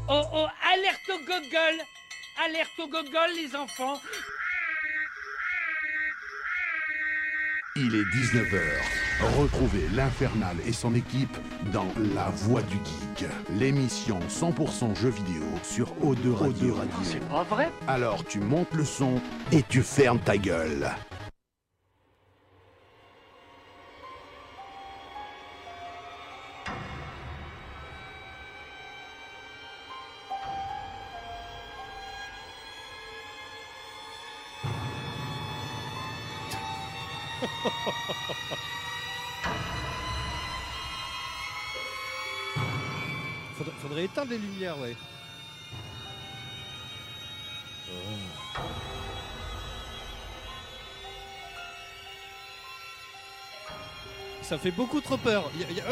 Oh, oh, alerte au gogol! Alerte au gogol, les enfants! Il est 19h. Retrouvez l'Infernal et son équipe dans La Voix du Geek, l'émission 100% jeux vidéo sur O2 Radio. C'est pas vrai? Alors tu montes le son et tu fermes ta gueule. Faudrait éteindre les lumières, ouais. Ça fait beaucoup trop peur.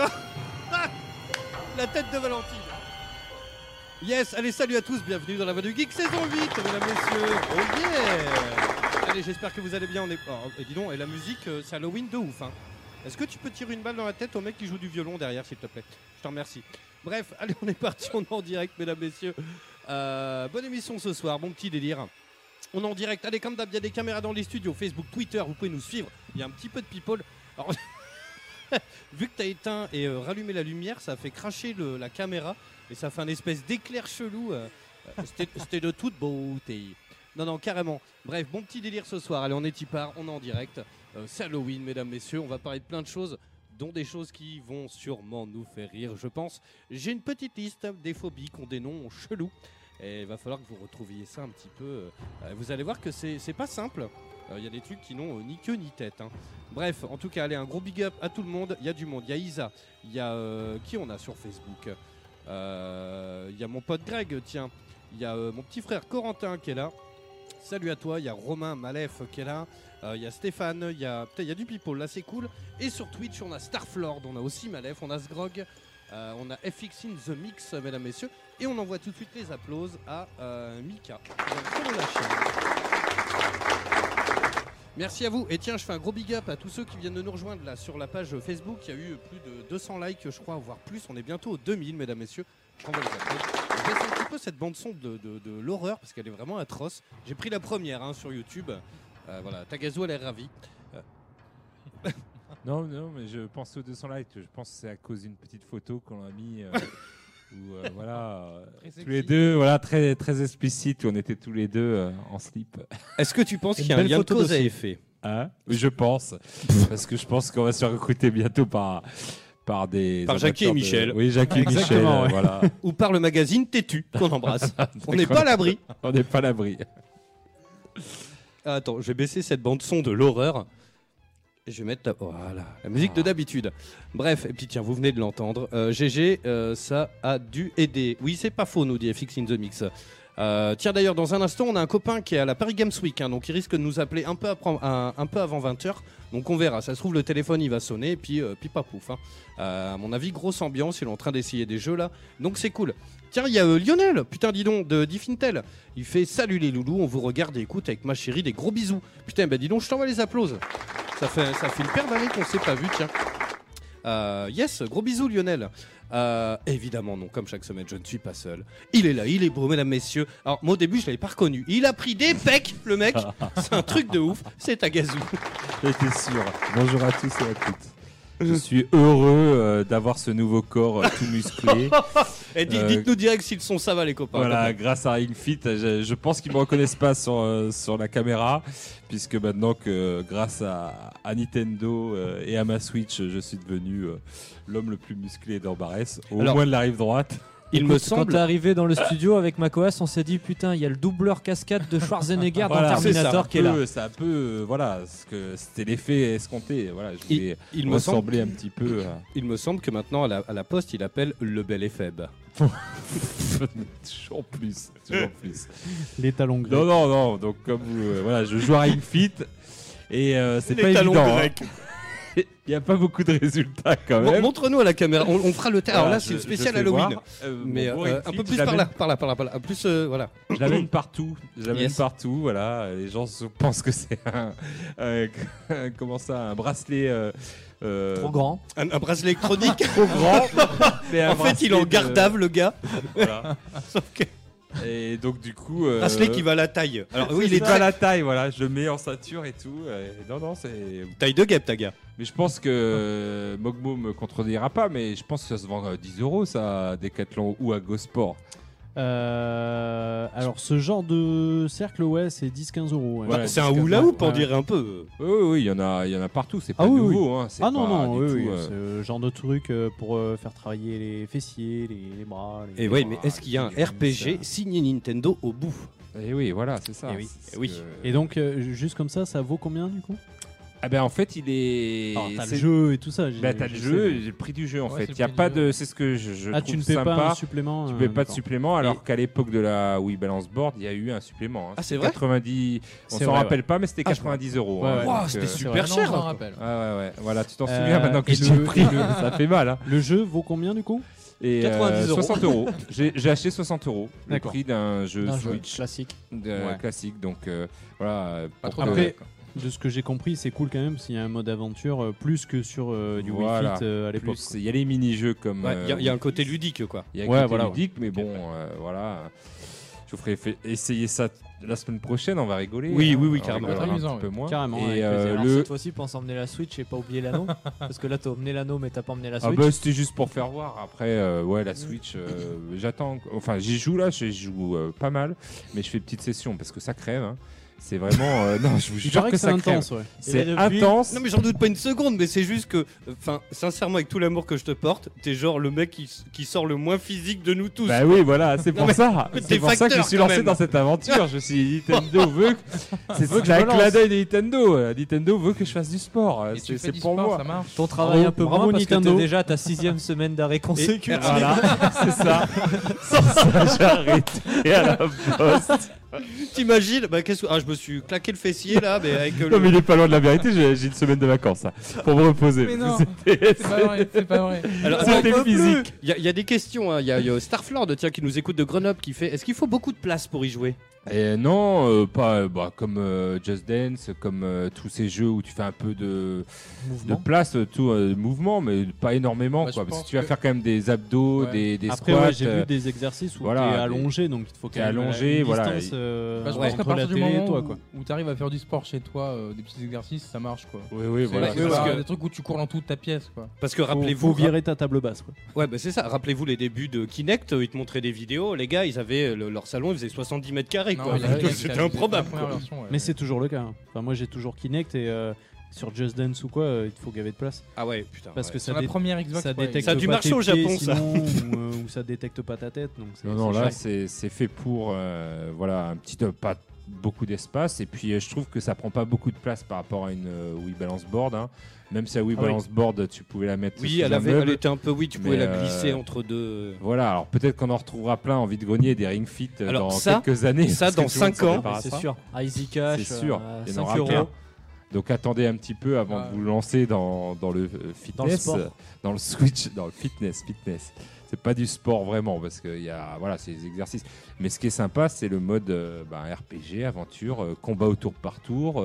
La tête de Valentine. Yes, allez, salut à tous, bienvenue dans la Voix du Geek saison 8, mesdames, messieurs. Oh yeah. Allez, j'espère que vous allez bien. Et dis donc, et la musique, c'est Halloween de ouf, hein. Est-ce que tu peux tirer une balle dans la tête au mec qui joue du violon derrière, s'il te plaît? Je t'en remercie. Bref, allez, on est parti, on est en direct, mesdames, messieurs. Bonne émission ce soir, bon petit délire. On est en direct, allez, comme d'hab, il y a des caméras dans les studios, Facebook, Twitter, vous pouvez nous suivre. Il y a un petit peu de people. Alors, vu que tu as éteint et rallumé la lumière, ça a fait cracher la caméra et ça fait un espèce d'éclair chelou. C'était de toute beauté. Non, carrément. Bref, bon petit délire ce soir. Allez, on est y part, on est en direct. C'est Halloween, mesdames, messieurs. On va parler de plein de choses, dont des choses qui vont sûrement nous faire rire, je pense. J'ai une petite liste des phobies qui ont des noms chelous. Et il va falloir que vous retrouviez ça un petit peu. Vous allez voir que c'est pas simple. Il y a des trucs qui n'ont ni queue ni tête, hein. Bref, en tout cas, allez, un gros big up à tout le monde. Il y a du monde. Il y a Isa. Il y a qui on a sur Facebook. Il y a mon pote Greg, tiens. Il y a mon petit frère Corentin qui est là. Salut à toi. Il y a Romain Malef qui est là. Il y a Stéphane. Il y a du people. Là, c'est cool. Et sur Twitch, on a Starflord. On a aussi Malef. On a Sgrog. On a FX in the Mix, mesdames, messieurs. Et on envoie tout de suite les applauses à Mika. Follow la chaîne. Merci à vous. Et tiens, je fais un gros big up à tous ceux qui viennent de nous rejoindre là sur la page Facebook. Il y a eu plus de 200 likes, je crois, voire plus. On est bientôt aux 2000, mesdames, messieurs. J'envoie les applauses. Je laisse un petit peu cette bande-son de l'horreur parce qu'elle est vraiment atroce. J'ai pris la première sur YouTube. Voilà, Tagazu a l'air ravi. Non, mais je pense aux 200 likes. Je pense que c'est à cause d'une petite photo qu'on a mis. Voilà, tous les deux, voilà, très, très explicite, où on était tous les deux en slip. Est-ce que tu penses qu'il y a un lien de cause à effet? Oui, je pense. Parce que je pense qu'on va se faire recruter bientôt par Jackie et Michel. Oui, Jackie et Michel, ouais. voilà. Ou par le magazine Têtu, qu'on embrasse. On n'est pas à l'abri. On n'est pas à l'abri. Attends, je vais baisser cette bande-son de l'horreur. Et je vais mettre la musique de d'habitude. Bref, et puis tiens, vous venez de l'entendre. GG, ça a dû aider. Oui, c'est pas faux, nous dit FX in the Mix. Tiens, d'ailleurs, dans un instant, on a un copain qui est à la Paris Games Week, donc il risque de nous appeler un peu avant 20h. Donc on verra. Ça se trouve, le téléphone il va sonner, et puis pas pouf. À mon avis, grosse ambiance. Ils sont en train d'essayer des jeux là. Donc c'est cool. Tiens, il y a Lionel, putain, dis donc, de Diffintel. Il fait salut les loulous, on vous regarde et écoute avec ma chérie, des gros bisous. Putain, dis donc, je t'envoie les applauses. Ça fait une paire d'années qu'on s'est pas vu, tiens. Yes, gros bisous Lionel. Évidemment non, comme chaque semaine, je ne suis pas seul. Il est là, il est beau, mesdames, messieurs. Alors moi au début je l'avais pas reconnu. Il a pris des pecs, le mec. C'est un truc de ouf. C'est Tagazu. J'étais sûr. Bonjour à tous et à toutes. Je suis heureux d'avoir ce nouveau corps tout musclé. Et dites-nous direct s'ils sont ça va les copains. Voilà, grâce à Infit, je pense qu'ils me reconnaissent pas sur la caméra, puisque maintenant que grâce à Nintendo et à ma Switch, je suis devenu l'homme le plus musclé d'Ambarès, moins de la rive droite. Il me semble. Quand t'es arrivé dans le studio avec Macoas, on s'est dit putain, il y a le doubleur cascade de Schwarzenegger dans Terminator qui est là. C'est un peu, voilà, c'était l'effet escompté. Voilà, je voulais ressembler un petit peu. Il me semble que maintenant à la poste, il appelle le bel et faible. Toujours plus. Les talons grecs. Non. Donc comme voilà, je joue à Infit et c'est pas talons évident. grecs. il n'y a pas beaucoup de résultats quand même. Montre-nous à la caméra. On fera le test. Alors là, c'est une spéciale Halloween. Mais un peu plus par là. Plus, voilà. Je l'amène partout. Yes. Voilà. Les gens pensent que c'est comment ça, un bracelet. Trop grand. Un bracelet électronique. Trop grand. Mais En fait, il est en gardave, le gars. Voilà. Sauf que Et donc du coup. bracelet qui va à la taille. Alors oui, il est à la taille, voilà. Je le mets en ceinture et tout. Non, c'est. Taille de guêpe, ta gars. Mais je pense que Mogmo me contredira pas, mais je pense que ça se vend à 10 € ça, à Decathlon ou à GoSport. Alors ce genre de cercle, ouais, c'est 10-15 €. Ouais. Voilà, C'est un hula hoop, on dirait un peu. Oui, il y en a partout. C'est pas Ah oui, nouveau. Hein, c'est Ah non, pas non, du oui, tout, c'est le genre de truc pour faire travailler les fessiers, les bras. Et ouais, mais est-ce qu'il y a un RPG signé Nintendo au bout? Et oui, voilà, c'est ça. Eh oui, C'est eh oui. ce que- Et donc, juste comme ça vaut combien du coup? Ah ben en fait, il est. Alors, t'as c'est- le jeu et tout ça. Bah, t'as le je jeu, sais. et le prix du jeu en Ouais, fait. c'est le Il y a prix pas du de. jeu. C'est ce que je Ah, trouve tu ne paies sympa. pas un supplément. Tu payes pas de d'accord. supplément, alors qu'à l'époque de la Wii Balance Board, il y a eu un supplément. Hein. Ah, c'est C'était vrai 90. On C'est s'en vrai, rappelle pas, mais c'était Ah, je 90 €. Ouais, ouais. Waouh, donc, c'était c'est super vrai. Non, cher. je m'en Quoi. rappelle. Ouais. Voilà, tu t'en souviens maintenant que et je t'ai le- pris. Ça fait mal. Hein. Le jeu vaut combien du coup? Et 90 €. 60 €. J'ai acheté 60 €. Le D'accord. prix d'un jeu Un jeu Switch classique. Ouais. classique. Donc voilà. Pas pour trop que- Après, de ce que j'ai compris, c'est cool quand même s'il y a un mode aventure plus que sur du Voilà. Wii Fit à l'époque. Plus, il y a les mini-jeux comme. Ouais, il y a un côté ludique, quoi. Il y a un Ouais, côté voilà, ludique, mais bon, voilà. Je vous ferai essayer ça la semaine prochaine, on va rigoler. Oui, hein. oui, oui, On carrément. rigolera Amusant, un petit peu moins. Carrément, Et avec plaisir. Alors, le. cette fois-ci, pense emmener la Switch et pas oublier l'anneau. Parce que là, t'as emmené l'anneau, mais t'as pas emmené la Ah Switch. bah c'était juste pour faire voir. Après, ouais, la Switch, j'attends. Enfin, j'y joue là, j'y joue pas mal, mais je fais une petite session parce que ça crève. Hein. C'est vraiment. Non, je vous Il jure paraît que que c'est ça crève. intense, ouais. C'est Et là, depuis- intense. Non mais j'en doute pas une seconde, mais c'est juste que, enfin, sincèrement, avec tout l'amour que je te porte, t'es genre le mec qui sort le moins physique de nous tous. Bah oui, voilà, c'est Non, pour mais ça. t'es C'est pour ça que je facteur, suis quand lancé même. dans cette aventure. Je suis Nintendo veut. C'est Veut que je un me lance. clin d'œil de Nintendo. Nintendo veut que je fasse du sport. Et tu fais C'est du pour sport, moi. ça marche. Ton travail Bravo, un peu bravo moins parce que Nintendo. t'es déjà à ta 6ème semaine d'arrêt consécutif. Voilà, c'est ça. Sans ça, j'ai arrêté à la poste. T'imagines? Bah qu'est-ce que... Ah, je me suis claqué le fessier là, mais avec Non, mais il est pas loin de la vérité. J'ai une semaine de vacances là, pour me reposer. Mais non. C'était- C'est pas vrai, c'est pas vrai. Alors, C'était attends, physique. Il y a des questions. Hein. Il y a Starflord tiens, qui nous écoute de Grenoble qui fait: est-ce qu'il faut beaucoup de place pour y jouer? Et non, pas comme Just Dance, comme tous ces jeux où tu fais un peu de place, tout mouvement, mais pas énormément Bah, je quoi. Parce pense que tu vas que- faire quand même des abdos, Ouais. des Après, squats. ouais, j'ai vu des exercices où voilà, t'es allongé, donc il te faut t'es quand même allongé, une voilà, distance Bah, je Ouais. pense qu'à entre la partir du télé et moment toi, quoi. où tu arrives à faire du sport chez toi, des petits exercices, ça marche quoi. Oui, oui, voilà. C'est oui, pas parce que- des trucs où tu cours dans toute ta pièce quoi. Parce que Faut rappelez-vous, virer ta table basse, quoi. ouais, bah c'est ça. Rappelez-vous les débuts de Kinect, ils te montraient des vidéos. Les gars, ils avaient leur salon, ils faisaient 70 mètres carrés, quoi. Non, Donc, il a- C'était il a- improbable. la première quoi. version, ouais. Mais c'est toujours le cas. Hein. Enfin, moi, j'ai toujours Kinect et sur Just Dance ou quoi, il te faut gaver de place. Ah ouais, putain. Parce ouais. que Sur ça, la première Xbox, ça ouais, détecte Ça a dû pas marcher tes au pieds, Japon, ça. sinon, ou ça détecte pas ta tête. Donc c'est- Non, c'est là, chouette. c'est fait pour voilà, un petit pas beaucoup d'espace. Et puis, je trouve que ça prend pas beaucoup de place par rapport à une Wii Balance Board. Hein. Même si la Wii Ah oui. Balance Board, tu pouvais la mettre Oui, sous elle un avait, meuble. elle était un peu, oui, tu pouvais Mais, la glisser entre deux. Voilà, alors peut-être qu'on en retrouvera plein en vide-grenier des Ring Fit Alors dans ça- quelques années. ça, parce que dans tout le monde 5 s'en ans, prépare à C'est ça. sûr. Easy Cash, C'est sûr, il y en 5 aura euros. plein. Donc attendez un petit peu avant Ouais. de vous lancer dans le fitness, sport. dans le Switch, dans le fitness. C'est pas du sport vraiment parce que voilà, c'est des exercices. Mais ce qui est sympa, c'est le mode RPG, aventure, combat au tour par tour.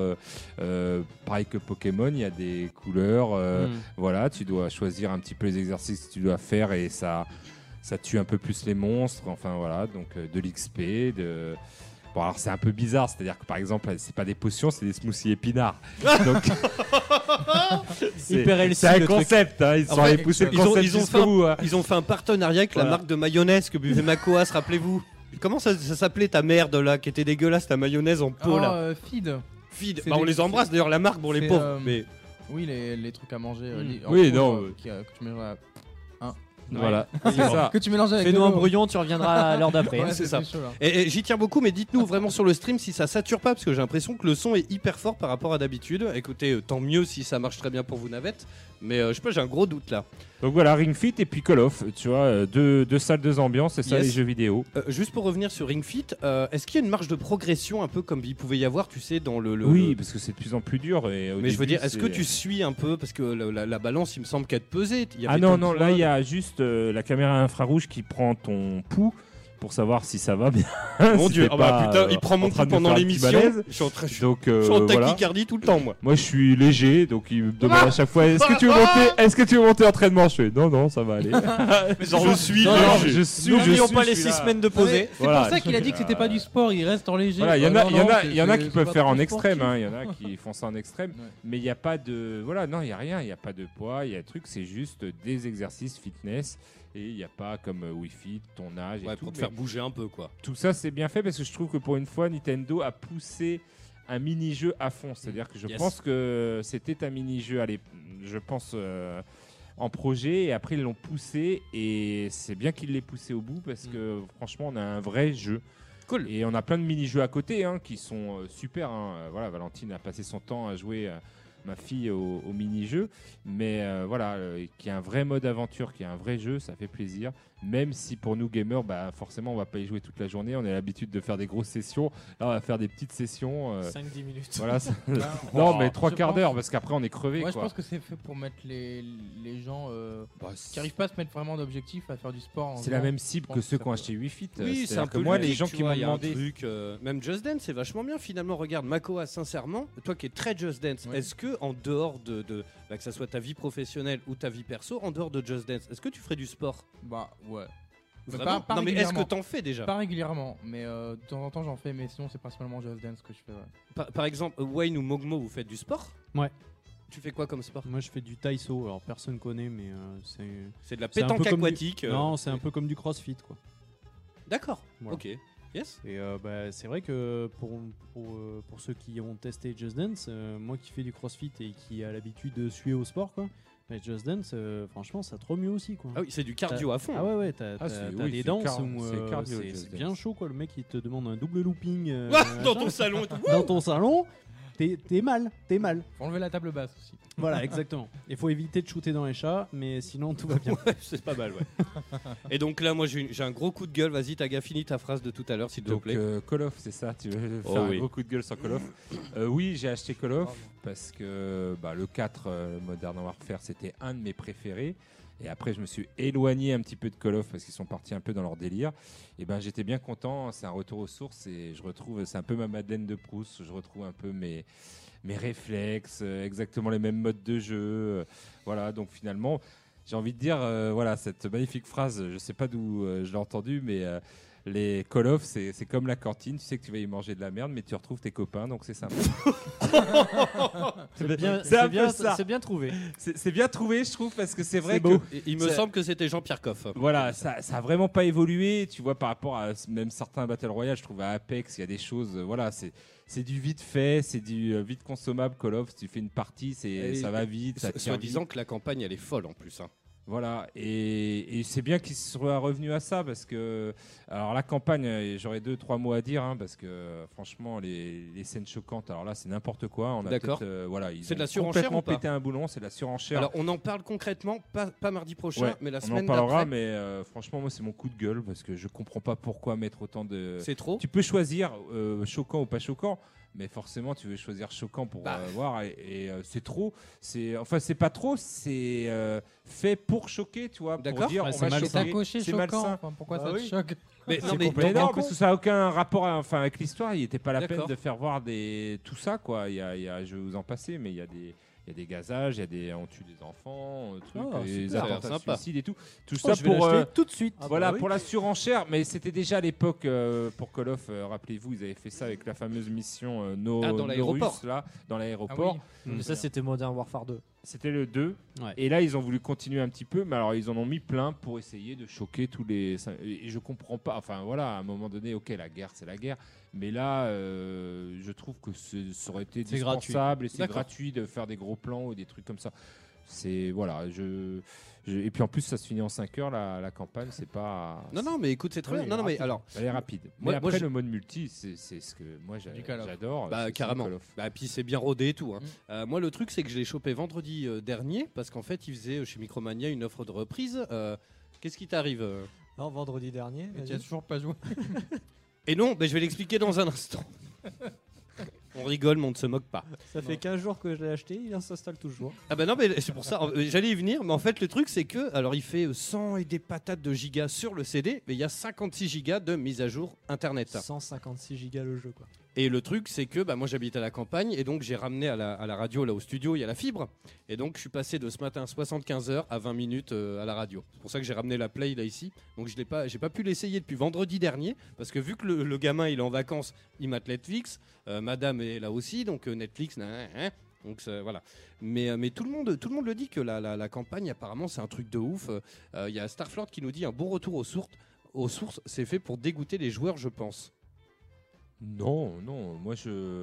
Pareil que Pokémon, il y a des couleurs. Voilà, tu dois choisir un petit peu les exercices que tu dois faire et ça tue un peu plus les monstres. Enfin voilà, donc de l'XP, de. Bon alors c'est un peu bizarre, c'est-à-dire que par exemple c'est pas des potions, c'est des smoothies épinards. Donc Hyper healthy, c'est un le truc. concept, hein, ils sont Après, allés pousser le ils ont- concept ils ont jusqu'au fait un- bout. Hein. Ils ont fait un partenariat avec la Voilà. marque de mayonnaise que buvait Macoas, rappelez-vous. Comment ça s'appelait ta merde là, qui était dégueulasse, ta mayonnaise en pot Oh, là? feed. Feed. c'est Bah, on des- les embrasse d'ailleurs, la marque, bon les c'est, pauvres. Mais Oui, les trucs à manger. en Oui, poudre, non, que tu mélanges Voilà, c'est ça. que tu mélanges avec Fais-nous de un l'eau. brouillon, tu reviendras à l'heure d'après. Ouais, hein. c'est ça. chaud, là. Et j'y tiens beaucoup, mais dites-nous vraiment sur le stream si ça sature pas, parce que j'ai l'impression que le son est hyper fort par rapport à d'habitude. Écoutez, tant mieux si ça marche très bien pour vous, Navette. Mais je sais pas, j'ai un gros doute là. Donc voilà, Ring Fit et puis Call of, tu vois, deux salles, deux ambiances, c'est ça Yes. les jeux vidéo. Juste pour revenir sur Ring Fit, est-ce qu'il y a une marge de progression un peu comme il pouvait y avoir, tu sais, dans le Oui, parce que c'est de plus en plus dur. Mais je veux dire, est-ce que tu suis un peu, parce que la balance, il me semble qu'elle te pesait. Il y avait Ah non, ton non, poids. là il y a juste la caméra infrarouge qui prend ton pouls pour savoir si ça va bien. Mon Si Dieu, t'es ah bah pas, putain, il prend en mon train coup de me pendant faire un petit l'émission. malaise. Je suis en train Donc je suis en voilà. tachycardie tout le temps, moi. Moi je suis léger, donc il me demande à chaque fois est-ce que tu veux monter entraînement? Je fais non, ça va aller. Je suis Non, léger. je suis. N'oublions pas je les suis 6 là. semaines de posée. C'est Voilà. pour ça qu'il a dit que c'était pas du sport, il reste en léger. Voilà, il y en a, Non, il y en non, a, c'est- il y en a qui c'est peuvent pas faire en trop extrême, sportif. hein, il y en a qui font ça en extrême, Ouais. mais il n'y a pas de, voilà, non, il y a rien, il n'y a pas de poids, il y a un truc, c'est juste des exercices fitness et il n'y a pas comme Wi-Fi, ton âge et Ouais, tout. pour te mais faire bouger un peu, quoi. tout ça c'est bien fait parce que je trouve que pour une fois Nintendo a poussé un mini-jeu à fond, c'est-à-dire que je Yes. pense que c'était un mini-jeu, je pense en projet et après ils l'ont poussé et c'est bien qu'ils l'aient poussé au bout parce que franchement on a un vrai jeu. Cool. Et on a plein de mini-jeux à côté hein, qui sont super. Hein. Voilà, Valentine a passé son temps à jouer ma fille au mini-jeu. Mais voilà, qui a un vrai mode aventure, qui a un vrai jeu, ça fait plaisir. Même si pour nous gamers, bah, forcément, on va pas y jouer toute la journée. On a l'habitude de faire des grosses sessions. Là, on va faire des petites sessions. 5-10 minutes. Voilà, non, mais 3 Je quarts pense- d'heure parce qu'après, on est crevé. Moi, je quoi. pense que c'est fait pour mettre les gens Bah, qui n'arrivent pas à se mettre vraiment d'objectif à faire du sport. en c'est la faisant. même cible je que pense ceux que qui ont ça acheté 8 Fit. Oui, c'est un peu moi, ludique, les gens tu qui vois, m'ont il y a un demandé. truc, même Just Dance, c'est vachement bien finalement. Regarde, Makoa, sincèrement, toi qui es très Just Dance, Ouais. est-ce que en dehors bah, que ça soit ta vie professionnelle ou ta vie perso, en dehors de Just Dance, est-ce que tu ferais du sport? Bah ouais. Mais Vraiment pas Non mais est-ce que régulièrement. t'en fais déjà? Pas régulièrement, mais de temps en temps j'en fais, mais sinon c'est principalement Just Dance que je fais. Ouais. Par exemple, Wayne ou Mogmo, vous faites du sport? Ouais. Tu fais quoi comme sport? Moi, je fais du taïso. Alors, personne connaît, mais c'est. C'est de la C'est un peu pétanque comme du- aquatique. Non, c'est un peu comme du crossfit, quoi. D'accord. Voilà. Ok. Yes. Et bah, c'est vrai que pour ceux qui ont testé Just Dance, moi qui fais du crossfit et qui a l'habitude de suer au sport, quoi, bah, Just Dance, franchement, ça trop mieux aussi, quoi. Ah oui, c'est du cardio à fond. Ah ouais, t'as Ah, c'est- t'as oui, des c'est danses car- où c'est cardio, c'est Just bien Dance. chaud, quoi. Le mec, il te demande un double looping Dans ton machin. salon. Dans ton salon. T'es mal. Faut enlever la table basse aussi. Voilà, exactement. Il faut éviter de shooter dans les chats, mais sinon tout va bien. Ouais, c'est pas mal, ouais. Et donc là, moi, j'ai un gros coup de gueule. Vas-y, Taga, finis ta phrase de tout à l'heure, s'il te Donc plaît. Call of, c'est ça, tu veux Oh faire oui. un gros coup de gueule sur Call of. Oui, j'ai acheté Call of parce que bah, le 4 Modern Warfare, c'était un de mes préférés. Et après, je me suis éloigné un petit peu de Call of parce qu'ils sont partis un peu dans leur délire. Et ben, j'étais bien content. C'est un retour aux sources et je retrouve, c'est un peu ma Madeleine de Proust. Je retrouve un peu mes réflexes, exactement les mêmes modes de jeu. Voilà, donc finalement, j'ai envie de dire, voilà, cette magnifique phrase, je sais pas d'où je l'ai entendue, mais les Call of, c'est comme la cantine, tu sais que tu vas y manger de la merde, mais tu retrouves tes copains, donc c'est sympa. C'est bien, C'est un c'est bien, peu ça. c'est bien trouvé. C'est bien trouvé, je trouve, parce que c'est vrai C'est que beau. Et il me ça- semble que c'était Jean-Pierre Coff. voilà, ça a vraiment pas évolué, tu vois, par rapport à même certains Battle Royale, je trouve à Apex, il y a des choses, voilà, c'est du vite fait, c'est du vite consommable. Call of, tu fais une partie, Et- ça va vite, ça tient vite. Soi-disant que la campagne, elle est folle en plus. Hein. Voilà, et c'est bien qu'il soit revenu à ça parce que, alors la campagne, j'aurais 2-3 mots à dire, hein, parce que franchement, les scènes choquantes, alors là, c'est n'importe quoi. On a D'accord. peut-être, voilà, ils C'est ont de la surenchère complètement ou pas pété un boulon, c'est de la surenchère. Alors, on en parle concrètement, pas mardi prochain, Ouais, mais la on en semaine parlera, d'après. mais franchement, moi, c'est mon coup de gueule parce que je comprends pas pourquoi mettre autant de. C'est trop. Tu peux choisir choquant ou pas choquant. Mais forcément, tu veux choisir choquant pour Bah. voir et c'est trop. Enfin, c'est pas trop. C'est fait pour choquer, tu vois. D'accord. Pour dire, Ouais, on c'est va malsain. C'est choquer. coché C'est choquant. malsain. Enfin, pourquoi Bah ça oui. te choque? Mais non, C'est mais complètement- t'en rends non, parce compte que ça n'a aucun rapport avec l'histoire. Il n'était pas la peine D'accord. de faire voir tout ça, quoi. Il y a, je vais vous en passer, mais il y a des gazages, on tue des enfants, des super, attentats de sympa. suicide et tout. Tout Oh, ça je vais pour l'acheter tout de suite. voilà, pour la surenchère, mais c'était déjà à l'époque pour Call of, rappelez-vous, ils avaient fait ça avec la fameuse mission dans l'aéroport. Norus, là, dans Ah l'aéroport. oui. Mais ça, c'était Modern Warfare 2. C'était le 2. Ouais. Et là, ils ont voulu continuer un petit peu, mais alors ils en ont mis plein pour essayer de choquer tous les. Et je comprends pas. Enfin voilà, à un moment donné, ok, la guerre, c'est la guerre. Mais là, je trouve que ça aurait été C'est gratuit. dispensable et c'est D'accord. gratuit de faire des gros plans ou des trucs comme ça. c'est voilà, et puis en plus ça se finit en 5 heures la campagne, c'est pas. Non, mais écoute, c'est très Oui, bien. Non, mais rapide. alors. Elle est rapide. Moi, Mais après je- le mode multi, c'est ce que moi Du Call of. j'adore. Bah c'est carrément. Call of. Bah puis c'est bien rodé et tout. Hein. Moi le truc c'est que je l'ai chopé vendredi dernier parce qu'en fait ils faisaient chez Micromania une offre de reprise. Qu'est-ce qui t'arrive Non, vendredi dernier. Et tu vas-y. as toujours pas joué. Et non, mais je vais l'expliquer dans un instant. On rigole, mais on ne se moque pas. Ça fait 15 jours que je l'ai acheté, il s'installe toujours. Ah bah non, mais c'est pour ça. J'allais y venir, mais en fait le truc c'est que alors il fait 100 et des patates de gigas sur le CD, mais il y a 56 gigas de mise à jour internet. 156 gigas le jeu, quoi. Et le truc, c'est que bah, moi j'habite à la campagne et donc j'ai ramené à la radio, là au studio, il y a la fibre. Et donc je suis passé de ce matin 75 heures à 20 minutes à la radio. C'est pour ça que j'ai ramené la Play là ici. Donc j'ai pas pu l'essayer depuis vendredi dernier parce que vu que le gamin il est en vacances, il mate Netflix. Madame est là aussi, donc Netflix, donc voilà. Mais tout le monde le dit que la campagne apparemment c'est un truc de ouf. Il y a Starflord qui nous dit un bon retour aux sources, c'est fait pour dégoûter les joueurs, je pense. Non, moi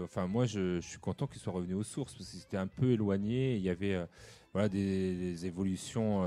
je suis content qu'il soit revenu aux sources parce que c'était un peu éloigné. Il y avait voilà des évolutions,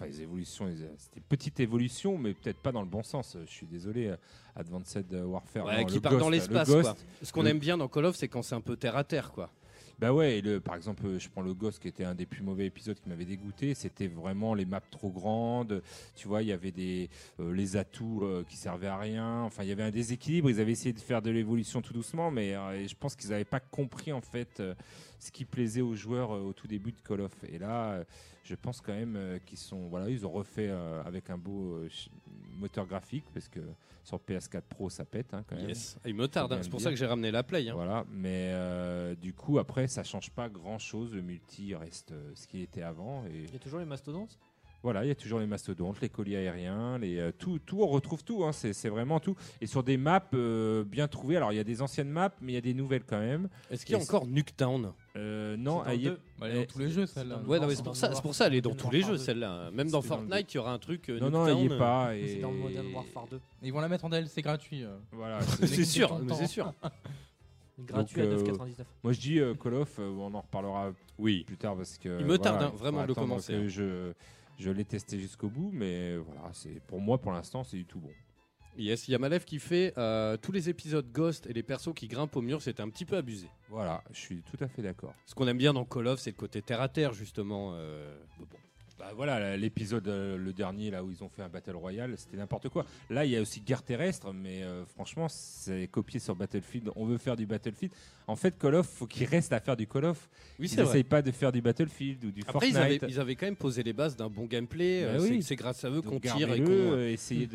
c'était petites évolutions, mais peut-être pas dans le bon sens. Je suis désolé, Advanced Warfare, Ouais, non, qui le part Ghost, dans le l'espace, Ghost, quoi. Ce qu'on aime bien dans Call of, c'est quand c'est un peu terre à terre, quoi. Bah ouais, par exemple, je prends le Ghost qui était un des plus mauvais épisodes qui m'avait dégoûté. C'était vraiment les maps trop grandes. Tu vois, il y avait les atouts qui servaient à rien. Enfin, il y avait un déséquilibre. Ils avaient essayé de faire de l'évolution tout doucement, mais je pense qu'ils n'avaient pas compris en fait ce qui plaisait aux joueurs au tout début de Call of. Et là, je pense quand même ils ont refait avec un beau moteur graphique parce que sur PS4 Pro ça pète quand même. Yes. Il me tarde, Faut bien c'est pour le ça dire. que j'ai ramené la Play. Voilà, mais du coup après ça change pas grand chose, le multi reste ce qu'il était avant et Il y a toujours les mastodontes. voilà, il y a toujours les mastodontes, les colis aériens, tout, on retrouve tout, c'est vraiment tout et sur des maps bien trouvées. Alors il y a des anciennes maps mais il y a des nouvelles quand même. Est-ce qu'il y a encore Nuketown? Non, C'est dans le deux. Bah, elle est dans tous les jeux, celle-là. Ouais, non, mais c'est c'est dans pour le ça, elle est dans Modern tous les Warfare jeux, 2. celle-là. Même dans C'est dans le Fortnite, il y aura un truc. non, il y est pas. C'est Et... dans le Modern Warfare 2. Ils vont la mettre en DLC gratuit. Voilà, C'est sûr, mais c'est sûr. Gratuit à 9,99. moi je dis Call of, on en reparlera Oui. plus tard parce que Il me tarde, voilà, hein, il faut vraiment de le attendre commencer, que hein. je l'ai testé jusqu'au bout, mais voilà, c'est pour moi pour l'instant c'est du tout bon. Yes, il y a Malef qui fait tous les épisodes Ghost et les persos qui grimpent au mur, c'était un petit peu abusé. Voilà, je suis tout à fait d'accord. Ce qu'on aime bien dans Call of, c'est le côté terre à terre, justement. Bon. Bah voilà, l'épisode le dernier là où ils ont fait un battle royale, c'était n'importe quoi. Là, il y a aussi guerre terrestre, mais franchement, c'est copié sur Battlefield. On veut faire du Battlefield. En fait, Call of, faut qu'il reste à faire du Call of. Oui, Ils c'est vrai. n'essayent pas de faire du Battlefield ou du Après, Fortnite. ils avaient quand même posé les bases d'un bon gameplay. Bah oui. C'est grâce à eux qu'on Donc, tire et gardez-le, qu'on. essayer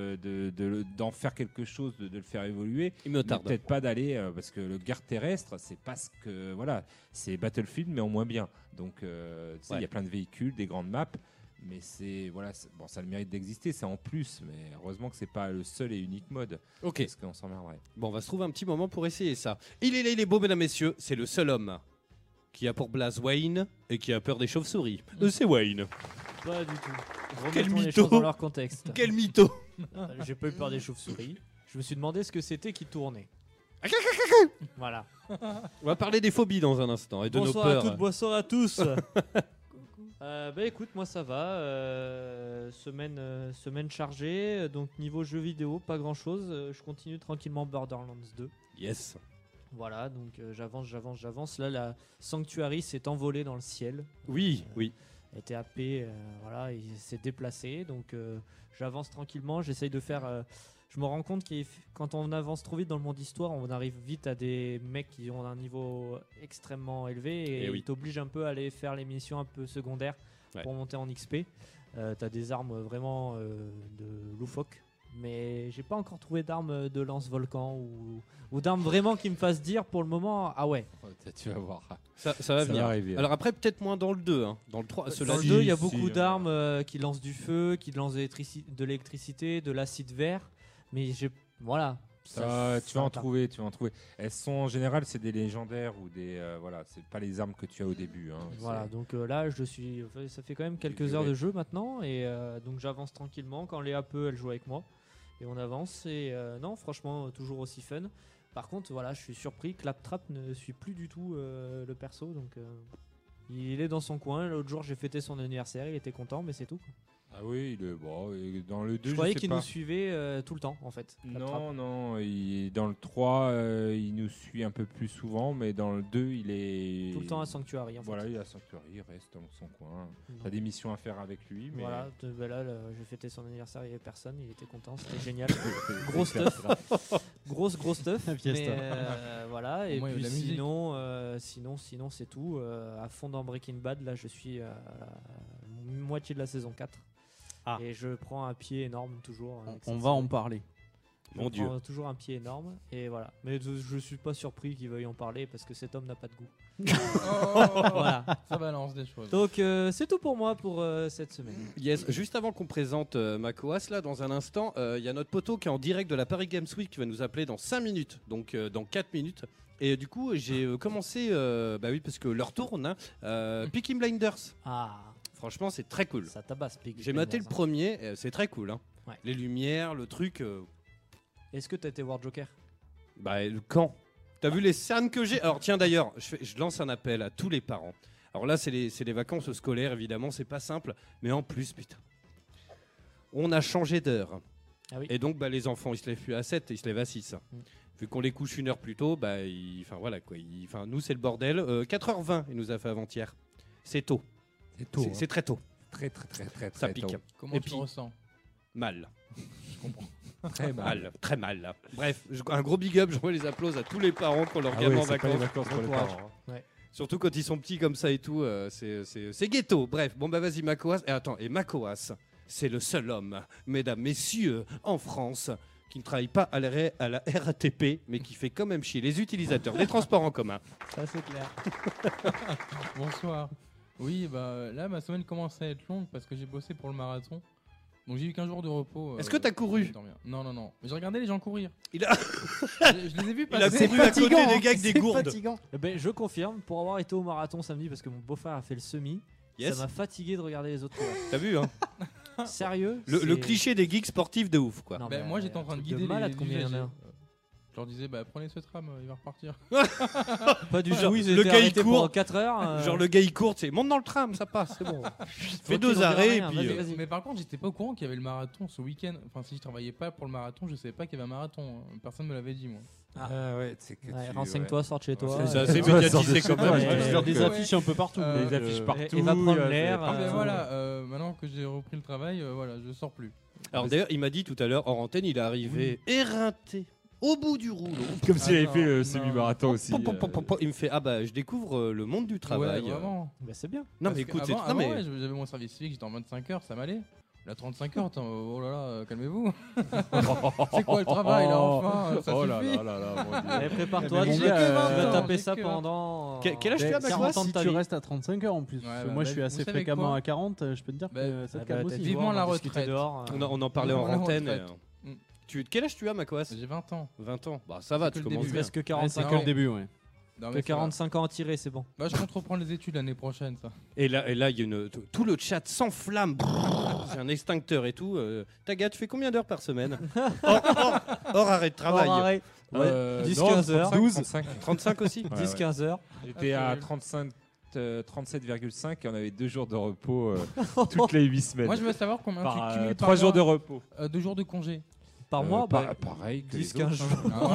d'en faire quelque chose, de le faire évoluer. Il me Mais tarde. peut-être pas d'aller parce que le guerre terrestre, c'est parce que voilà, c'est Battlefield mais en moins bien. Donc tu sais, il y a plein de véhicules, des grandes maps, mais bon, ça a le mérite d'exister, c'est en plus, mais heureusement que c'est pas le seul et unique mode. Ok. Parce qu'on s'emmerderait. Bon, on va se trouver un petit moment pour essayer ça. Il est là, il est beau, mesdames, messieurs. C'est le seul homme qui a pour blase Wayne et qui a peur des chauves-souris. C'est Wayne. Pas du tout. Quel Remettons les mytho. choses dans leur contexte. Quel mytho. J'ai pas eu peur des chauves-souris. Je me suis demandé ce que c'était qui tournait. Voilà. On va parler des phobies dans un instant et de Bonsoir nos à peurs. toutes, bonsoir à tous. Bah écoute, moi ça va. Semaine chargée. Donc niveau jeux vidéo, pas grand chose. Je continue tranquillement Borderlands 2. Yes. Voilà, donc j'avance. Là, la Sanctuary s'est envolée dans le ciel. Oui, oui. Elle était happée, voilà, il s'est déplacé. Donc j'avance tranquillement. J'essaye de faire. Je me rends compte que quand on avance trop vite dans le monde d'histoire, on arrive vite à des mecs qui ont un niveau extrêmement élevé et Eh oui. ils t'obligent un peu à aller faire les missions un peu secondaires pour monter en XP. T'as des armes vraiment de loufoque, mais j'ai pas encore trouvé d'armes de lance-volcan ou d'armes vraiment qui me fassent dire pour le moment ah ouais. Tu vas voir. Ça va venir. arriver. Alors après, peut-être moins dans le 2. Hein. Dans le 3, cela Dans le dit. 2, il y a si, beaucoup d'armes qui lancent du feu, qui lancent de l'électricité, de l'acide vert, mais voilà. Tu vas en trouver. Elles sont en général, c'est des légendaires ou des voilà, c'est pas les armes que tu as au début. Hein. Voilà, donc là, ça fait quand même quelques heures de jeu maintenant, et donc j'avance tranquillement. Quand Léa peut, elle joue avec moi, et on avance. Et non, franchement, toujours aussi fun. Par contre, voilà, je suis surpris, Claptrap ne suit plus du tout le perso, donc Il est dans son coin. L'autre jour, j'ai fêté son anniversaire. Il était content, mais c'est tout. Ah oui, il est bon. Dans le 2, Je croyais sais qu'il pas. nous suivait tout le temps, en fait. la trappe. Non, dans le 3, il nous suit un peu plus souvent, mais dans le 2, il est. Tout le temps à Sanctuary, en fait. Voilà, il est à Sanctuary, il reste dans son coin. Non. T'as des missions à faire avec lui, mais. Voilà, là, j'ai fêté son anniversaire, il n'y avait personne, il était content, c'était génial. Gros stuff. Gros stuff. Fiesta. Mais voilà, et Au moins, il y a puis de la musique. sinon c'est tout. À fond dans Breaking Bad, là je suis à la moitié de la saison 4. Ah. Et je prends un pied énorme toujours. avec On cette va en série. parler. Je Mon Dieu. prends toujours un pied énorme, et voilà. Mais je suis pas surpris qu'il veuille en parler parce que cet homme n'a pas de goût. Voilà. Ça balance des choses. Donc c'est tout pour moi pour cette semaine. Yes, juste avant qu'on présente Makoas, là, dans un instant, il y a notre poteau qui est en direct de la Paris Games Week qui va nous appeler dans 5 minutes, donc dans 4 minutes. Et du coup, j'ai commencé, bah oui, parce que l'heure tourne, Peaky Blinders. Ah, Franchement, c'est très cool. ça tabasse. Peaky J'ai maté le Blinders, hein. premier, c'est très cool. Hein. Ouais. Les lumières, le truc. Est-ce que t'as été voir Joker? Bah, quand T'as vu les scènes que j'ai? Alors, tiens, d'ailleurs, je lance un appel à tous les parents. Alors là, c'est les vacances scolaires, évidemment, c'est pas simple. Mais en plus, putain, on a changé d'heure. Ah oui. Et donc, bah, les enfants, ils se lèvent plus à 7, ils se lèvent à 6. Vu qu'on les couche une heure plus tôt, bah, enfin, voilà, quoi. Nous, c'est le bordel. 4h20, il nous a fait avant-hier. C'est tôt. C'est tôt. C'est très tôt. Très, très Ça pique. tôt. Comment Et tu puis- ressens? Mal. Très mal. Très mal. Là. Bref, un gros big up, j'envoie les applaudissements à tous les parents qui ont leur gamin en c'est pas les vacances. vacances pour Bon les courage. parents. hein. Surtout quand ils sont petits comme ça et tout, c'est ghetto. Bref, bon bah vas-y Makoas. Et attends, et Makoas, c'est le seul homme, mesdames, messieurs, en France, qui ne travaille pas à la RATP, mais qui fait quand même chier les utilisateurs des transports en commun. Ça c'est clair. Bonsoir. Oui, bah là, ma semaine commence à être longue parce que j'ai bossé pour le marathon. Donc j'ai eu qu'un jour de repos. Est-ce que t'as couru? Non. Mais j'ai regardé les gens courir. Il a- Je les ai vus Il a passer. couru à côté des gars avec des gourdes. Fatigant. Eh ben, je confirme, pour avoir été au marathon samedi parce que mon beau-frère a fait le semi, Yes. ça m'a fatigué de regarder les autres courir. T'as vu, hein? Sérieux? Le c'est- cliché des geeks sportifs de ouf, quoi. Non, Bah, mais moi j'étais en train de un truc guider malade, les combien il y en a? usagers. Je leur disais, bah prenez ce tram, il va repartir. Pas du Genre, genre, ils le étaient gars, il arrêtés court. pendant 4 heures. Genre le gars il court, c'est monte dans le tram, ça passe, c'est bon. Fais Ok, 2 on verra arrêts et rien, puis. vas-y, vas-y. Mais par contre, j'étais pas au courant qu'il y avait le marathon ce week-end. Enfin, si je travaillais pas pour le marathon, je savais pas qu'il y avait un marathon. Personne me l'avait dit, moi. Ah ouais, c'est que Ouais, tu- renseigne-toi, sors de chez toi. C'est et- assez Ouais, médiatisé sort de quand chez même. toi, je te ouais. jure Des que- affiches un peu partout. Euh, Les affiches partout. et va prendre il y a- l'air, Ah, ben Euh, voilà, maintenant que j'ai repris le travail, voilà, je sors plus. Alors d'ailleurs, il m'a dit tout à l'heure, hors antenne, il est arrivé éreinté, au bout du rouleau. Comme s'il avait Ah, fait le non. semi-marathon aussi. Il me fait, ah bah je découvre le monde du travail. Ouais, vraiment. Bah, c'est bien. Non Parce mais que écoute, avant, non mais ouais, j'avais mon service civique, j'étais en 25 heures, ça m'allait. Là, 35 heures, attends, oh là là, calmez-vous. C'est quoi le travail là, enfin Ça Oh là suffit. là là là, mon Dieu. Allez, prépare-toi, Mais tu j'ai que vas 20 ans, taper j'ai ça que pendant. Quel âge tu as, Max 40 ans de Si ta tu vie. restes à 35 heures en plus. Ouais, Parce que bah, moi, je suis vous assez savez fréquemment quoi à 40. Je peux te dire Bah, que ça Ah te calme bah, aussi. t'as Vivement dit, on la va discuter retraite. dehors. on en parlait en Vivement la antenne. retraite. Quel âge tu as, Makoas? J'ai 20 ans. 20 ans. Bah ça va, C'est tu que le commences début. bien. Presque Ouais, 45 c'est ans. que le début, ouais. Non, Que mais ça va. 45 ans à tirer, c'est bon. Bah, je compte reprendre les études l'année prochaine, ça. Et là, il y a tout le chat s'enflamme. C'est un extincteur et tout. Taga, tu fais combien d'heures par semaine? hors arrêt de travail. Hors arrêt. Euh, 10-15 heures. 35. 35 aussi. 10-15 heures. J'étais Ah, à c'est 35, 37,5 et on avait 2 jours de repos toutes les 8 semaines. Moi, je veux savoir combien tu par, cumules 3 par jours de mois, repos. 2 jours de congé. Par mois, bah, pareil que 10-15 jours.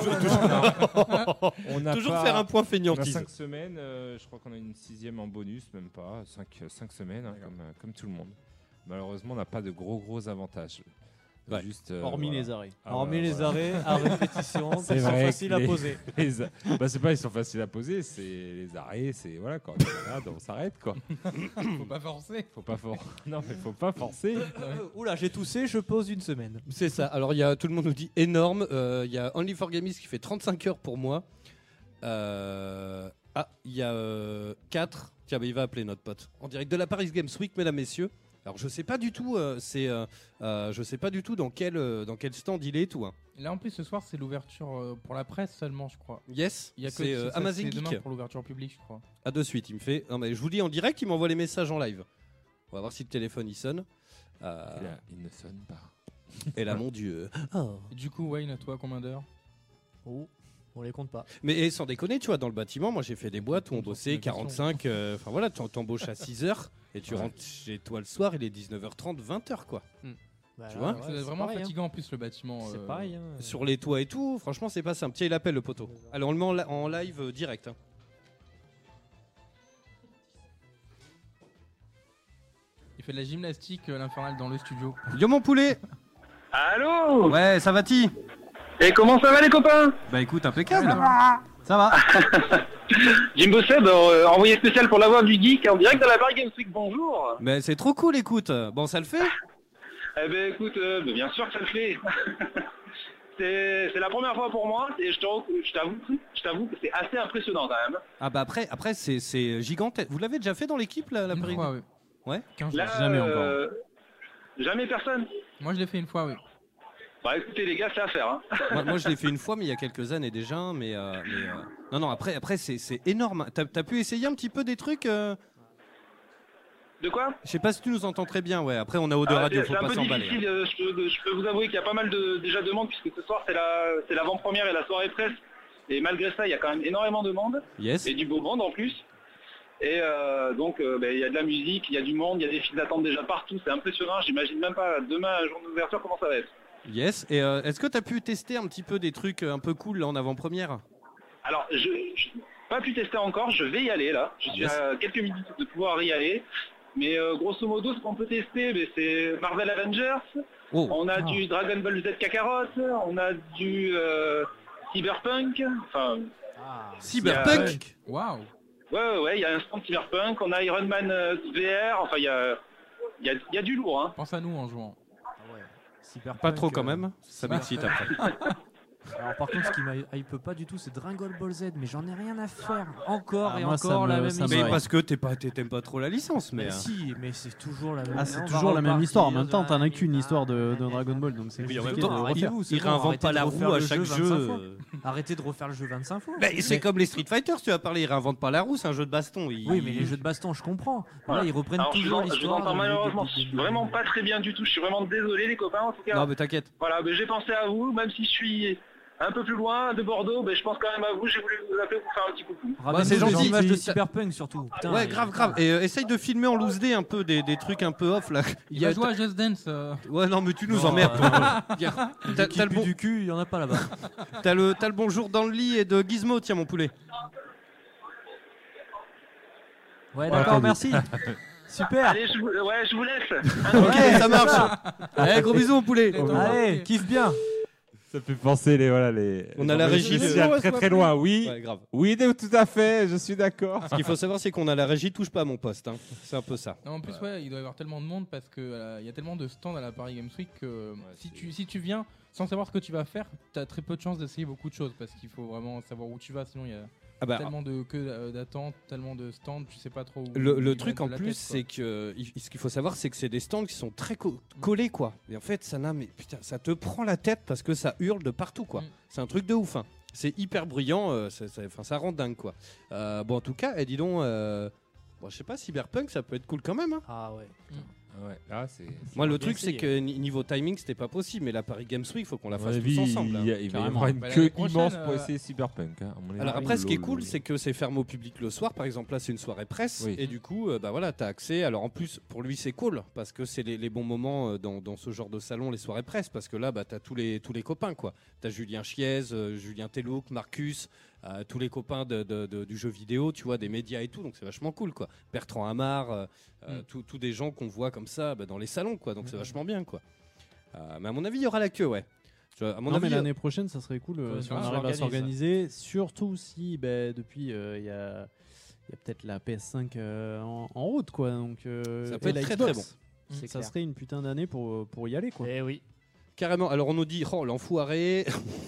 On a Toujours pas- faire un point On a feignantise. 5 semaines, je crois qu'on a une 6e en bonus, même pas, 5 semaines, hein, comme tout le monde. Malheureusement, on n'a pas de gros avantages. Ouais. Juste, Hormis voilà. les arrêts. Ah, Hormis voilà, les voilà. arrêts à répétition, C'est qui sont vrai faciles que à les- poser. Bah, c'est pas ils sont faciles à poser, c'est les arrêts, c'est voilà quand on est malade, on s'arrête quoi. Faut pas forcer. Faut pas non mais faut pas forcer. Oula, j'ai toussé, je pose une semaine. C'est ça. Alors, tout le monde nous dit énorme. Il y a Only for Gamies qui fait 35 heures pour moi. Il y a 4. Tiens, bah, il va appeler notre pote. En direct de la Paris Games Week, mesdames, messieurs. Alors, je sais pas du tout, je sais pas du tout dans quel stand il est et tout. Hein. Là, en plus, ce soir, c'est l'ouverture pour la presse seulement, je crois. Yes, Il y a que c'est ça, Amazing c'est demain Geek. pour l'ouverture publique, je crois. À de suite, il me fait. Non, mais je vous dis en direct, il m'envoie les messages en live. On va voir si le téléphone il sonne. Il ne sonne pas. Et là, mon Dieu. Et du coup, Wayne, toi, combien d'heures? Oh. On les compte pas. Mais sans déconner, tu vois, dans le bâtiment, moi j'ai fait des boîtes où on bossait 45. Enfin voilà, tu t'embauches à 6h et tu rentres chez toi le soir, il est 19h30, 20h quoi. Bah, Tu vois C'est vraiment fatigant en plus le bâtiment. C'est pareil. Hein. Sur les toits et tout, franchement, c'est pas simple. Tiens, il appelle le poteau. Alors on le met en live direct. Hein. Il fait de la gymnastique, l'infernal, dans le studio. Yo mon poulet. Allô? Ouais, ça va-t-il? Et comment ça va les copains? Bah écoute, impeccable. Ça va. Jimbo Seb, envoyé spécial pour la voix du geek en direct de la Paris Games Week, bonjour. Mais c'est trop cool, écoute. Bon, ça le fait? Eh ben écoute, bien sûr que ça le fait. C'est la première fois pour moi et je t'avoue que c'est assez impressionnant quand même. Ah bah après c'est gigantesque. Vous l'avez déjà fait dans l'équipe la Une Paris fois, oui. Ouais. 15 Là, jours. Jamais encore. Jamais personne. Moi je l'ai fait une fois, oui. Bah écoutez les gars, c'est à faire. Hein. moi je l'ai fait une fois, mais il y a quelques années déjà. Non, après c'est énorme. T'as pu essayer un petit peu des trucs De quoi? Je sais pas si tu nous entends très bien, ouais. Après, on a Eau de Radio, faut c'est un pas peu s'emballer. difficile, je peux vous avouer qu'il y a pas mal déjà de monde puisque ce soir c'est l'avant-première et la soirée presse. Et malgré ça, il y a quand même énormément de monde. Yes. Et du beau monde en plus. Et donc, il y a de la musique, il y a du monde, il y a des files d'attente déjà partout. C'est impressionnant. J'imagine même pas demain, jour d'ouverture, comment ça va être. Yes. Et est-ce que tu as pu tester un petit peu des trucs un peu cool là, en avant-première? Alors, je n'ai pas pu tester encore. Je vais y aller là. Je suis à quelques minutes de pouvoir y aller. Mais grosso modo, ce qu'on peut tester, c'est Marvel Avengers. Oh. On a du Dragon Ball Z Kakarot. On a du Cyberpunk. Enfin, Cyberpunk. Waouh. Ouais, il y a un stand Cyberpunk. On a Iron Man VR. Enfin, il y a du lourd. Hein. Pense à nous en jouant. Cyberpunk, Pas trop quand même. Ça m'excite après. Alors par contre, ce qui m'hype pas du tout, c'est Dragon Ball Z, mais j'en ai rien à faire. Encore et moi, encore la même ça me- histoire. Mais parce que t'aimes pas trop la licence, mais. Mais si, mais c'est toujours la même. Ah, c'est On va toujours la même repartir histoire. En même temps, dans t'en as un- qu'une histoire de Dragon Ball, donc c'est Oui, en compliqué même temps, de refaire. arrêtez-vous, c'est Ils bon, réinventent arrêtez pas de la refaire roue à le chaque 25 jeu. fois. Arrêtez de refaire le jeu 25 fois. C'est comme les Street Fighter, tu vas parler, ils réinventent pas la roue, c'est un jeu de baston. Oui, mais les jeux de baston, je comprends. Là, ils reprennent Alors, toujours je vous l'histoire. entends malheureusement vraiment pas très bien du tout. Je suis vraiment désolé les copains en tout cas. Non, mais t'inquiète. Voilà, j'ai pensé à vous, même si je suis un peu plus loin de Bordeaux, je pense quand même à vous. J'ai voulu vous appeler pour faire un petit coucou. c'est gentil. Des images de Cyberpunk surtout. Putain, Ouais, grave. Et essaye de filmer en loose day un peu des trucs un peu off là. Il va jouer à Just Dance. Ouais, non, mais tu nous emmerdes. toi. T'as le bon. du cul, il y en a pas là-bas. T'as le bonjour dans le lit et de Gizmo, tiens mon poulet. Ouais, d'accord, merci. Super. Allez, je vous laisse. Ok, ça marche. Allez, gros bisous mon poulet. Allez, kiffe bien. Ça fait penser les. On a la régie. Très très loin, oui. Ouais, grave. Oui, tout à fait, je suis d'accord. Ce qu'il faut savoir, c'est qu'on a la régie touche pas à mon poste. Hein. C'est un peu ça. Non, en plus, il doit y avoir tellement de monde parce que il y a tellement de stands à la Paris Games Week que si tu viens sans savoir ce que tu vas faire, tu as très peu de chances d'essayer beaucoup de choses parce qu'il faut vraiment savoir où tu vas. Sinon, il y a tellement de queues d'attente, tellement de stands, tu sais pas trop où. Le truc en plus, c'est que ce qu'il faut savoir, c'est que c'est des stands qui sont très collés, quoi. Et en fait, ça te prend la tête parce que ça hurle de partout, quoi. C'est un truc de ouf. Hein. C'est hyper bruyant, ça rend dingue, quoi. Bon, en tout cas, dis donc, je sais pas, Cyberpunk, ça peut être cool quand même. Hein. Ah ouais. Ouais, là, Moi, le bien truc, c'est essayé. que niveau timing, c'était pas possible. Mais la Paris Games Week, il faut qu'on la fasse À mon tous avis, ensemble. Il Hein. va y avoir une Bah, queue l'année prochaine, immense pour essayer Cyberpunk. Hein, à mon avis. Alors après, ce qui est cool, c'est que c'est fermé au public le soir. Par exemple, là, c'est une soirée presse. Oui. Et du coup, t'as accès. Alors en plus, pour lui, c'est cool. Parce que c'est les bons moments dans ce genre de salon, les soirées presse. Parce que là, t'as tous les copains, quoi. T'as Julien Chiez, Julien Tellouk, Marcus, tous les copains du jeu vidéo, tu vois, des médias et tout. Donc c'est vachement cool, quoi. Bertrand Hamar, tous des gens qu'on voit comme ça dans les salons, quoi. Donc c'est vachement bien, quoi. Mais à mon avis, il y aura la queue, ouais. À mon Non, avis, mais l'année prochaine, ça serait cool si on arrive à s'organiser. Surtout si depuis il y a peut-être la PS5 en route, quoi. Donc ça peut et être la très Xbox. très bon. C'est Ça clair. serait une putain d'année pour y aller, quoi. Eh oui. Carrément. Alors on nous dit, l'enfoiré.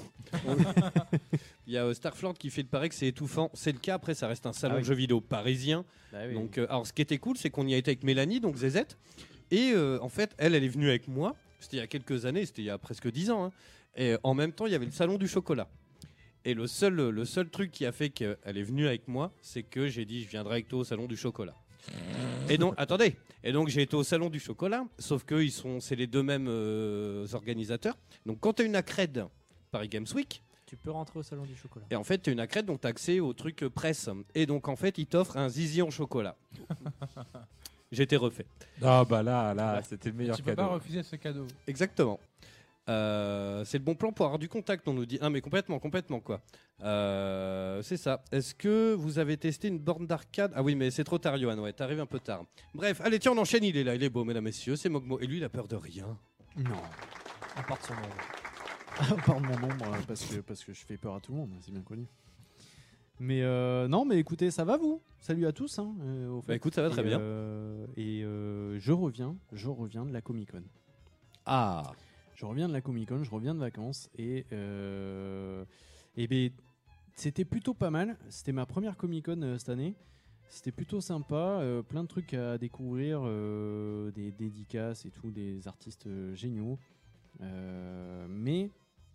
Il y a Starflord qui fait de paraître que c'est étouffant. C'est le cas. Après, ça reste un salon Ah oui. de jeux vidéo parisien. Bah oui. Donc, alors, ce qui était cool, c'est qu'on y a été avec Mélanie, donc ZZ. Et en fait, elle est venue avec moi. C'était il y a quelques années, c'était il y a presque 10 ans. Hein. Et en même temps, il y avait le salon du chocolat. Et le seul truc qui a fait qu'elle est venue avec moi, c'est que j'ai dit, je viendrai avec toi au salon du chocolat. Et donc, attendez. Et donc, j'ai été au salon du chocolat, sauf que c'est les deux mêmes organisateurs. Donc, quand tu as une accred Paris Games Week, Tu peux rentrer au salon du chocolat. Et en fait, tu as une accrète, donc tu as accès au truc presse. Et donc, en fait, ils t'offrent un zizi en chocolat. J'ai été refait. Ah bah là, c'était le meilleur Tu peux cadeau. pas refuser ce cadeau. Exactement. C'est le bon plan pour avoir du contact, on nous dit. Ah, mais complètement, quoi. C'est ça. Est-ce que vous avez testé une borne d'arcade? Ah oui, mais c'est trop tard, Johan. Ouais, t'arrives un peu tard. Bref, allez, tiens, on enchaîne. Il est là, il est beau, mesdames, messieurs. C'est Mogmo. Et lui, il a peur de rien. Non. On porte son nom. Par mon nombre, parce que je fais peur à tout le monde, c'est bien connu. Mais non, mais écoutez, ça va vous? Salut à tous. Hein, au fait. Bah écoute, ça va très bien. Je reviens de la Comic Con. Ah. Je reviens de la Comic Con, je reviens de vacances et ben, c'était plutôt pas mal. C'était ma première Comic Con cette année. C'était plutôt sympa, plein de trucs à découvrir, des dédicaces et tout, des artistes géniaux. Mais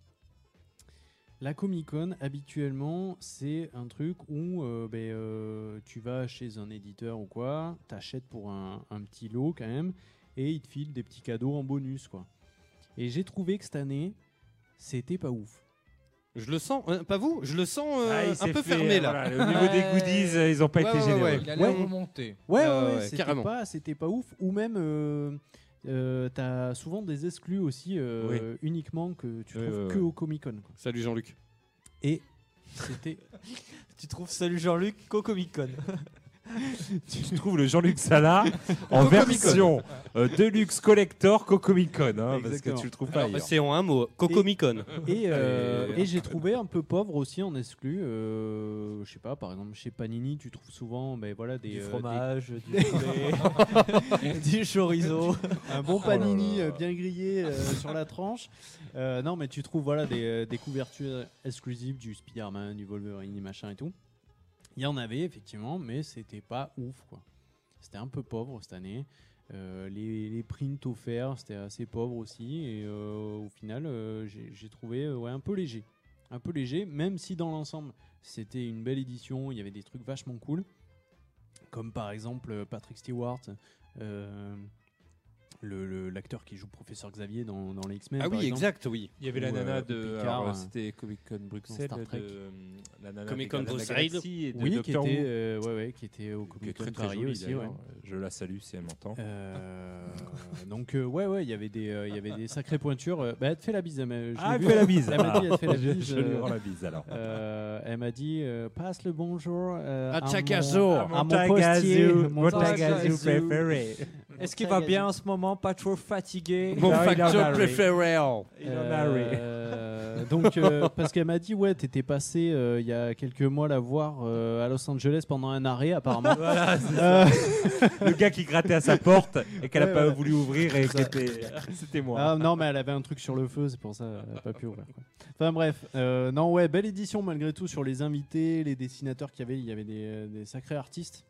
la Comic-Con, habituellement, c'est un truc où tu vas chez un éditeur ou quoi, t'achètes pour un petit lot quand même, et il te file des petits cadeaux en bonus, quoi. Et j'ai trouvé que cette année, c'était pas ouf. Je le sens, pas vous? Je le sens il un peu s'est fermé fait, là. voilà, au niveau des goodies, ils ont pas été généreux. Il a l'air remonté. Ouais, carrément. c'était pas ouf. Ou même, t'as souvent des exclus aussi, uniquement que tu trouves que au Comic-Con, quoi. Salut Jean-Luc. Et c'était. Tu trouves Salut Jean-Luc qu'au Comic-Con. Tu trouves le Jean-Luc Sala en version Deluxe Collector Coco-Micon, hein, parce que tu le trouves pas ailleurs. C'est en un mot, Coco-Micon. Et j'ai trouvé un peu pauvre aussi en exclu. Je sais pas, par exemple chez Panini, tu trouves souvent des du fromage, du poulet, du chorizo, un bon Panini bien grillé sur la tranche. Non, mais tu trouves des couvertures exclusives du Spider-Man, du Wolverine, du machin et tout. Il y en avait effectivement, mais c'était pas ouf, quoi. C'était un peu pauvre cette année. Les prints offerts, c'était assez pauvre aussi. Et au final, j'ai trouvé un peu léger. Un peu léger, même si dans l'ensemble, c'était une belle édition. Il y avait des trucs vachement cool. Comme par exemple Patrick Stewart, l'acteur qui joue Professeur Xavier dans les X-Men. Ah oui, exact, oui. Il y avait la nana de. Picard, alors, c'était Comic Con Bruxelles. Star Trek. La nana Comic Con de Gardiens de la Bruxelles. Galaxie et de Oui, Doctor Who, qui était au qui est Comic Con très très Paris jolie aussi. d'ailleurs. Ouais. Je la salue si elle m'entend. Donc il y avait des sacrées pointures. Elle te fait la bise. Elle fait la bise. Elle m'a dit, elle te fait la bise. Je lui rends la bise alors. Elle m'a dit, passe le bonjour à mon postier, mon tagazu préféré. Est-ce qu'il va bien en ce moment? Pas trop fatigué? Mon facteur préféré. Donc, parce qu'elle m'a dit, t'étais passé il y a quelques mois la voir à Los Angeles pendant un arrêt, apparemment. Voilà, c'est ça. Le gars qui grattait à sa porte et qu'elle n'a pas voulu ouvrir et c'était moi. Ah non, mais elle avait un truc sur le feu, c'est pour ça qu'elle n'a pas pu ouvrir, quoi. Enfin bref, belle édition malgré tout sur les invités, les dessinateurs qu'il y avait. Il y avait des sacrés artistes.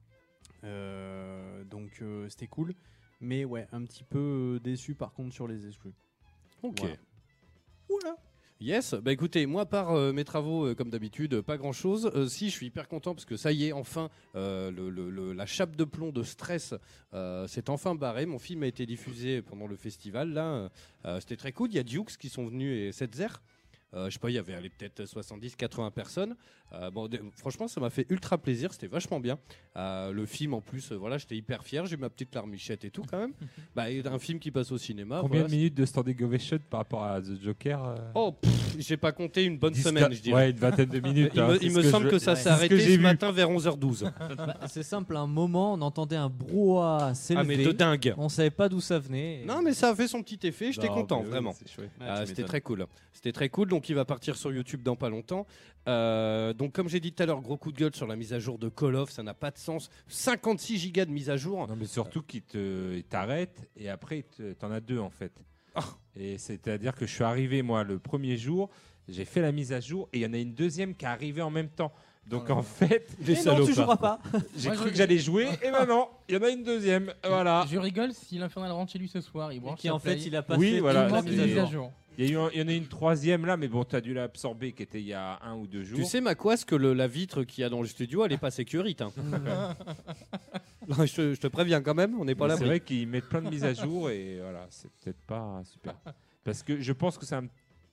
Donc c'était cool. Mais un petit peu déçu par contre sur les exclus. Ok. Voilà. Yes, bah écoutez, moi par mes travaux comme d'habitude, pas grand chose. Si, je suis hyper content parce que ça y est, enfin, la chape de plomb de Stress s'est enfin barrée. Mon film a été diffusé pendant le festival, là, c'était très cool. Il y a Dukes qui sont venus et Setzer. Je sais pas, il y avait peut-être 70-80 personnes. Franchement, ça m'a fait ultra plaisir, c'était vachement bien. Le film, en plus, j'étais hyper fier. J'ai eu ma petite larmichette et tout, quand même. Un film qui passe au cinéma. Combien de minutes de standing ovation par rapport à The Joker J'ai pas compté une bonne semaine, je dirais. Ouais, une vingtaine de minutes. Il me semble que ça s'est arrêté ce matin vers 11h12. C'est simple, un moment, on entendait un brouhaha s'élever. Ah, mais de dingue. On savait pas d'où ça venait. Non, mais ça a fait son petit effet, j'étais content, oui, vraiment. C'était très cool. C'était très cool, donc il va partir sur YouTube dans pas longtemps. Donc comme j'ai dit tout à l'heure, gros coup de gueule sur la mise à jour de Call of, ça n'a pas de sens. 56 gigas de mise à jour. Non, mais surtout qu'il t'arrête et après t'en as deux en fait. Et c'est-à-dire que je suis arrivé moi le premier jour, j'ai fait la mise à jour et il y en a une deuxième qui est arrivée en même temps. Donc en fait, non, tu joueras pas. J'ai cru que j'allais jouer et non, il y en a une deuxième. Voilà. Je rigole si l'Infernal rentre chez lui ce soir, il branche qui en fait il a pas fait la mise à jour. Il y en a une troisième là, mais bon, tu as dû l'absorber qui était il y a 1 ou 2 jours. Tu sais, Macoas, que la vitre qu'il y a dans le studio, elle est pas sécurite. Hein. Non, je te préviens quand même, on n'est pas là. C'est vrai qu'ils mettent plein de mises à jour et voilà, c'est peut-être pas super. Parce que je pense que c'est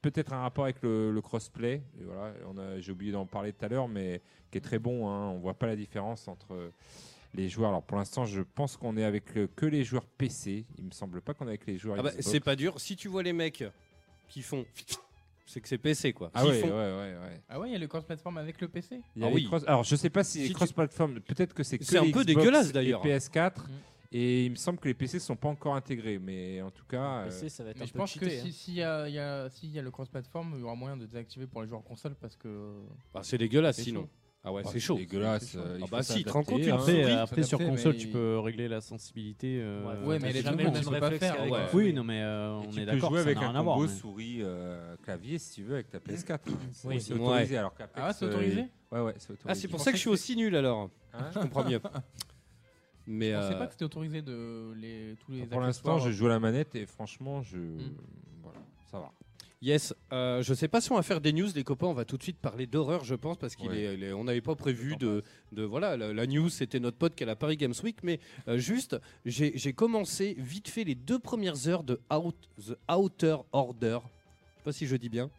peut-être un rapport avec le crossplay. Et voilà, j'ai oublié d'en parler tout à l'heure, mais qui est très bon. Hein. On voit pas la différence entre les joueurs. Alors pour l'instant, je pense qu'on est avec que les joueurs PC. Il me semble pas qu'on est avec les joueurs Xbox. C'est pas dur. Si tu vois les mecs qui font, c'est que c'est PC quoi. Ah ouais. Ah ouais, il y a le cross-platform avec le PC. Alors je sais pas si les cross-platform. Peut-être que c'est que c'est un les peu Xbox dégueulasse d'ailleurs. Et PS4. Et il me semble que les PC sont pas encore intégrés, mais en tout cas. PC, ça va être un je peu pense cheaté, que s'il y a le cross-platform, il y aura moyen de désactiver pour les joueurs console parce que. C'est dégueulasse c'est sinon. chaud. Ah ouais, c'est chaud. Dégueulasse. Si, 30 comptes, après sur console, tu peux régler la sensibilité. Ouais, mais les jamais le même réflexe faire. qu'avec Oui, non, mais on est d'accord. Tu peux jouer avec ça n'a un rien à voir, combo mais- souris clavier si tu veux avec ta PS4. Oui, c'est autorisé. Alors c'est autorisé. Ouais, c'est autorisé. Ah, c'est pour ça que je suis aussi nul alors. Je comprends mieux. Mais je pensais pas que c'était autorisé tous les. Pour l'instant, je joue à la manette et franchement, voilà, ça va. Yes, je sais pas si on va faire des news, les copains. On va tout de suite parler d'horreur, je pense, parce on n'avait pas prévu de voilà. La news, c'était notre pote qui est à la Paris Games Week, mais juste, j'ai commencé vite fait les 2 premières heures de The Outer Order. Je sais pas si je dis bien.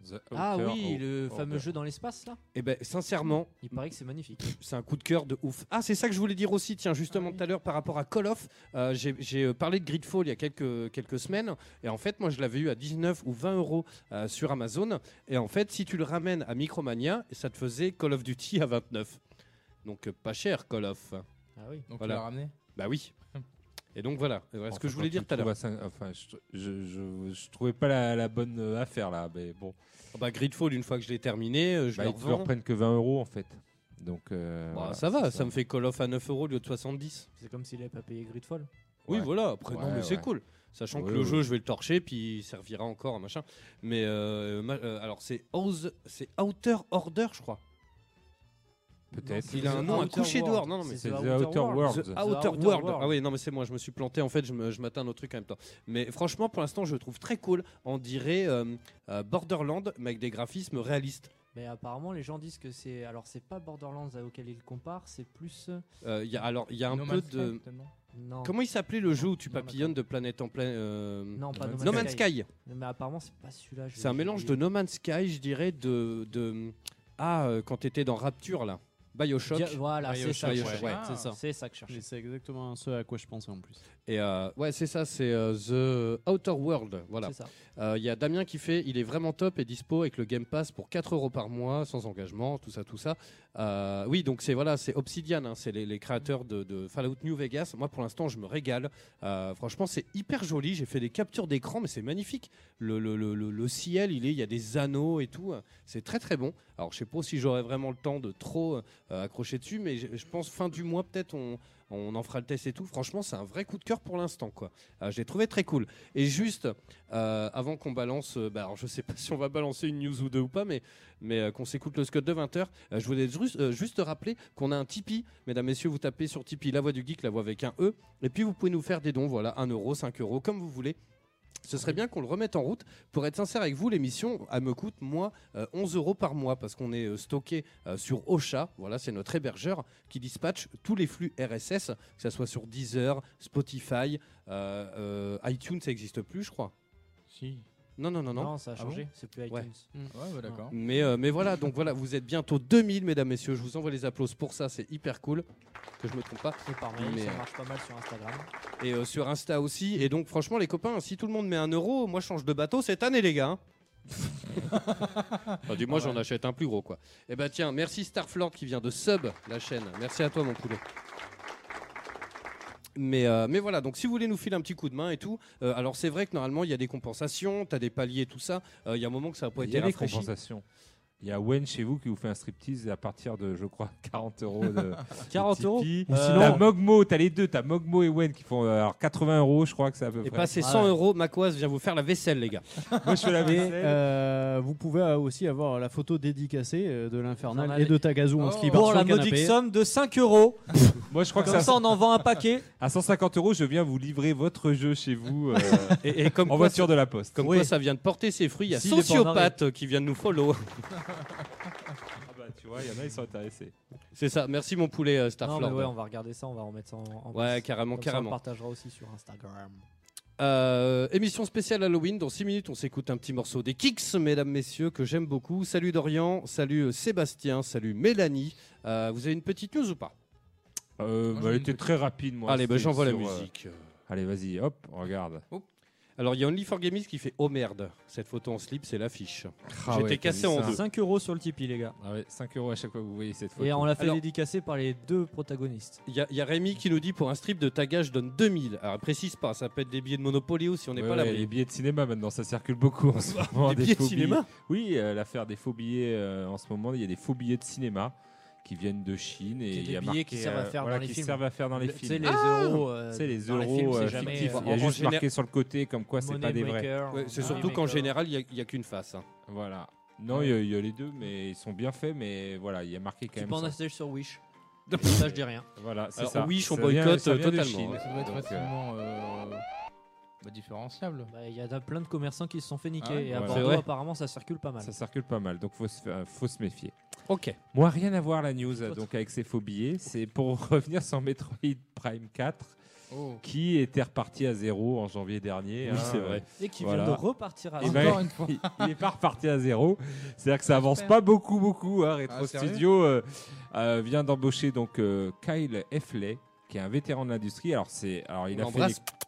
Le fameux jeu dans l'espace là. Eh ben, sincèrement, il paraît que c'est magnifique. C'est un coup de cœur de ouf. Ah, c'est ça que je voulais dire aussi. Tiens, justement tout à l'heure par rapport à Call of, j'ai parlé de Gridfall il y a quelques semaines, et en fait, moi, je l'avais eu à 19 ou 20 euros sur Amazon. Et en fait, si tu le ramènes à Micromania, ça te faisait Call of Duty à 29. Donc pas cher, Call of. Ah oui. Donc tu l'as ramené. Bah oui. Et donc voilà, ce que je voulais dire tout à l'heure. Je trouvais pas la bonne affaire là, mais bon. Gridfall, une fois que je l'ai terminé, ils ne reprennent que 20 euros en fait. Donc voilà, ça va, ça me fait Call of à 9 euros au lieu de 70. C'est comme s'il n'avait pas payé Gridfall. Oui, voilà, après, non, mais c'est cool. Sachant que le jeu, je vais le torcher, puis il servira encore, machin. Mais alors, c'est Outer Order, je crois. Peut-être. Il a un nom à coucher dehors. Non, mais c'est The Outer World. The Outer World. Ah oui, non, mais c'est moi, je me suis planté. En fait, je m'atteins un autre truc en même temps. Mais franchement, pour l'instant, je le trouve très cool. On dirait Borderlands, mais avec des graphismes réalistes. Mais apparemment, les gens disent que c'est. Alors, c'est pas Borderlands auquel ils le comparent, c'est plus. Il y a un peu de. Non. Comment il s'appelait le jeu où tu papillonnes de planète en pleine. Non, pas No Man's Sky. Mais apparemment, c'est pas celui-là. C'est un mélange de No Man's Sky, je dirais, quand t'étais dans Rapture là. BioShock. Voilà, c'est ça. C'est ça que je cherchais. C'est exactement ce à quoi je pensais en plus. Et c'est ça, c'est The Outer World. Voilà. Il y a Damien qui fait, il est vraiment top et dispo avec le Game Pass pour 4 euros par mois, sans engagement, tout ça. Oui, donc c'est Obsidian, hein, c'est les créateurs de Fallout New Vegas. Moi, pour l'instant, je me régale. Franchement, c'est hyper joli. J'ai fait des captures d'écran, mais c'est magnifique. Le ciel, il y a des anneaux et tout. C'est très très bon. Alors, je sais pas si j'aurai vraiment le temps de trop accrocher dessus, mais je pense fin du mois peut-être on en fera le test et tout. Franchement, c'est un vrai coup de cœur pour l'instant, quoi. Je l'ai trouvé très cool. Et juste avant qu'on balance, alors je sais pas si on va balancer une news ou deux ou pas, mais qu'on s'écoute le Scott de 20h, je voulais juste rappeler qu'on a un Tipeee. Mesdames, messieurs, vous tapez sur Tipeee La Voix du Geek, la voix avec un E, et puis vous pouvez nous faire des dons, voilà, 1 euro, 5 euros, comme vous voulez. Ce serait bien qu'on le remette en route. Pour être sincère avec vous, l'émission, elle me coûte, moi, 11 euros par mois parce qu'on est stocké sur Ocha. Voilà, c'est notre hébergeur qui dispatche tous les flux RSS, que ce soit sur Deezer, Spotify, iTunes, ça n'existe plus, je crois. Si. Non. Non, ça a changé, c'est plus iTunes. Ouais, d'accord. Mais voilà, donc voilà, vous êtes bientôt 2000, mesdames, messieurs. Je vous envoie les applaudissements pour ça, c'est hyper cool. Que je me trompe pas. C'est par mail, ça marche pas mal sur Instagram. Et sur Insta aussi. Et donc, franchement, les copains, si tout le monde met 1 euro, moi, je change de bateau cette année, les gars. Enfin, du moins, j'en achète un plus gros, quoi. Et bah, tiens, merci Starflord qui vient de sub la chaîne. Merci à toi, mon poulet. Mais voilà, donc si vous voulez nous filer un petit coup de main et tout, alors c'est vrai que normalement il y a des compensations, tu as des paliers, tout ça. Il y a un moment que ça n'a pas été rafraîchi. Il y a des compensations. Il y a Wen chez vous qui vous fait un striptease à partir de, je crois, 40 euros de 40 euros. Sinon, t'as Mogmo, t'as les deux, t'as Mogmo et Wen qui font alors 80 euros, je crois que c'est à peu près. Et passez 100 euros, Macoise vient vous faire la vaisselle, les gars. Moi, je fais la vaisselle. Vous pouvez aussi avoir la photo dédicacée de l'Infernal et de Tagazu en slip pour la modique somme de 5 euros. Moi, je crois que ça, on en vend un paquet. À 150 euros, je viens vous livrer votre jeu chez vous et comme en voiture de la poste. Comme quoi, ça vient de porter ses fruits. Il y a Sociopathe qui vient de nous follow. Tu vois, il y en a, ils sont intéressés. C'est ça, merci mon poulet Starflord. Non, mais ouais, on va regarder ça, on va remettre ça en ouais, carrément. On le partagera aussi sur Instagram. Émission spéciale Halloween. Dans 6 minutes, on s'écoute un petit morceau des Kicks, mesdames, messieurs, que j'aime beaucoup. Salut Dorian, salut Sébastien, salut Mélanie. Vous avez une petite news ou pas? Elle était très rapide, moi. Allez, j'envoie la sur, musique. Allez, vas-y, hop, regarde. Alors, il y a Only4Gamers qui fait oh merde. Cette photo en slip, c'est l'affiche. Ah J'étais ouais, cassé t'as vu en ça. deux. 5 € sur le Tipeee, les gars. Ah ouais, 5 € à chaque fois que vous voyez cette photo. Et on l'a fait Alors- dédicacer par les 2 protagonistes. Il y a Rémi qui nous dit pour un strip de tagage, je donne 2000. Alors, précise pas, ça peut être des billets de Monopoly ou si on n'est Ouais, pas là. ouais, les billets de cinéma maintenant, ça circule beaucoup en ce moment. Des billets de faux cinéma. Oui, l'affaire des faux billets en ce moment, il y a des faux billets de cinéma qui viennent de Chine et C'est il des y a billets marqué, qui servent à faire voilà, dans les qui films. servent à faire dans les Tu sais, films. les euros. C'est les dans les films, euros c'est jamais, fictifs. Il y en a juste général- marqué sur le côté comme quoi c'est pas des vrais. Moneymaker, Ouais, c'est Money surtout qu'en Maker. général, il n'y a qu'une face. Hein. Voilà. Non, il y a les deux, mais ils sont bien faits, mais voilà, il y a marqué quand Tu même. peux en ça. acheter sur Wish. Ça, je dis rien. Voilà, c'est Alors, ça. Wish, on Ça boycotte ça vient de totalement, Chine. hein. Ça doit être Donc, facilement différenciable. Bah, il y a plein de commerçants qui se sont fait niquer. Ah ouais, et à voilà. C'est Bordeaux, vrai. apparemment, ça circule pas mal. Ça circule pas mal, donc faut se méfier. Ok. Moi, rien à voir la news donc avec ces faux billets. C'est pour revenir sur Metroid Prime 4 qui était reparti à 0 en janvier dernier. Oui, c'est vrai. Et qui Voilà. vient de repartir à Eh zéro. ben, Encore une fois. il n'est pas reparti à 0. C'est-à-dire que ça avance pas beaucoup. Hein. Retro Ah, sérieux Studio vient d'embaucher donc Kyle Effley, qui est un vétéran de l'industrie. Alors il a fait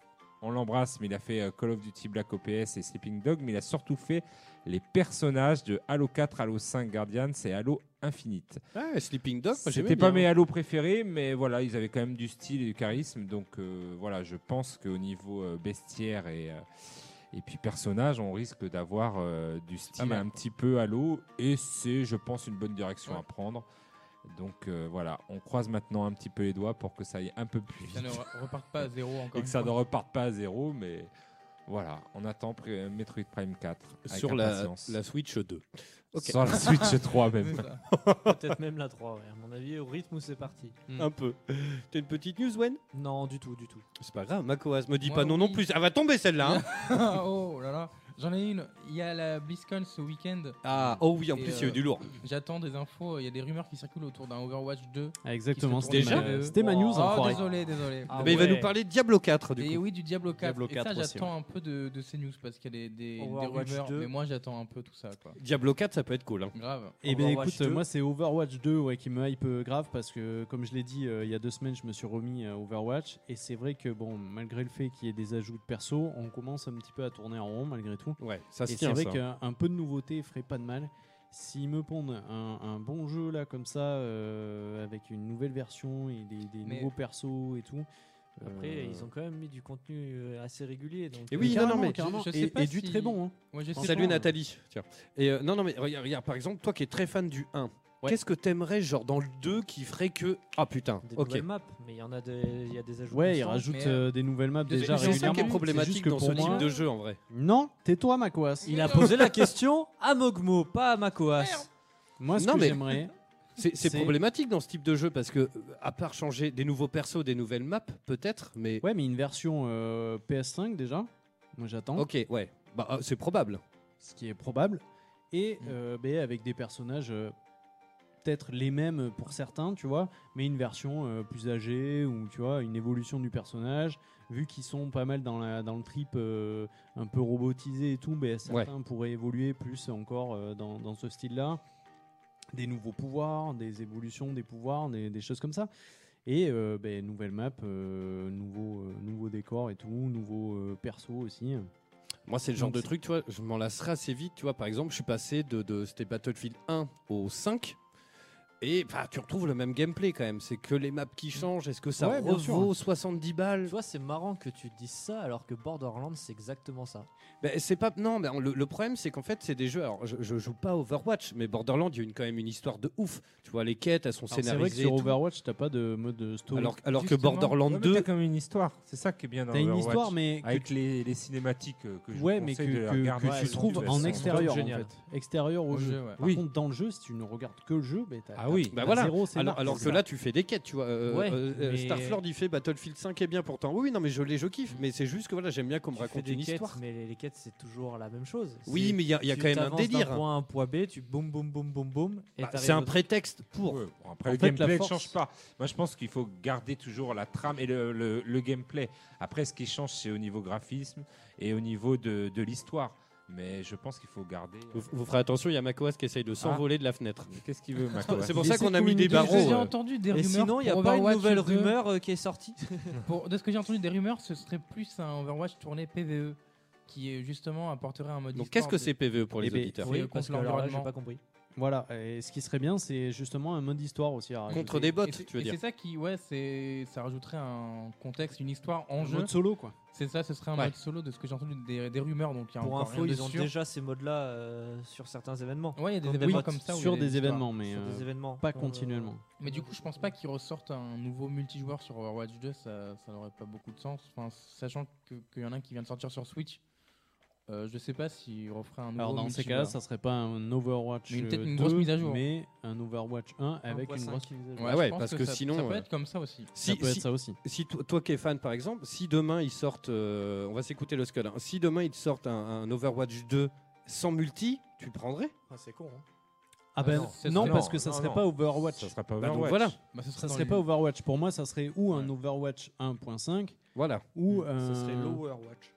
on l'embrasse, mais il a fait Call of Duty Black Ops et Sleeping Dog, mais il a surtout fait les personnages de Halo 4, Halo 5 Guardians et Halo Infinite. Ah, Sleeping Dog, moi, j'aimais C'était pas bien. mes Halo préférés, mais voilà, ils avaient quand même du style et du charisme. Donc voilà, je pense qu'au niveau bestiaire et puis personnage, on risque d'avoir du style mal. un petit peu Halo, et c'est, je pense, une bonne direction à prendre. Donc voilà, on croise maintenant un petit peu les doigts pour que ça aille un peu plus Ça vite ne reparte pas à 0 encore. et que ça ne reparte pas à 0, mais voilà, on attend Metroid Prime 4 avec Sur impatience. la Switch 2. Ok. Sur la Switch 3 même. Peut-être même la 3, ouais. À mon avis, au rythme où c'est parti. Un peu. T'as une petite news, Wen? Non, du tout. C'est pas grave, Makoas me dit Moi, pas non oui. non plus. Elle va tomber celle-là. Hein. Oh là là. J'en ai une. Il y a la BlizzCon ce week-end. Ah, oh oui, en Et, plus, il y a eu du lourd. J'attends des infos. Il y a des rumeurs qui circulent autour d'un Overwatch 2. Ah, exactement, qui se c'était tourne ma, mal. c'était ma news. Oh, enfoiré. désolé. Ah Mais il va ouais. nous parler de Diablo 4, du Et coup. oui, du Diablo 4. Diablo Et ça, 4 aussi, j'attends un peu de ces news parce qu'il y a des Overwatch rumeurs. 2. Mais moi, j'attends un peu tout ça. Quoi. Diablo 4, ça peut être cool. Hein. Grave. Et ben Overwatch écoute, 2. moi c'est Overwatch 2 qui me hype grave parce que comme je l'ai dit il y a 2 semaines, je me suis remis à Overwatch et c'est vrai que bon, malgré le fait qu'il y ait des ajouts de perso, on commence un petit peu à tourner en rond malgré tout. Ouais, ça se Et tient, c'est vrai ça. qu'un peu de nouveauté ferait pas de mal. S'ils me pondent un bon jeu là comme ça avec une nouvelle version et des Mais- nouveaux persos et tout. Après, ils ont quand même mis du contenu assez régulier. Donc, Et oui, carrément, non, mais carrément. je sais et, pas et du si- très bon. Hein. Moi, je sais Salut pas. Nathalie. Tiens. Et non, mais regarde, par exemple, toi qui es très fan du 1, qu'est-ce que t'aimerais, genre, dans le 2 qui ferait que. Ah putain, des ok. nouvelles maps, mais il y a des ajouts. Ouais, ils constants. rajoutent mais, des nouvelles maps c'est déjà C'est ça régulièrement. qui est C'est problématique juste que dans ce pour type moi- de jeu en vrai. Non, tais-toi Makoas. Il a posé la question à Mogmo, pas à Makoas. Moi ce Non, que mais- j'aimerais. C'est C'est- problématique dans ce type de jeu parce que, à part changer des nouveaux persos, des nouvelles maps, peut-être, mais. Ouais, mais une version PS5 déjà. Moi j'attends. Ok, ouais. Bah, c'est probable. Ce qui est probable. Et avec des personnages peut-être les mêmes pour certains, tu vois, mais une version plus âgée ou tu vois, une évolution du personnage. Vu qu'ils sont pas mal dans le trip un peu robotisé et tout, certains pourraient évoluer plus encore dans ce style-là. Des nouveaux pouvoirs, des évolutions des pouvoirs, des choses comme ça. Et nouvelle map, nouveau décor et tout, nouveau perso aussi. Moi, c'est le genre Donc, de c'est- truc, tu vois, je m'en lasserai assez vite. Tu vois, par exemple, je suis passé de c'était Battlefield 1 au 5. Et bah, tu retrouves le même gameplay quand même. C'est que les maps qui changent. Est-ce que ça Ouais, bien sûr. revaut 70 balles? Tu vois, c'est marrant que tu dises ça alors que Borderlands, c'est exactement ça. Ben, c'est pas non, mais le problème c'est qu'en fait c'est des jeux. Alors je joue pas à Overwatch, mais Borderlands il y a quand même une histoire de ouf. Tu vois les quêtes, elles sont Alors, c'est vrai que scénarisées. sur et tout. Overwatch, t'as pas de mode story. Alors que Justement. Borderlands Ouais, mais 2, t'as quand même une histoire. C'est ça qui est bien dans t'as une Overwatch. histoire, mais Avec les cinématiques que je ouais, mais conseille de que regarder tu sur trouves YouTube, en elles sont extérieur en géniales. fait, extérieur au Au jeu. jeu, ouais. Par Oui. contre, dans le jeu, si tu ne regardes que le jeu, t'as Ah oui. Bah voilà. 0, c'est Alors que là, tu fais des quêtes, tu vois. Mais- Starflord, il fait Battlefield 5 est bien pourtant. Oui, non, mais je kiffe. Mais c'est juste que voilà, j'aime bien qu'on me Tu fais raconte des une quêtes, histoire. mais les quêtes, c'est toujours la même chose. Oui, C'est- mais il y a tu quand même un t'avances délire. d'un point A à un point B, tu boum, boum, boum, boum, boum. Et Bah, t'arrives c'est un au- prétexte pour. Ouais, bon, après, En le fait, gameplay la ne force- change pas. Moi, je pense qu'il faut garder toujours la trame et le gameplay. Après, ce qui change, c'est au niveau graphisme et au niveau de l'histoire. Mais je pense qu'il faut garder. Vous ferez attention, il y a Makoas qui essaye de s'envoler de la fenêtre. Qu'est-ce qu'il veut, Makoas? C'est pour Il ça essaie qu'on a de mis des communiquer. barreaux. J'ai entendu des Et rumeurs. sinon, il n'y a pour pas une Overwatch nouvelle 2. rumeur qui est sortie. De ce que j'ai entendu des rumeurs, ce serait plus un Overwatch tourné PVE qui justement apporterait un mode. Donc histoire qu'est-ce que c'est PVE pour les Eh ben, auditeurs Oui, parce contre que alors là, j'ai l'environnement. pas compris. Voilà, et ce qui serait bien, c'est justement un mode histoire aussi à rajouter. Contre des bots, Et c'est- tu veux et dire. c'est ça qui, ouais, ça rajouterait un contexte, une histoire en Un jeu. mode solo, quoi. C'est ça, ce serait un Ouais. mode solo de ce que j'ai entendu des rumeurs. Donc il y a Pour encore info, rien de ils ont sûr. déjà ces modes-là sur certains événements. Ouais, il y a des Comme événements bots comme ça. où il y a Sur des des histoires. événements, mais Sur des événements. pas continuellement. Mais du coup, je pense pas qu'ils ressortent un nouveau multijoueur sur Overwatch 2, ça n'aurait pas beaucoup de sens. Enfin, sachant qu'il y en a un qui vient de sortir sur Switch, je sais pas s'ils referaient un nouveau Alors dans ces multijoueur. cas-là, ça serait pas un Overwatch Mais peut-être une 2, grosse mise à jour. mais un Overwatch 1 avec une 1.5. grosse mise à jour. Ouais, Ouais, je pense parce que que ça, sinon, ça peut être comme ça aussi. Ça peut être ça aussi. Si toi qui es fan par exemple, si demain ils sortent, on va s'écouter le Scud, hein. Si demain ils sortent un Overwatch 2 sans multi, tu le prendrais? C'est con. Hein. Ah ben non, non, parce que ça non, serait non. pas Overwatch. Ça sera pas Bah, donc Overwatch. voilà. Bah, ce Ça dans serait les- pas Overwatch. Pour moi, ça serait ou un Overwatch 1.5 Voilà. ou Ça serait Lower Watch.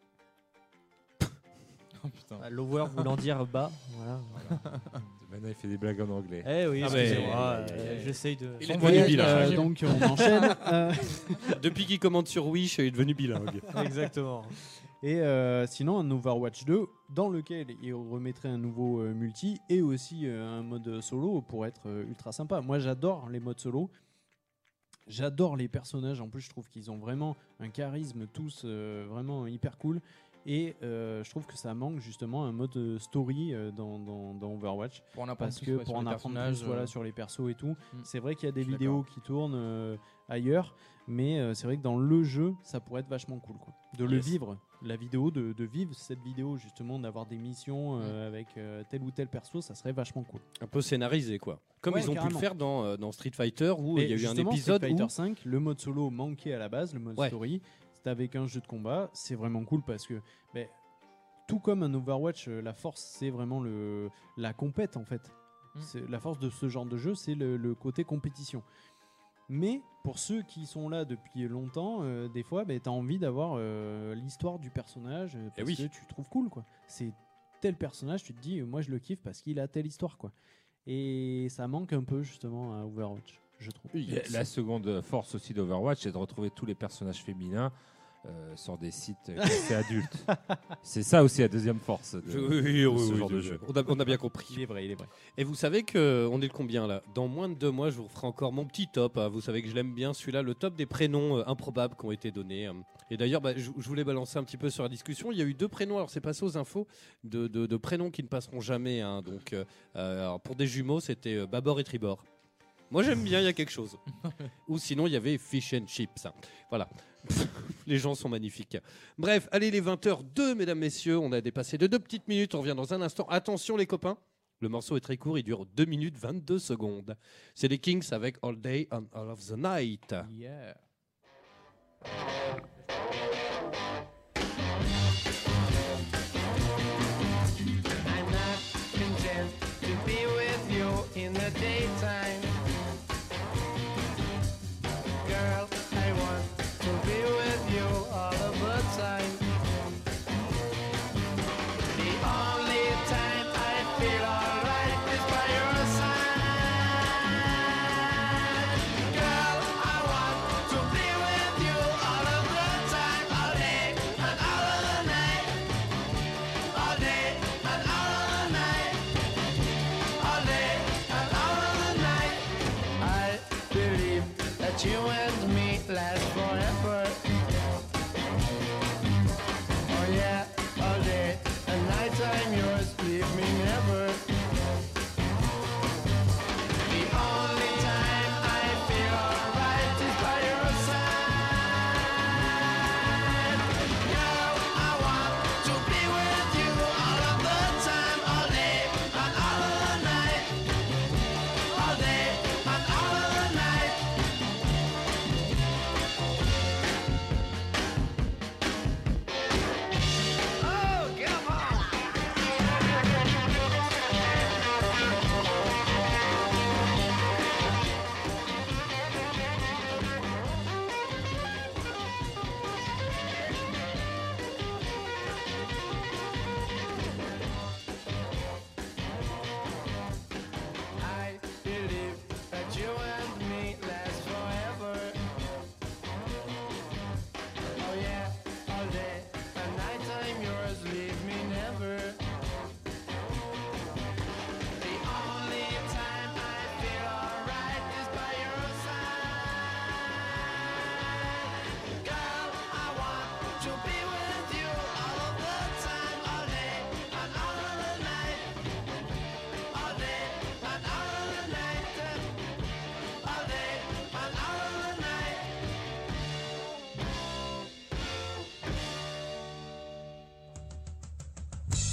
Oh, putain. Lower voulant dire bas. Voilà. Maintenant, il fait des blagues en anglais. Eh oui, Ah, mais- excusez-moi. J'essaye de. Il est devenu bilingue. donc on enchaîne. Depuis qu'il commande sur Wish, il est devenu bilingue. Exactement. Et sinon, un Overwatch 2 dans lequel il remettrait un nouveau multi et aussi un mode solo pour être ultra sympa. Moi, j'adore les modes solo. J'adore les personnages. En plus, je trouve qu'ils ont vraiment un charisme, tous vraiment hyper cool. Et je trouve que ça manque justement un mode story dans Overwatch. Pour en apprendre Parce plus, que ouais, pour sur en les apprendre personnages, plus voilà, sur les persos et tout, Mm. c'est vrai qu'il y a des Je suis vidéos qui tournent ailleurs, mais c'est vrai que dans le jeu, ça pourrait être vachement cool. Quoi. De le Yes. vivre, la vidéo, de vivre cette vidéo justement, d'avoir des missions avec tel ou tel perso, ça serait vachement cool. Un peu scénarisé quoi. Comme Ouais, ils ont pu carrément. le faire dans Street Fighter où Et il y a eu un justement, épisode Street Fighter où 5, le mode solo manquait à la base, le mode Ouais. story. C'était avec un jeu de combat, c'est vraiment cool parce que ben, tout comme un Overwatch, la force c'est vraiment la compète en fait. C'est la force de ce genre de jeu, c'est le côté compétition. Mais pour ceux qui sont là depuis longtemps, des fois, tu as envie d'avoir l'histoire du personnage parce oui. que tu trouves cool. Quoi. C'est tel personnage, tu te dis, moi je le kiffe parce qu'il a telle histoire. Quoi. Et ça manque un peu justement à Overwatch, je trouve. La seconde force aussi d'Overwatch, c'est de retrouver tous les personnages féminins sur des sites classés adultes. C'est ça aussi la deuxième force de ce genre de jeu. On a bien compris. Il est vrai, il est vrai. Et vous savez qu'on est le combien là? Dans moins de 2 mois, je vous ferai encore mon petit top. Hein. Vous savez que je l'aime bien, celui-là, le top des prénoms improbables qui ont été donnés. Et d'ailleurs, je voulais balancer un petit peu sur la discussion. Il y a eu 2 prénoms, alors c'est passé aux infos, de prénoms qui ne passeront jamais. Hein. Donc, alors, pour des jumeaux, c'était Babor et Tribord. Moi, j'aime bien, il y a quelque chose. Ou sinon, il y avait Fish and Chips. Hein. Voilà. Les gens sont magnifiques. Bref, allez, les 20h02, mesdames, messieurs. On a dépassé de 2 petites minutes. On revient dans un instant. Attention, les copains. Le morceau est très court. Il dure 2 minutes 22 secondes. C'est les Kings avec All Day and All of the Night. Yeah. I'm not content to be with you in the daytime. Girl, I want to be with you all of the time. The only time I feel alright is by your side. Girl, I want to be with you all of the time, all day and all of the night. All day and all of the night. All day and all of the night. I believe that you and me last forever. Oh yeah, all day and night I'm yours, leave me never. The only time I feel alright is by your side. Girl, I want to be with you all of the time, all day and all of the night. All day and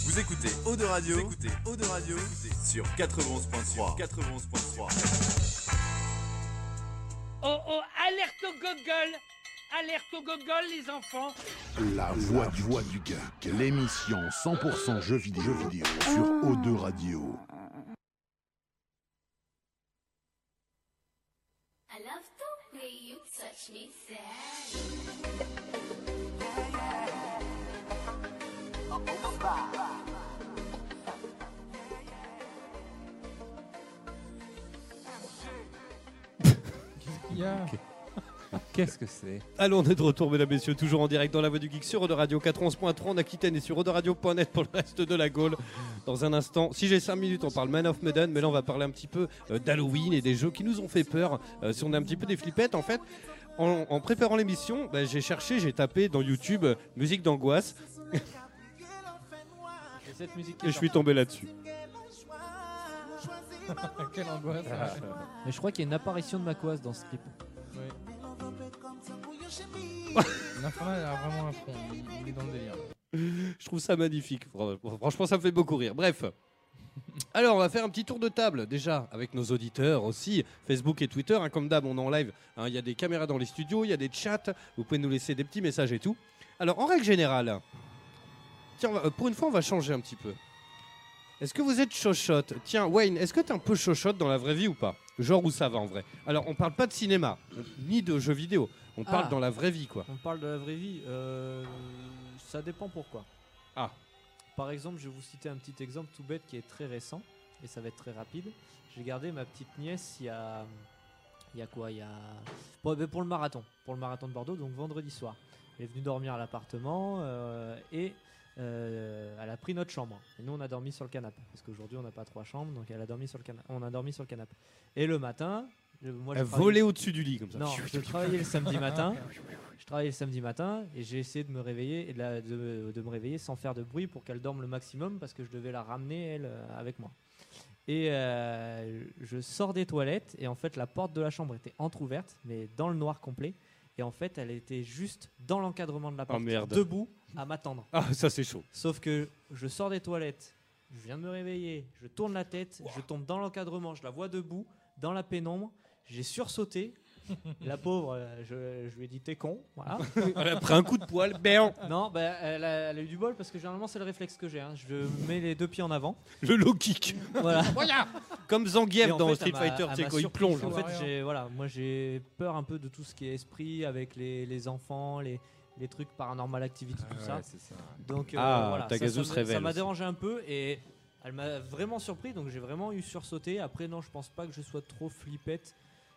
Vous écoutez Eau de Radio, sur 91.3. Oh oh, alerte au gogol. Alerte au gogol, les enfants. La voix du geek, l'émission 100% jeux vidéo sur O2 Radio. I love the way you touch me, sad. Qu'est-ce que c'est? Allons, on est de retour, mesdames, messieurs, toujours en direct dans la voix du geek sur Eau de Radio 91.3 en Aquitaine et sur eau-de-radio.net pour le reste de la Gaule. Dans un instant, si j'ai 5 minutes, on parle Man of Medan, mais là on va parler un petit peu d'Halloween et des jeux qui nous ont fait peur. Si on a un petit peu des flippettes, en fait, en préparant l'émission, j'ai tapé dans YouTube musique d'angoisse Cette musique et je suis tombé là-dessus. Quelle angoisse. Mais je crois qu'il y a une apparition de Makoas dans ce clip. L'Infernal a vraiment un fond, il est dans le délire. Je trouve ça magnifique. Franchement, ça me fait beaucoup rire. Bref. Alors, on va faire un petit tour de table, déjà, avec nos auditeurs aussi, Facebook et Twitter. Comme d'hab, on est en live. Il y a des caméras dans les studios, il y a des chats. Vous pouvez nous laisser des petits messages et tout. Alors, en règle générale, tiens, pour une fois, on va changer un petit peu. Est-ce que vous êtes chochotte? Tiens, Wayne, est-ce que t'es un peu chochotte dans la vraie vie ou pas? Genre où ça va en vrai? Alors, on parle pas de cinéma, ni de jeux vidéo. On parle dans la vraie vie, quoi. On parle de la vraie vie. Ça dépend pourquoi. Ah. Par exemple, je vais vous citer un petit exemple tout bête qui est très récent et ça va être très rapide. J'ai gardé ma petite nièce il y a pour le marathon de Bordeaux, donc vendredi soir. Elle est venue dormir à l'appartement et elle a pris notre chambre. Et nous on a dormi sur le canapé parce qu'aujourd'hui on n'a pas 3 chambres, donc elle a dormi sur le canapé. On a dormi sur le canapé. Et le matin, elle volait au-dessus du lit comme ça. Non, je travaillais le samedi matin. Je travaillais le samedi matin et j'ai essayé de me réveiller et de me réveiller sans faire de bruit pour qu'elle dorme le maximum parce que je devais la ramener elle avec moi. Et je sors des toilettes et en fait la porte de la chambre était entrouverte mais dans le noir complet. Et en fait, elle était juste dans l'encadrement de la porte, debout, à m'attendre. Ah, ça c'est chaud. Sauf que je sors des toilettes, je viens de me réveiller, je tourne la tête, je tombe dans l'encadrement, je la vois debout, dans la pénombre, j'ai sursauté. La pauvre, je lui ai dit t'es con, voilà. Elle a pris un coup de poil, béant. Non, elle a eu du bol parce que généralement c'est le réflexe que j'ai. Je mets les 2 pieds en avant. Le low kick. Voilà. Comme Zangief dans Street Fighter, tu sais quand il plonge. En fait, moi j'ai peur un peu de tout ce qui est esprit avec les enfants, les trucs paranormal activity, tout ça. Ça. Donc voilà, Tagazu se révèle. Ça m'a dérangé un peu et elle m'a vraiment surpris, donc j'ai vraiment eu sursauté. Après non, je pense pas que je sois trop flippette.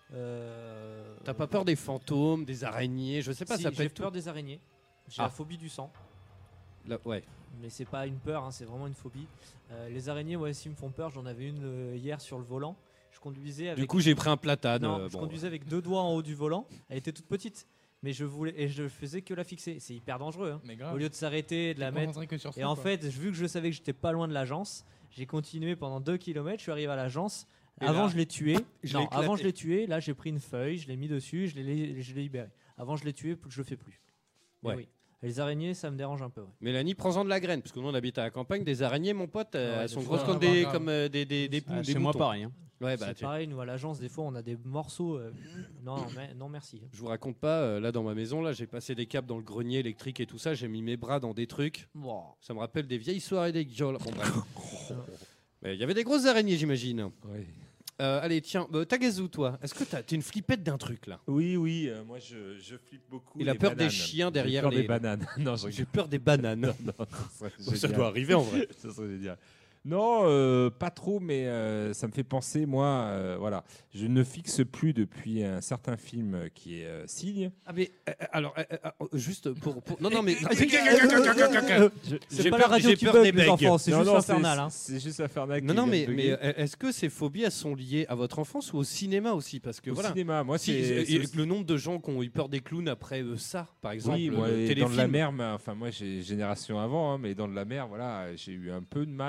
T'as pas peur des fantômes, des araignées? Je sais pas, si, ça peut j'ai être peur tout. des araignées. J'ai la phobie du sang. Là, ouais. Mais c'est pas une peur, c'est vraiment une phobie. Les araignées, aussi me font peur. J'en avais une hier sur le volant. Je conduisais avec... Du coup, j'ai pris un platane. Non, je conduisais avec 2 doigts en haut du volant. Elle était toute petite. Mais je faisais que la fixer. C'est hyper dangereux. Mais grave. Au lieu de s'arrêter, de la mettre. Et en fait, vu que je savais que j'étais pas loin de l'agence, j'ai continué pendant 2 km. Je suis arrivé à l'agence. Avant, je l'ai tué. Avant, je l'ai tué. Là, j'ai pris une feuille, je l'ai mis dessus, je l'ai libéré. Avant, je l'ai tué, je le fais plus. Ouais. Oui. Les araignées, ça me dérange un peu. Ouais. Mélanie, prends-en de la graine, parce que nous, on habite à la campagne. Des araignées, mon pote, elles sont grosses comme des poules. Chez moi, pareil. Ouais, c'est pareil, nous, à l'agence, des fois, on a des morceaux. Non, merci. Je vous raconte pas, là, dans ma maison, là, j'ai passé des câbles dans le grenier électrique et tout ça. J'ai mis mes bras dans des trucs. Wow. Ça me rappelle des vieilles soirées des gueules. Bon, bref. Il y avait des grosses araignées, j'imagine. Oui. Allez, tiens, Tagazu, toi, est-ce que t'es une flippette d'un truc là? Oui, moi je flippe beaucoup. Il a peur des chiens derrière les bananes. Non, j'ai peur des bananes. Ça doit arriver en vrai. Ça serait génial. Non, pas trop, mais ça me fait penser, moi, voilà, je ne fixe plus depuis un certain film qui est Signe. Ah mais alors, juste pour... non mais c'est pas la radio qui bug, les enfants, c'est juste infernal. C'est juste infernal. Non mais est-ce que ces phobies elles sont liées à votre enfance ou au cinéma aussi? Parce que au voilà, cinéma, moi c'est le nombre de gens qui ont eu peur des clowns après ça, par exemple. Oui, moi, dans de la mer, enfin moi j'ai génération avant, mais dans de la mer, voilà, j'ai eu un peu de mal quand même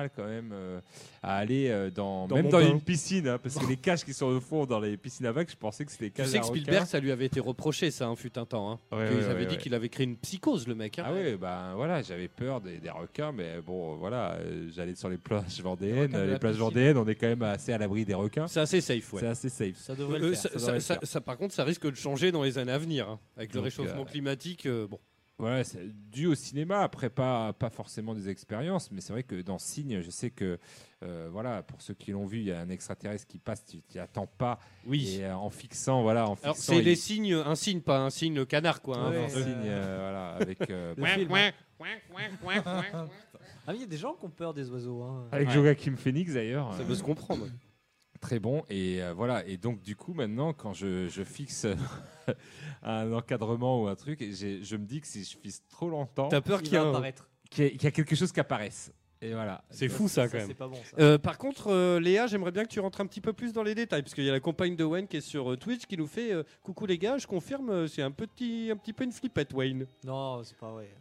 même à aller Dans même mon dans bain. une piscine, hein, parce que les cages qui sont au fond dans les piscines à vagues, je pensais que c'était des Tu cages sais à que requins. Spielberg, ça lui avait été reproché, ça, fut un temps. Hein. Ouais, Ils ouais, avaient ouais, dit ouais. qu'il avait créé une psychose, le mec. Hein. Ah oui, ben voilà, j'avais peur des requins, mais bon, voilà, j'allais sur les plages vendéennes. requins de Les la plages piscine. vendéennes, on est quand même assez à l'abri des requins. C'est assez safe, ouais. C'est assez safe. Ça devrait le faire. devrait le faire. Ça, par contre, ça risque de changer dans les années à venir. Hein. Avec le Donc, réchauffement climatique, bon. Ouais, c'est dû au cinéma. Après, pas forcément des expériences, mais c'est vrai que dans Signe, je sais que, voilà, pour ceux qui l'ont vu, il y a un extraterrestre qui passe, tu t'y attends pas. Oui. Et en fixant, voilà, en Alors, fixant. c'est les signes, un signe, pas un signe, le canard, quoi. Hein, Ouais, enfin, un signe, voilà, avec. Le film, hein. Ah oui, il y a des gens qui ont peur des oiseaux. Hein. Avec Joachim Phoenix d'ailleurs. Ça peut se comprendre. Très bon. Et voilà. Et donc, du coup, maintenant, quand je fixe un encadrement ou un truc, je me dis que si je fixe trop longtemps, T'as peur qu'il y, qu'il y a quelque chose qui apparaisse. Et voilà. C'est fou ça quand même. C'est pas bon, ça. Par contre, Léa, j'aimerais bien que tu rentres un petit peu plus dans les détails, parce qu'il y a la compagne de Wayne qui est sur Twitch qui nous fait coucou les gars, je confirme, c'est un petit peu une flippette Wayne. Non, c'est pas vrai.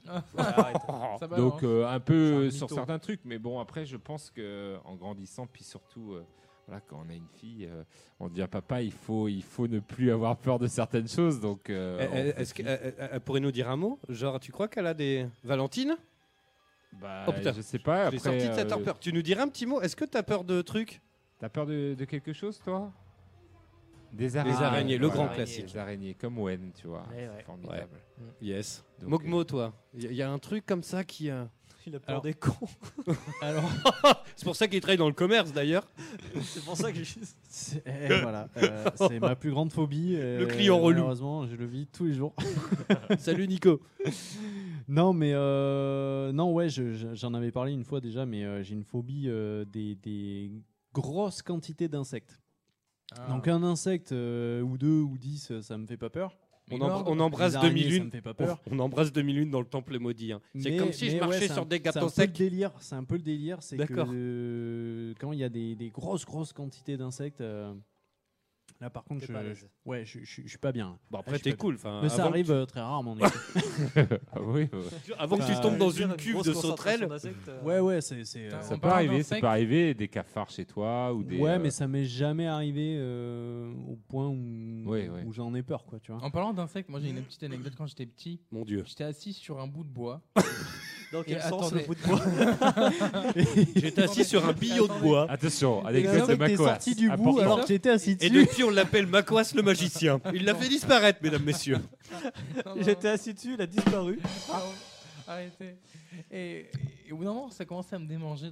Donc un peu C'est un sur mytho. certains trucs, mais bon après je pense que en grandissant, puis surtout voilà, quand on a une fille, on devient papa, il faut ne plus avoir peur de certaines choses. Donc Est-ce qu'elle pourrait nous dire un mot? Genre, tu crois qu'elle a des Valentines? Bah, Oh putain, je sais pas. j'ai Après, sorti de cette peur. Tu nous dirais un petit mot? Est-ce que t'as peur de trucs? T'as peur de quelque chose, toi? Des araignées, le grand Voilà, classique. Des araignées, comme Wen, tu vois. Ouais, ouais. Formidable. Yes. Donc, Mogmo, toi, il y a un truc comme ça qui. Il a peur des cons. Alors, c'est pour ça qu'il travaille dans le commerce d'ailleurs. C'est pour ça que voilà, c'est ma plus grande phobie. Le client relou. Malheureusement, je le vis tous les jours. Salut Nico. Non, mais non, ouais, j'en avais parlé une fois déjà, mais j'ai une phobie des grosses quantités d'insectes. Donc un insecte ou 2 ou 10, ça me fait pas peur. On embrasse Les araignées, 2001. ça me fait pas peur. On embrasse 2001 dans le temple maudit. Hein. C'est comme si je marchais sur des gâteaux secs. secs. C'est un peu le délire, c'est que quand il y a des grosses quantités d'insectes, là par contre, je suis pas bien. Bon, après, Là, je t'es suis pas cool. bien. Enfin, Mais ça avant arrive que très rarement. Ah oui. Avant que tu tombes dans une cuve de sauterelles. Ouais, c'est. Ça peut arriver des cafards chez toi ou des. Ouais, mais ça m'est jamais arrivé au point où j'en ai peur, quoi, tu vois. En parlant d'insectes, moi j'ai une petite anecdote quand j'étais petit. Mon Dieu. J'étais assis sur un bout de bois. Dans quel Et sens attendez. le bout de bois? J'étais assis sur un billot de bois. Attention, Et anecdote de l'insecte est Macoas. sorti du bout Important. alors que j'étais assis Et dessus. depuis, on l'appelle Macoas le magicien. Il l'a fait disparaître, mesdames, messieurs. J'étais assis dessus, il a disparu. Arrêtez. Et au bout d'un moment, ça commençait à me démanger.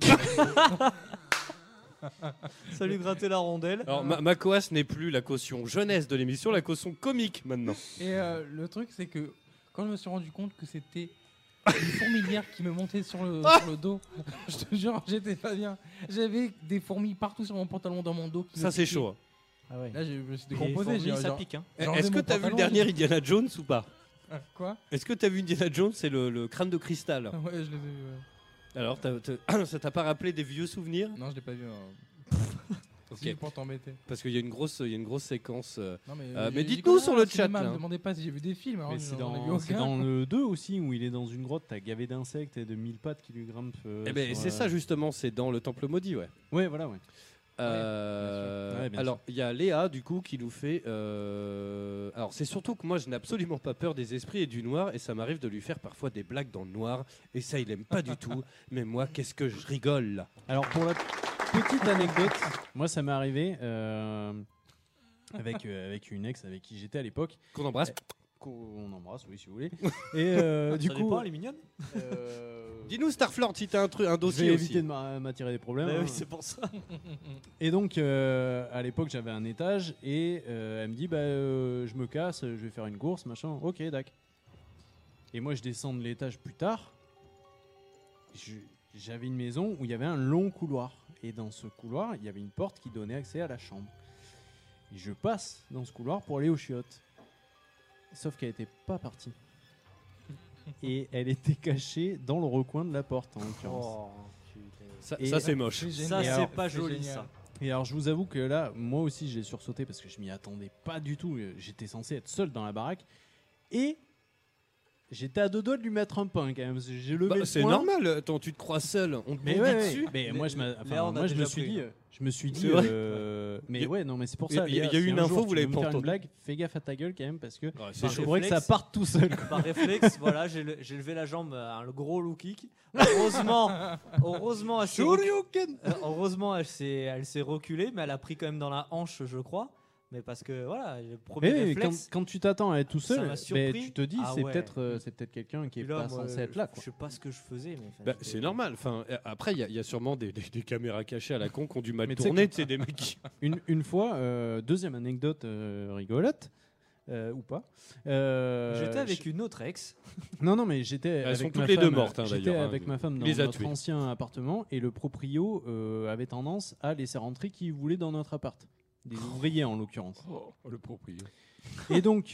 Ça lui grattait la rondelle. Alors, Macoas n'est plus la caution jeunesse de l'émission, la caution comique maintenant. Et le truc, c'est que quand je me suis rendu compte que c'était une fourmilière qui me montait sur le dos, je te jure, j'étais pas bien. J'avais des fourmis partout sur mon pantalon, dans mon dos. qui me Ça, c'est piquaient. chaud. Ah ouais. Là, je me suis Les décomposé. fourmis, ça pique, hein. j'ai enlevé Est-ce que mon t'as vu le pantalon, dernier Indiana Jones ou pas? Quoi? Est-ce que t'as vu Indiana Jones? C'est le crâne de cristal. Ouais, je les ai vus. Ouais. Alors, ça t'a pas rappelé des vieux souvenirs? Non, je l'ai pas vu. Ok. Si, pour t'embêter. Parce qu'il y a une grosse séquence. Non, mais j'ai dites-nous connu sur un le chat. cinéma, là. Me demandez pas si j'ai vu des films. alors Mais j'en c'est ai vu dans aucun. le 2 aussi où il est dans une grotte, t'as gavé d'insectes et de 1000 pattes qui lui grimpent. Eh ben, sur, c'est ça justement, c'est dans le temple maudit, ouais. Ouais, voilà, ouais. Euh, Ouais, bien alors, il y a Léa, du coup, qui nous fait. Alors, c'est surtout que moi, je n'ai absolument pas peur des esprits et du noir, et ça m'arrive de lui faire parfois des blagues dans le noir, et ça, il aime pas du tout. Mais moi, qu'est-ce que je rigole. Alors, pour la petite anecdote, moi, ça m'est arrivé avec une ex avec qui j'étais à l'époque. Qu'on embrasse. Qu'on embrasse, oui, si vous voulez. Et du Ça coup. dépend, elle est mignonne. Dis-nous, Starflord, si t'as un Je dossier vais aussi. éviter de m'attirer des problèmes. Bah hein. oui, c'est pour ça. Et donc, à l'époque, j'avais un étage et elle me dit je me casse, je vais faire une course, machin. Ok, d'accord. Et moi, je descends de l'étage plus tard. J'avais une maison où il y avait un long couloir. Et dans ce couloir, il y avait une porte qui donnait accès à la chambre. Et je passe dans ce couloir pour aller aux chiottes. Sauf qu'elle n'était pas partie. Et elle était cachée dans le recoin de la porte, en l'occurrence. Oh, putain. Ça, c'est moche. Ça, c'est pas joli, ça. Et alors, je vous avoue que là, moi aussi, j'ai sursauté parce que je m'y attendais pas du tout. J'étais censé être seul dans la baraque. Et J'étais à deux doigts de lui mettre un pain quand même. J'ai levé le C'est poing. normal, attends, tu te crois seul, on te Mais bondit ouais, dessus. mais moi je me suis dit, C'est vrai mais ouais, non, mais c'est pour Il y a- ça. il y a les gars, eu si une un info, jour vous tu l'avez veux pas me faire une entendu. blague, fais gaffe à ta gueule quand même parce que c'est je voudrais que ça parte tout seul. quoi. Par réflexe, voilà, j'ai levé la jambe, le gros low kick. Heureusement, elle s'est reculée, mais elle a pris quand même dans la hanche, je crois. Mais parce que voilà, le premier réflexe. Quand tu t'attends à être tout ça seul, m'a surpris. tu te dis Ah c'est ouais. peut-être quelqu'un qui est Puis là, pas moi, censé être là. Je sais pas ce que je faisais. Mais enfin, Bah, j'étais- c'est normal. Enfin, après, il y a sûrement des caméras cachées à la con qui ont du mal Mais tu sais tourner. que- Tu sais, des mecs qui. Une fois, deuxième anecdote rigolote. Ou pas. J'étais avec une autre ex. Non, mais j'étais. Elles avec sont toutes ma les deux femme- mortes, hein, J'étais d'ailleurs, hein. avec ma femme Il dans les a notre tuées. ancien appartement et le proprio avait tendance à laisser rentrer qui voulait dans notre appart. Des ouvriers en l'occurrence. Le proprio. Et donc,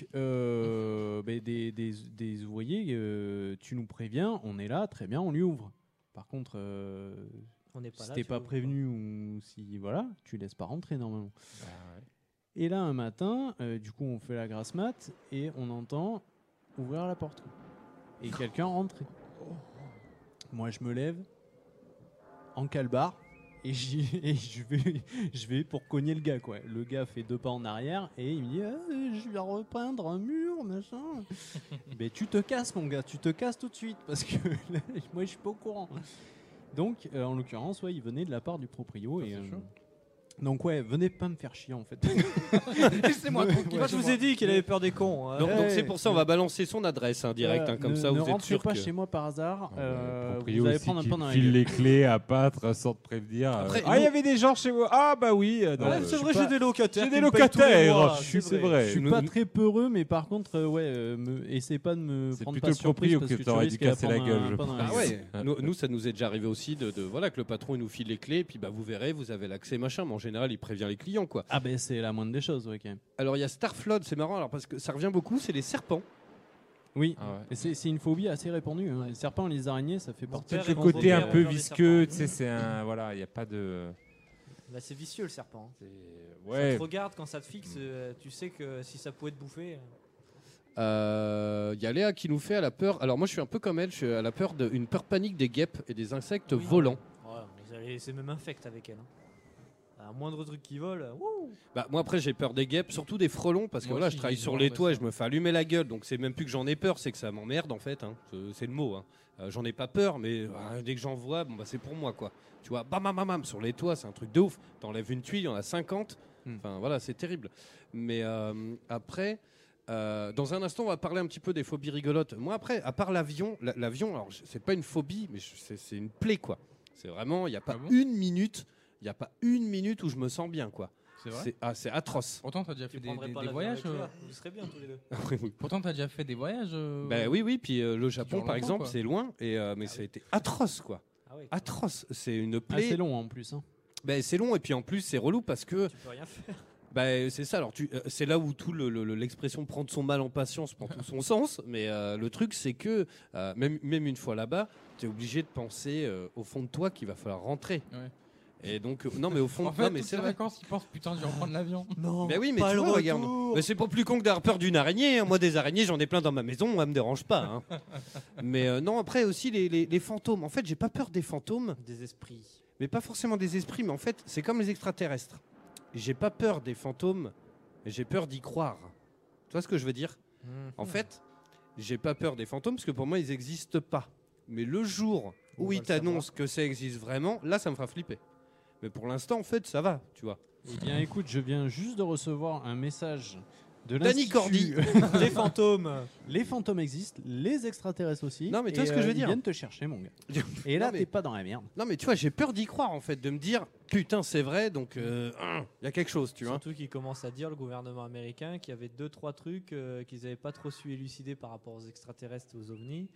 des ouvriers, tu nous préviens, on est là, très bien, on lui ouvre. Par contre, On n'est pas si là, t'es tu pas ouvres prévenu ou si voilà, tu laisses pas rentrer normalement. Et là, un matin, du coup, on fait la grasse mat et on entend ouvrir la porte. Et quelqu'un rentrer. Moi, je me lève en calbar et je vais pour cogner le gars, quoi. Le gars fait 2 pas en arrière et il me dit je vais repeindre un mur, machin. Mais tu te casses, mon gars, tu te casses tout de suite parce que là, moi, je suis pas au courant. Donc, en l'occurrence, ouais, il venait de la part du proprio et. Donc ouais, venez pas me faire chier en fait. Laissez-moi tranquille. Moi, je vous ai dit qu'il avait peur des cons. hein. Donc c'est pour ça, on va balancer son adresse direct, hein, comme ça ne vous êtes rentrez sûr pas que. chez moi par hasard. Proprio Vous allez aussi prendre un qui pain dans la file gueule. les clés à Pâtre sans te prévenir. Après, il y avait des gens chez moi. Ah bah oui. non, Ouais, c'est vrai, j'ai des locataires. J'ai qui des me payent tous les locataires. mois, C'est vrai. Je suis pas très peureux, mais par contre, essaie pas de me C'est prendre plutôt pas le surprise proprio parce que que tu t'aurais dû risques casser la d'apprendre gueule, un je pain dans la Ah gueule. ouais, nous ça nous est déjà arrivé aussi de voilà que le patron il nous file les clés, puis bah vous verrez, vous avez l'accès machin, mais en général il prévient les clients quoi. Ah ben c'est la moindre des choses, ouais, quand même. Alors il y a Starflood, c'est marrant alors parce que ça revient beaucoup, c'est les serpents. Oui, Ah ouais. et c'est une phobie assez répandue. hein. Les serpents, les araignées, ça fait partie. père Le est côté un grand-père, peu peur des visqueux, serpents. tu sais, c'est un voilà, il y a pas de. Bah, c'est vicieux le serpent. Ça Ouais. te regarde quand ça te fixe, tu sais que si ça pouvait te bouffer. Il y a Léa qui nous fait à la peur. Alors moi je suis un peu comme elle, je suis à la peur d'une peur panique des guêpes et des insectes Oui. volants. Ouais, c'est même infect avec elle. Un moindre truc qui vole. Wouh. Bah, moi après j'ai peur des guêpes, surtout des frelons parce que Moi voilà aussi, je travaille j'ai sur horreur les de toits et ça. je me fais allumer la gueule donc c'est même plus que j'en ai peur, c'est que ça m'emmerde en fait. hein. C'est le mot. hein. J'en ai pas peur mais dès que j'en vois, bon, bah, c'est pour moi quoi. Tu vois, bam bam bam bam sur les toits, c'est un truc de ouf. T'enlèves une tuile, il y en a 50. Enfin voilà, c'est terrible. Mais après. Dans un instant, on va parler un petit peu des phobies rigolotes. Moi, après, à part l'avion, l'avion, alors c'est pas une phobie, mais c'est une plaie, quoi. C'est vraiment, il n'y a pas une minute, où je me sens bien, quoi. C'est vrai. C'est atroce. Pourtant, t'as déjà fait des Prendrais pas l'avion voyages. avec Léa, Vous serez bien tous les deux. Pourtant, t'as déjà fait des voyages. Ben oui, puis le Japon, durent par longtemps, exemple, quoi. c'est loin, mais ça a été atroce, quoi. Atroce. C'est une plaie. C'est long en plus. Hein. Ben, c'est long et puis en plus c'est relou parce que Tu peux rien faire. bah, c'est ça. Alors c'est là où tout l'expression prendre son mal en patience prend tout son sens. Mais le truc c'est que même une fois là-bas, tu es obligé de penser au fond de toi qu'il va falloir rentrer. Ouais. Et donc non mais au fond En de fait, toi, mais toutes c'est ces vrai. vacances, ils pensent putain, je vais reprendre l'avion. Non. Mais oui, mais pas tu le vois, regarde. retour. Mais c'est pas plus con que d'avoir peur d'une araignée. hein. Moi, des araignées, j'en ai plein dans ma maison. Moi, ça me dérange pas. hein. Mais non, après aussi les fantômes. En fait, j'ai pas peur des fantômes. Des esprits. Mais pas forcément des esprits. Mais en fait, c'est comme les extraterrestres. J'ai pas peur des fantômes. J'ai peur d'y croire. Tu vois ce que je veux dire? En fait, j'ai pas peur des fantômes parce que pour moi, ils existent pas. Mais le jour où ils t'annoncent que ça existe vraiment, là, ça me fera flipper. Mais pour l'instant, en fait, ça va, tu vois. Eh bien, écoute, je viens juste de recevoir un message de Danny l'Institut. Cordy. Les fantômes. Les fantômes existent, les extraterrestres aussi. Non, mais tu vois et, ce que je veux ils dire. viennent te chercher, mon gars. Et là, Non, mais- t'es pas dans la merde. Non, mais tu vois, j'ai peur d'y croire, en fait, de me dire, putain, c'est vrai, donc il y a quelque chose, tu vois. Surtout qu'ils commencent à dire, le gouvernement américain, qu'il y avait 2-3 trucs qu'ils n'avaient pas trop su élucider par rapport aux extraterrestres et aux ovnis.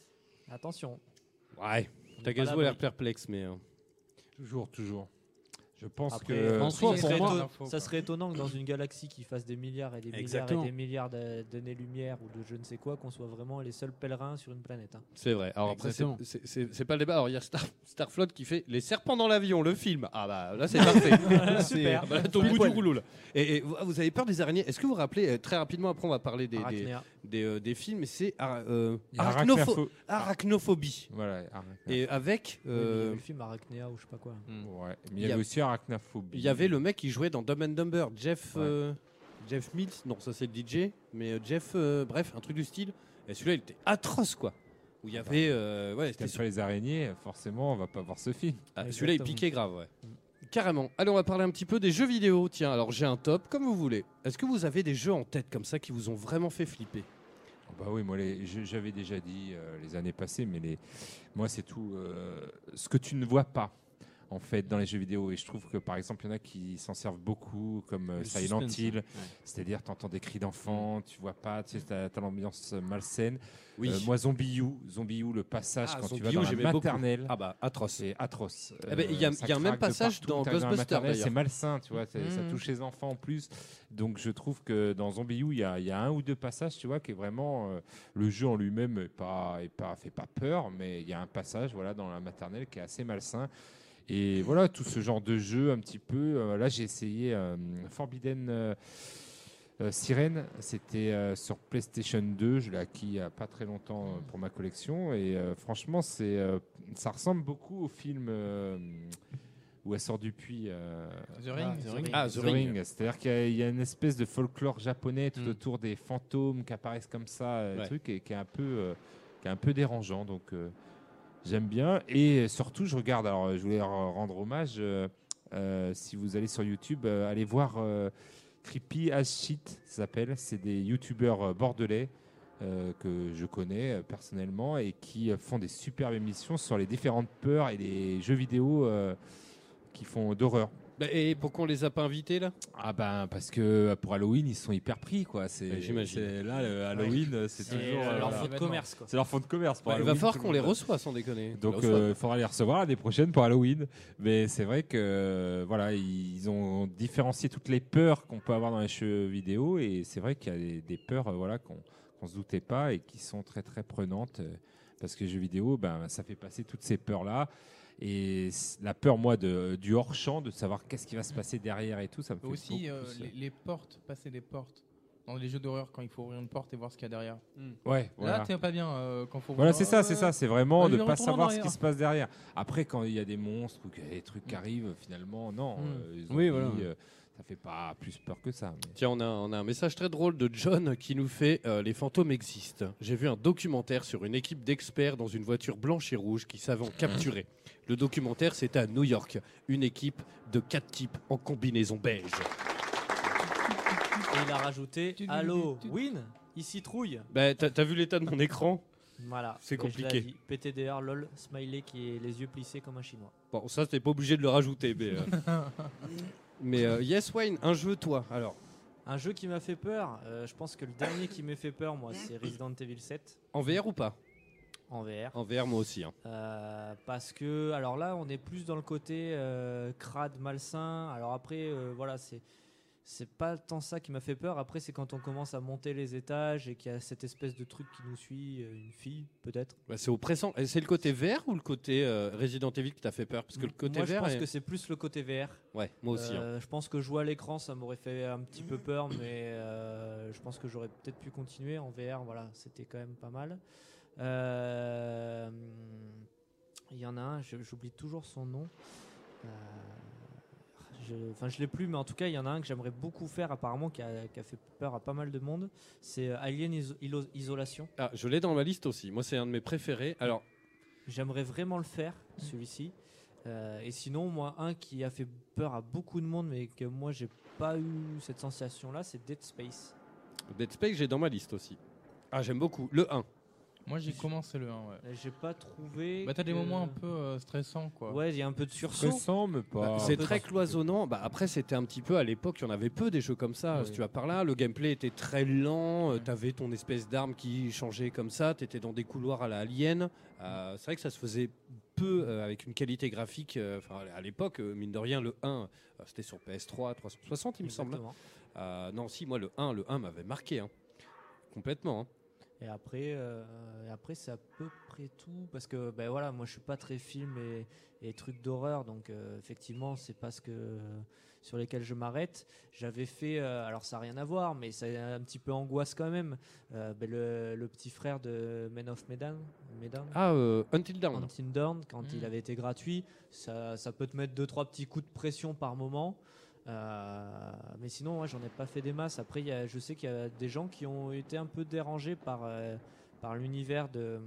Attention. Ouais, On t'as est pas qu'à à l'air l'abri. perplexe, mais. Toujours. Je pense Après, que en soi, ça pour moi, ça serait étonnant que dans une galaxie qui fasse des milliards et des milliards Exactement. et des milliards d'années-lumière ou de je ne sais quoi, qu'on soit vraiment les seuls pèlerins sur une planète. Hein. C'est vrai. Alors après, Exactement. c'est pas le débat. Alors il y a Starflot qui fait Les serpents dans l'avion, le film. Ah bah là c'est parfait. Super. Ah bah, là, t'es au bout du rouleau là. Et vous avez peur des araignées? Est-ce que vous vous rappelez très rapidement, après on va parler Arachnéa. des films, c'est Il y a arachnophobie. Voilà, arachnophobie. Et avec Oui, mais il y avait le film Arachnéa ou je sais pas quoi. Ouais, mais il y avait aussi arachnophobie. il y avait le mec qui jouait dans Dumb and Dumber, Jeff Mills, non ça c'est le DJ, mais Jeff, bref, un truc du style. Et celui-là il était atroce quoi. Où il y avait, ouais, C'était sur les araignées, forcément, on va pas voir ce film. celui-là il piquait grave, ouais. Carrément. Allez, on va parler un petit peu des jeux vidéo. Tiens, alors j'ai un top, comme vous voulez. Est-ce que vous avez des jeux en tête comme ça qui vous ont vraiment fait flipper? Bah oui, moi j'avais déjà dit les années passées, mais moi c'est tout ce que tu ne vois pas en fait dans les jeux vidéo. Et je trouve que par exemple il y en a qui s'en servent beaucoup, comme Le Silent suspense, Hill, ouais. c'est-à-dire tu entends des cris d'enfants, tu vois pas, tu sais, t'as l'ambiance malsaine. Oui. Moi Zombie U, le passage quand tu vas dans la j'aimais beaucoup. maternelle, Ah bah atroce. c'est atroce. Eh ben, il y a Ça un même craque de passage partout, dans t'arrives la Ghostbusters, maternelle, d'ailleurs. c'est malsain, tu vois, ça touche les enfants en plus. Donc je trouve que dans Zombie U, il y a un ou deux passages, tu vois, qui est vraiment le jeu en lui-même fait pas peur, mais il y a un passage, voilà, dans la maternelle qui est assez malsain. Et voilà, tout ce genre de jeu un petit peu. Là, j'ai essayé Forbidden Siren, c'était sur PlayStation 2, je l'ai acquis il n'y a pas très longtemps pour ma collection. Et franchement, ça ressemble beaucoup au film où elle sort du puits. The Ring. The Ring. C'est-à-dire qu'il y a une espèce de folklore japonais tout autour des fantômes qui apparaissent comme ça, truc, et qui est un peu dérangeant. Donc j'aime bien. Et surtout, je regarde. Alors, je voulais rendre hommage. Si vous allez sur YouTube, allez voir Creepy as Shit, ça s'appelle. C'est des youtubeurs bordelais que je connais personnellement et qui font des superbes émissions sur les différentes peurs et les jeux vidéo qui font d'horreur. Et pourquoi on les a pas invités là? Ah ben parce que pour Halloween ils sont hyper pris quoi. J'imagine. Là le Halloween c'est toujours leur fond de commerce quoi. C'est leur fond de commerce. Pour Il va Halloween, falloir tout le qu'on les monde. reçoive sans déconner. Donc il faudra les recevoir l'année prochaine pour Halloween. Mais c'est vrai que voilà, ils ont différencié toutes les peurs qu'on peut avoir dans les jeux vidéo et c'est vrai qu'il y a des peurs voilà qu'on se doutait pas et qui sont très très prenantes parce que les jeux vidéo ça fait passer toutes ces peurs là. Et la peur, moi, du hors-champ, de savoir qu'est-ce qui va se passer derrière et tout, ça me fait Aussi, beaucoup plus, les portes, passer les portes. Dans les jeux d'horreur, quand il faut ouvrir une porte et voir ce qu'il y a derrière. Ouais, voilà. Là, t'es pas bien quand faut Voilà, voir, c'est ça. C'est vraiment de ne pas retourne en savoir ce arrière. qui se passe derrière. Après, quand il y a des monstres ou qu'il y a des trucs qui arrivent, finalement, non. Oui, voilà. Ça fait pas plus peur que ça. Mais... Tiens, on a un message très drôle de John qui nous fait les fantômes existent. J'ai vu un documentaire sur une équipe d'experts dans une voiture blanche et rouge qui savait en capturer. Le documentaire, c'était à New York. Une équipe de 4 types en combinaison beige. Et il a rajouté Halloween, ici trouille. T'as vu l'état de mon écran? Voilà. C'est Et compliqué. je l'ai dit. PTDR, lol, smiley qui est les yeux plissés comme un chinois. Bon, ça, t'es pas obligé de le rajouter. Mais yes, Wayne, un jeu, toi, alors. Un jeu qui m'a fait peur, je pense que le dernier qui m'a fait peur, moi, c'est Resident Evil 7. En VR ou pas? En VR. En VR, moi aussi. Hein. Parce que, alors là, on est plus dans le côté crade, malsain. Alors après, voilà, c'est pas tant ça qui m'a fait peur. Après, c'est quand on commence à monter les étages et qu'il y a cette espèce de truc qui nous suit, une fille, peut-être. C'est oppressant. Et c'est le côté VR ou le côté Resident Evil qui t'a fait peur? Parce que le côté moi, VR. je pense que c'est plus le côté VR. Ouais, moi aussi. Hein. Je pense que jouer à l'écran, ça m'aurait fait un petit peu peur, mais je pense que j'aurais peut-être pu continuer en VR. Voilà, c'était quand même pas mal. Il y en a un, j'oublie toujours son nom. Je l'ai plus, mais en tout cas, il y en a un que j'aimerais beaucoup faire, apparemment, qui a fait peur à pas mal de monde. C'est Alien Isolation. Ah, je l'ai dans ma liste aussi. Moi, c'est un de mes préférés. Alors, j'aimerais vraiment le faire, celui-ci. Et sinon, moi, un qui a fait peur à beaucoup de monde, mais que moi, j'ai pas eu cette sensation-là, c'est Dead Space. Dead Space, j'ai dans ma liste aussi. Ah, j'aime beaucoup. Le 1. Moi, j'ai commencé le 1, ouais. J'ai pas trouvé. T'as des moments un peu stressants, quoi. Ouais, il y a un peu de sursaut. Stressant, mais pas. C'est très cloisonnant. Après, c'était un petit peu à l'époque, il y en avait peu des jeux comme ça. Oui. Si tu vas par là, le gameplay était très lent. T'avais ton espèce d'arme qui changeait comme ça. T'étais dans des couloirs à la Alien. C'est vrai que ça se faisait peu avec une qualité graphique. À l'époque, mine de rien, le 1, c'était sur PS3 360, il me semble. Non, si, moi, le 1 m'avait marqué. Complètement. Et après, c'est à peu près tout. Parce que ben voilà, moi je suis pas très film et trucs d'horreur. Donc effectivement, c'est pas ce que, sur lesquels je m'arrête. J'avais fait, alors ça n'a rien à voir, mais c'est un petit peu angoisse quand même. Le petit frère de Men of Medan. Until Dawn. Until Dawn, quand il avait été gratuit, ça peut te mettre 2-3 petits coups de pression par moment. Mais sinon, j'en ai pas fait des masses. Après, je sais qu'il y a des gens qui ont été un peu dérangés par l'univers de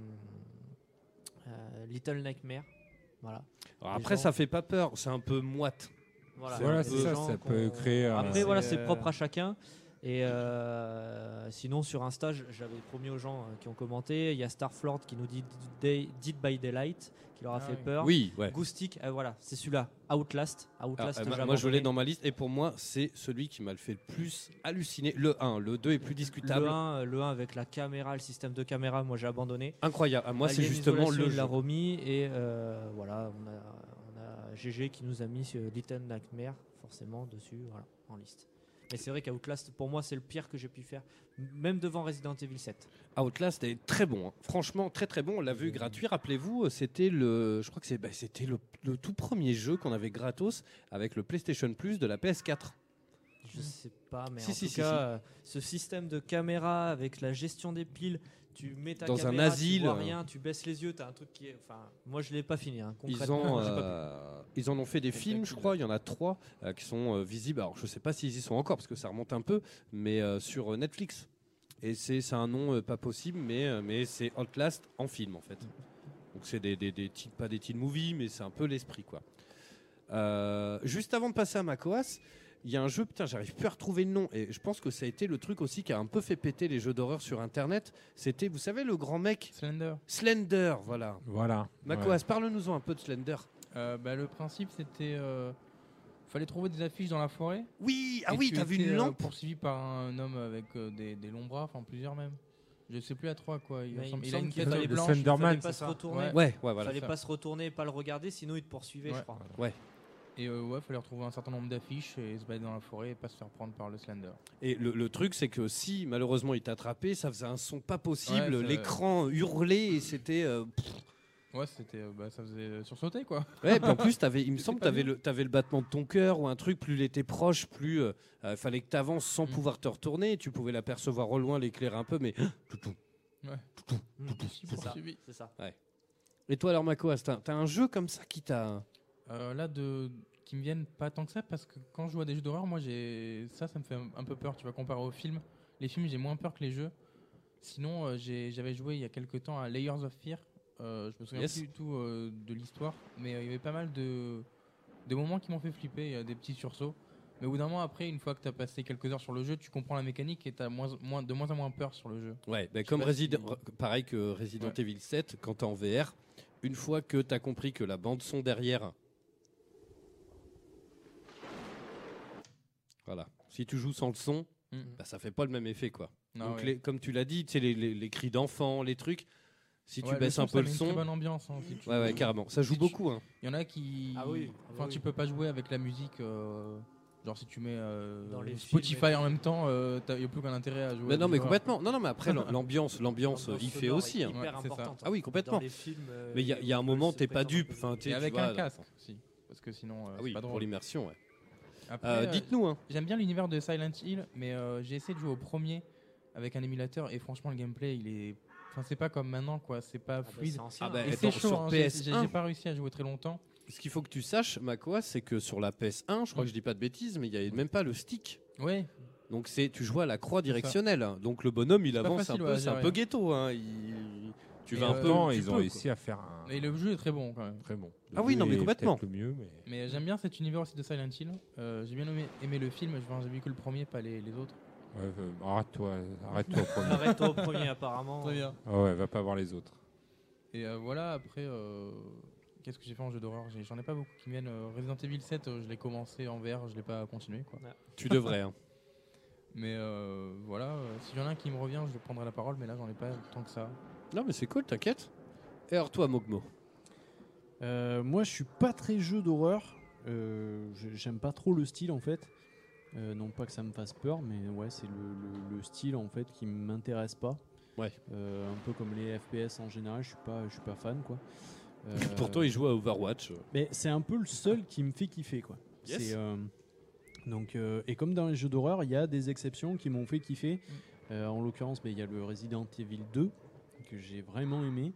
Little Nightmare. Voilà. Alors après, ça fait pas peur, c'est un peu moite. Voilà, c'est ça, ça peut créer. Après, c'est propre à chacun. Et sinon, sur Insta, j'avais promis aux gens qui ont commenté. Il y a Starflord qui nous dit Dead by Daylight, qui leur a fait peur. Oui, ouais. Goustic, voilà, c'est celui-là. Outlast, moi, je l'ai dans ma liste. Et pour moi, c'est celui qui m'a le fait le plus halluciner. Le 1, le 2 est plus discutable. Le 1 avec la caméra, le système de caméra, moi j'ai abandonné. Incroyable. Moi, c'est justement le jeu. La remis et voilà, on a GG qui nous a mis Little Nightmare forcément dessus, voilà, en liste. Mais c'est vrai qu'Outlast, pour moi, c'est le pire que j'ai pu faire, même devant Resident Evil 7. Outlast est très bon, franchement très très bon. On l'a vu gratuit, rappelez-vous, c'était je crois que c'était le tout premier jeu qu'on avait gratos avec le PlayStation Plus de la PS4. Je sais pas, mais en tout cas, ce système de caméra avec la gestion des piles, tu mets ta dans caméra, un asile, tu vois rien, tu baisses les yeux, t'as un truc qui est... Enfin, moi je l'ai pas fini, concrètement. Ils en ont fait des films, je crois, il y en a 3 qui sont visibles. Alors je sais pas s'ils y sont encore parce que ça remonte un peu, mais sur Netflix. Et c'est un nom pas possible, mais c'est Outlast en film en fait. Donc c'est pas des teen movies, mais c'est un peu l'esprit quoi. Juste avant de passer à Makoas, il y a un jeu, putain, j'arrive plus à retrouver le nom, et je pense que ça a été le truc aussi qui a un peu fait péter les jeux d'horreur sur Internet. C'était, vous savez, le grand mec Slender, voilà. Makoas, parle-nous-en un peu de Slender. Le principe, c'était... fallait trouver des affiches dans la forêt. Oui, t'as vu une lampe poursuivi par un homme avec des longs bras, enfin plusieurs même. Je sais plus à 3 quoi. Il a une tête blanche. Fallait pas se retourner. Voilà. Fallait pas se retourner, pas le regarder, sinon il te poursuivait, je crois. Ouais. Et fallait retrouver un certain nombre d'affiches et se balader dans la forêt et pas se faire prendre par le Slender. Et le truc, c'est que si malheureusement il t'attrapait, ça faisait un son pas possible, l'écran hurlait et c'était. C'était, ça faisait sursauter quoi. Ouais, puis en plus, il me semble que t'avais le battement de ton cœur ou un truc, plus il était proche, plus fallait que t'avances sans pouvoir te retourner. Tu pouvais l'apercevoir au loin, l'éclairer un peu, mais. C'est ça. Ouais. Et toi alors, Makoas, t'as un jeu comme ça qui t'a. Qui me viennent pas tant que ça parce que quand je joue à des jeux d'horreur, moi ça me fait un peu peur. Tu vas comparer aux films. Les films, j'ai moins peur que les jeux. Sinon, j'avais joué il y a quelques temps à Layers of Fear. Je me souviens plus du tout de l'histoire, mais il y avait pas mal de moments qui m'ont fait flipper, des petits sursauts. Mais au bout d'un moment, après, une fois que tu as passé quelques heures sur le jeu, tu comprends la mécanique et tu as de moins en moins peur sur le jeu. Ouais, comme pareil que Resident Evil 7, quand tu es en VR, une fois que tu as compris que la bande-son derrière. Voilà. Si tu joues sans le son, ça fait pas le même effet, quoi. Non, donc, comme tu l'as dit, tu sais, les cris d'enfants, les trucs. Si tu baisses un peu le son, ça met une très bonne ambiance. Ouais, carrément. Ça joue beaucoup. Il y en a qui. Enfin, tu peux pas jouer avec la musique. Genre si tu mets dans les Spotify en même temps, il n'y a plus qu'un intérêt à jouer. Mais non, mais complètement. Non, mais après l'ambiance, il fait aussi. Hyper importante. Ah oui, complètement. Dans les films, mais il y a un moment, t'es pas dupe. Enfin, et avec un casque aussi, parce que sinon. Oui, pas drôle. pour l'immersion. Ouais. Après, dites-nous. J'aime bien l'univers de Silent Hill, mais j'ai essayé de jouer au premier avec un émulateur et franchement le gameplay il est. Enfin, c'est pas comme maintenant, quoi. C'est pas fluide. Et c'est chaud. Sur PS1, j'ai pas réussi à jouer très longtemps. Ce qu'il faut que tu saches, Makoas, c'est que sur la PS1, je crois que je dis pas de bêtises, mais il y avait même pas le stick. Ouais. Donc tu joues à la croix directionnelle. Donc le bonhomme, il avance facile, un peu. C'est un peu ghetto. Hein. Tu vas un peu. Ils ont réussi à faire un. Et le jeu est très bon quand même. Très bon. Ah oui, non, mais complètement. Le mieux, mais j'aime bien cet univers aussi de Silent Hill. J'ai bien aimé le film. J'ai vu que le premier, pas les autres. Ouais, arrête-toi au premier. Arrête-toi au premier, apparemment. Très bien. Ah ouais, va pas voir les autres. Et voilà, après, qu'est-ce que j'ai fait en jeu d'horreur ? J'en ai pas beaucoup qui viennent. Resident Evil 7, je l'ai commencé en VR, je l'ai pas continué. Quoi. Ouais. Tu devrais. Hein. Mais voilà, si j'en ai un qui me revient, je prendrai la parole, mais là, j'en ai pas tant que ça. Non, mais c'est cool, t'inquiète. Et alors toi, Mogmo ? Moi, je suis pas très jeu d'horreur. J'aime pas trop le style en fait. Non pas que ça me fasse peur, mais ouais, c'est le style en fait qui m'intéresse pas. Ouais. Un peu comme les FPS en général, je suis pas fan quoi. Pourtant, il joue à Overwatch. Mais c'est un peu le seul qui me fait kiffer quoi. Yes. C'est, donc, et comme dans les jeux d'horreur, il y a des exceptions qui m'ont fait kiffer. En l'occurrence, il y a le Resident Evil 2 que j'ai vraiment aimé.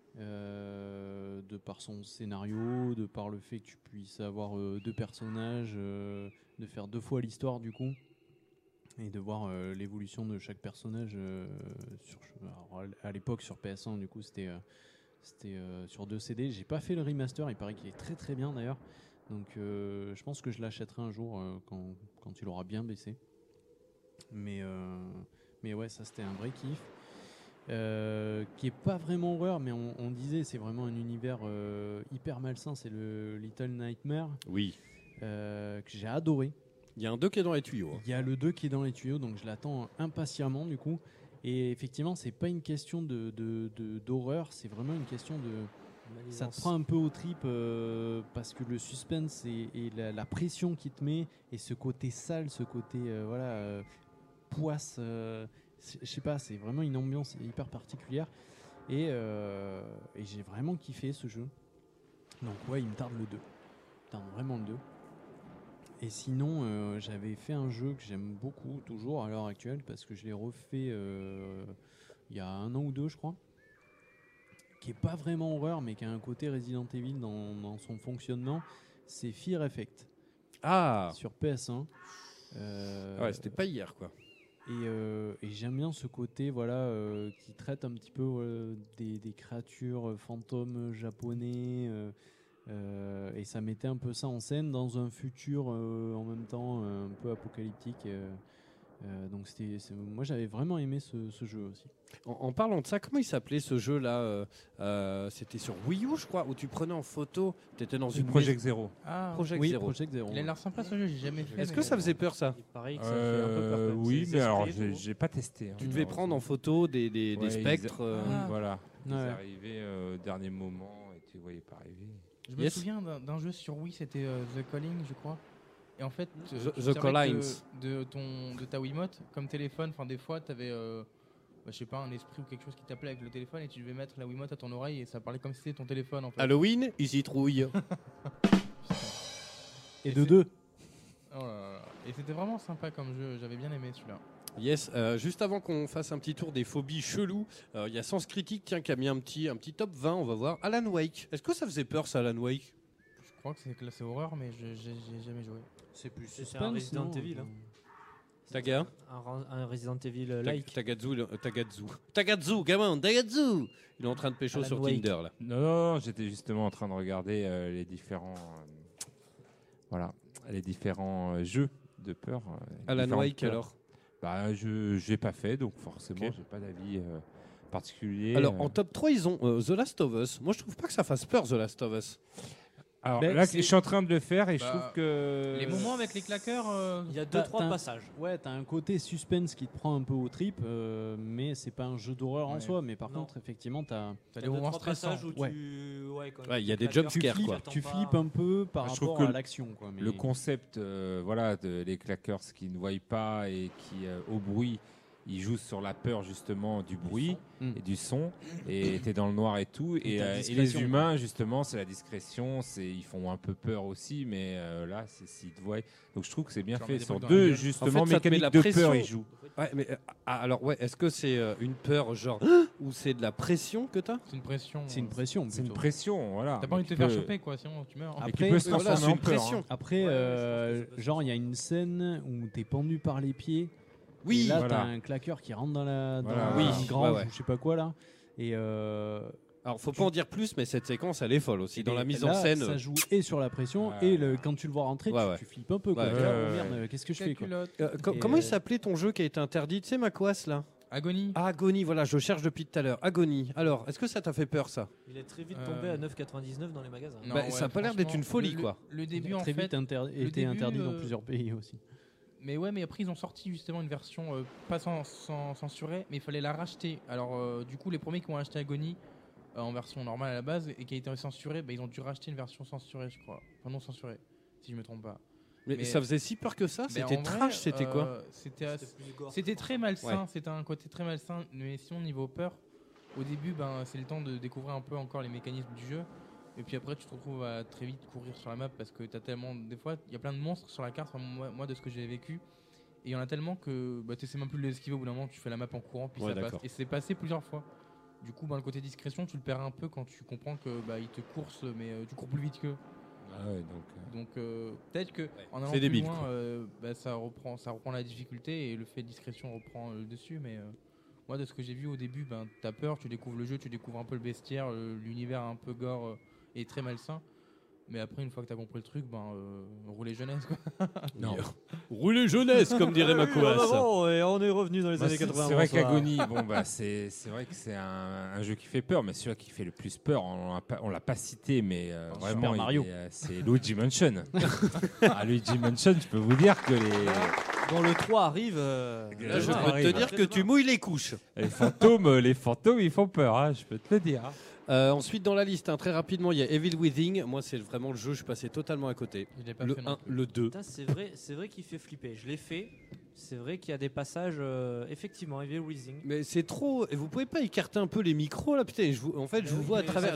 De par son scénario, de par le fait que tu puisses avoir deux personnages, de faire 2 fois l'histoire du coup, et de voir l'évolution de chaque personnage. Alors, à l'époque sur PS1, du coup, c'était sur 2 CD. J'ai pas fait le remaster, il paraît qu'il est très très bien d'ailleurs. Donc je pense que je l'achèterai un jour quand il aura bien baissé. Mais ouais, ça c'était un vrai kiff. Qui est pas vraiment horreur, mais on disait c'est vraiment un univers hyper malsain, c'est le Little Nightmare. Oui. Que j'ai adoré. Il y a un 2 qui est dans les tuyaux. Il y a le 2 qui est dans les tuyaux, donc je l'attends impatiemment du coup. Et effectivement, c'est pas une question d'horreur, c'est vraiment une question de... Ça te prend un peu aux tripes parce que le suspense et la pression qu'il te met, et ce côté sale, ce côté poisse... je sais pas, c'est vraiment une ambiance hyper particulière et j'ai vraiment kiffé ce jeu. Donc ouais, il me tarde le 2. Il me tarde vraiment le 2. Et sinon, j'avais fait un jeu que j'aime beaucoup, toujours à l'heure actuelle, parce que je l'ai refait il y a 1 an ou 2, je crois, qui est pas vraiment horreur, mais qui a un côté Resident Evil dans son fonctionnement. C'est Fear Effect. Ah, sur PS1. ouais, c'était pas hier quoi. Et j'aime bien ce côté qui traite un petit peu des créatures fantômes japonais et ça mettait un peu ça en scène dans un futur en même temps un peu apocalyptique. Donc moi j'avais vraiment aimé ce jeu aussi. En parlant de ça, comment il s'appelait ce jeu là c'était sur Wii U je crois, où tu prenais en photo, tu étais dans une Project Zero. Ah, Project Oui, Zero. Project Zero. il a l'air sympa ce jeu, j'ai jamais fait. Est-ce mais que ça faisait peur ça? Il paraît que ça fait un peu peur. quand même. Oui, C'est mais des alors esprits et tout. j'ai pas testé. hein. Tu devais prendre en photo des Ouais, spectres. Voilà. Ils Ouais. arrivaient au dernier moment et tu voyais pas arriver. Je me Yes. souviens d'un jeu sur Wii, c'était The Calling, je crois. Et en fait, tu The servais Callings. de ta Wiimote comme téléphone. Enfin, des fois, tu avais, je sais pas, un esprit ou quelque chose qui t'appelait avec le téléphone et tu devais mettre la Wiimote à ton oreille et ça parlait comme si c'était ton téléphone en fait. Halloween, ils citrouillent. Et de 2. Oh là là. Et c'était vraiment sympa comme jeu, j'avais bien aimé celui-là. Yes, juste avant qu'on fasse un petit tour des phobies cheloues, il y a Sens Critique qui a mis un petit top 20, on va voir. Alan Wake. Est-ce que ça faisait peur ça, Alan Wake? Je crois que c'est classé horreur, mais j'ai jamais joué. C'est plus C'est un Resident Evil. hein. Taga Un Resident Evil like. Tagatsu, gamin, Tagatsu. Il est en train de pécho Alan sur Wake. Tinder là. Non, j'étais justement en train de regarder les différents jeux de peur. Alan différentes Wake peurs. alors. Bah, je n'ai pas fait, donc forcément, Ok. j'ai pas d'avis particulier. Alors en top 3, ils ont The Last of Us. Moi je trouve pas que ça fasse peur The Last of Us. Alors Ben, là, c'est- je suis en train de le faire et je Bah, trouve que Les moments avec les claqueurs, Il y a T'as- 2-3 t'as- passages. Ouais, t'as un côté suspense qui te prend un peu aux tripes, mais c'est pas un jeu d'horreur en Ouais. soi. Mais par Non. contre, effectivement, t'as Il y des a moments 2-3 stressants. passages où Ouais. quand Ouais, il y a les des claqueurs, jumpscares, tu quoi. t'attends tu pas. flippes un peu par Je trouve rapport que à l'action. Quoi, mais... le concept les claqueurs qui ne voient pas et qui, au bruit, ils jouent sur la peur justement du bruit son. et du son, et t'es dans le noir et tout, Et et ta les discrétion, humains justement c'est la discrétion, ils font un peu peur aussi, mais là c'est s'ils te voient, donc je trouve que c'est bien Tu leur fait mets des sur balles dans la deux gueule. justement En fait, ça te met mécaniques la de pression. peur ils jouent. Ouais, mais alors ouais, est-ce que c'est une peur genre ou c'est de la pression que t'as? C'est une pression. C'est une pression. C'est une plutôt. pression, voilà. T'as pas envie de te Mais faire qui peut- choper quoi, sinon tu meurs. mais Après, qui peut se voilà, transformer c'est en une peur. pression. hein. Après, Ouais, je pense que ça genre, il y a une scène où t'es pendu par les pieds. Oui, Et là, voilà. t'as un claqueur qui rentre dans Voilà. Oui, une grange ouais. ou je sais pas quoi là. Et Alors faut pas en dire plus, mais cette séquence elle est folle aussi dans la mise en là, scène. ça joue et sur la pression Ouais. et quand tu le vois rentrer, Ouais, ouais. tu flippes un peu. Quoi. Ouais, Tu dis, ouais, oh, ouais. merde, qu'est-ce que je fais quoi. Calculote. Et Comment il s'appelait ton jeu qui a été interdit? Tu sais Macoas là? Agonie. Ah, Agonie, voilà, je cherche depuis tout à l'heure. Agonie. Alors, est-ce que ça t'a fait peur ça? Il est très vite tombé à 9,99 dans les magasins. Non, Bah, ça a pas l'air d'être une folie, quoi. Le Il début a en très fait. vite été début, interdit dans plusieurs pays aussi. Mais ouais, mais après ils ont sorti justement une version pas censurée, mais il fallait la racheter. Alors du coup, les premiers qui ont acheté Agony, en version normale à la base et qui a été censurée. Ils ont dû racheter une version censurée, je crois. Enfin, non censurée, si je me trompe pas. Mais ça faisait si peur que ça. C'était en trash, vrai, c'était quoi? C'était très malsain. Ouais. C'était un côté très malsain. Mais sinon, niveau peur, au début, c'est le temps de découvrir un peu encore les mécanismes du jeu. Et puis après, tu te retrouves à très vite courir sur la map parce que t'as tellement. Des fois, il y a plein de monstres sur la carte. Enfin, moi, de ce que j'ai vécu. Et il y en a tellement que tu sais même plus de les esquiver. Au bout d'un moment, tu fais la map en courant, puis ça passe. Et c'est passé plusieurs fois. Du coup, le côté discrétion, tu le perds un peu quand tu comprends que il te course, mais tu cours plus vite qu'eux. Ah ouais, donc peut-être que en allant c'est plus débile, loin, ça reprend la difficulté et le fait de discrétion reprend le dessus. Mais moi, de ce que j'ai vu au début, t'as peur, tu découvres le jeu, tu découvres un peu le bestiaire, l'univers un peu gore et très malsain. Mais après, une fois que t'as compris le truc, rouler jeunesse quoi. Non. Rouler jeunesse, comme dirait Makoas. Et on est revenu dans les années 80. C'est vrai qu'Agony, c'est vrai que c'est un jeu qui fait peur, mais celui qui fait le plus peur, on l'a pas cité, mais vraiment, Mario. C'est Luigi Mansion. Luigi Mansion, je peux vous dire que Quand le 3 arrive, Là, je peux te dire que tu mouilles les couches. Les fantômes, ils font peur, hein, je peux te le dire. Ensuite, dans la liste, très rapidement, il y a Evil Within. Moi, c'est vraiment le jeu, je suis passé totalement à côté. Je l'ai pas Le fait non 1, le 2. Putain, c'est vrai qu'il fait flipper. Je l'ai fait. C'est vrai qu'il y a des passages, effectivement, Evil Within. Mais c'est trop. Et vous pouvez pas écarter un peu les micros là, putain. Je vous vois à travers.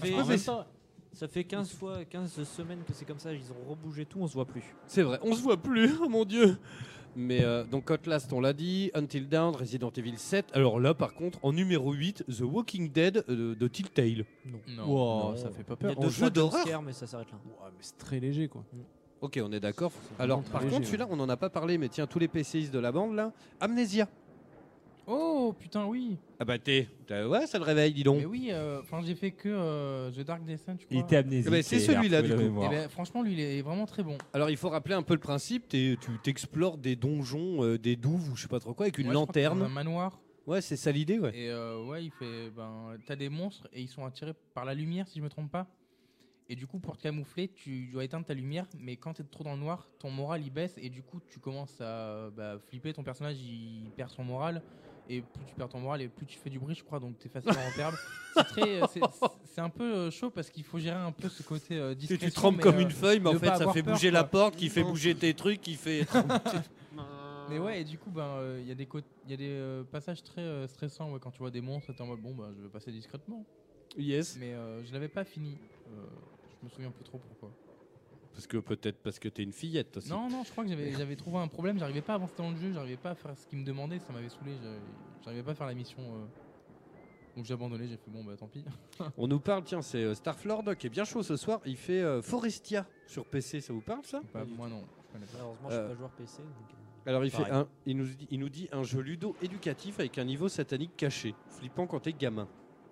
Ça fait 15 semaines que c'est comme ça. Ils ont rebougé tout, on se voit plus. C'est vrai, on se voit plus. Oh mon dieu. Mais donc Outlast, on l'a dit, Until Dawn, Resident Evil 7. Alors là, par contre, en numéro 8, The Walking Dead de Telltale. Non, ça fait pas peur. Il y a deux jeu d'horreur. jumpscares, mais ça s'arrête là. Ouais, mais c'est très léger quoi. Ok, on est d'accord. Alors, par léger, contre, celui-là, on n'en a pas parlé, mais tiens, tous les PCistes de la bande là, Amnesia. Oh putain, oui. Ah bah ouais, ça le réveille, dis donc. Mais oui, j'ai fait que The Dark Descent, je crois. Il était amnésique. Eh ben, c'est celui-là, du coup. Franchement, lui, il est vraiment très bon. Alors, il faut rappeler un peu le principe. Tu t'explores des donjons, des douves ou je sais pas trop quoi, avec une Ouais, je crois que c'est lanterne. dans un manoir. Ouais, c'est ça l'idée, ouais. Et il fait. T'as des monstres et ils sont attirés par la lumière, si je me trompe pas. Et du coup, pour te camoufler, tu dois éteindre ta lumière. Mais quand t'es trop dans le noir, ton moral il baisse et du coup, tu commences à flipper. Ton personnage il perd son moral. Et plus tu perds ton moral et plus tu fais du bruit, je crois, donc t'es facilement en perdre. C'est un peu chaud parce qu'il faut gérer un peu ce côté discrétion. Tu trembles comme une feuille, mais en fait, ça fait peur, bouger quoi. la porte, qui fait bouger tes trucs, qui fait. Mais ouais, et du coup, il y a des passages très stressants quand tu vois des monstres. T'es en mode je vais passer discrètement. Yes. Mais je l'avais pas fini. Je me souviens plus trop pourquoi. Peut-être parce que t'es une fillette aussi. Non, je crois que j'avais trouvé un problème. J'arrivais pas à avancer dans le jeu, j'arrivais pas à faire ce qu'il me demandait, ça m'avait saoulé. J'arrivais pas à faire la mission. Donc j'ai abandonné, j'ai fait tant pis. On nous parle, tiens, c'est Starflord qui est bien chaud ce soir. Il fait Forestia sur PC, ça vous parle ça? Moi non. Malheureusement, je suis pas joueur PC. Alors il nous dit un jeu ludo-éducatif avec un niveau satanique caché, flippant quand t'es gamin.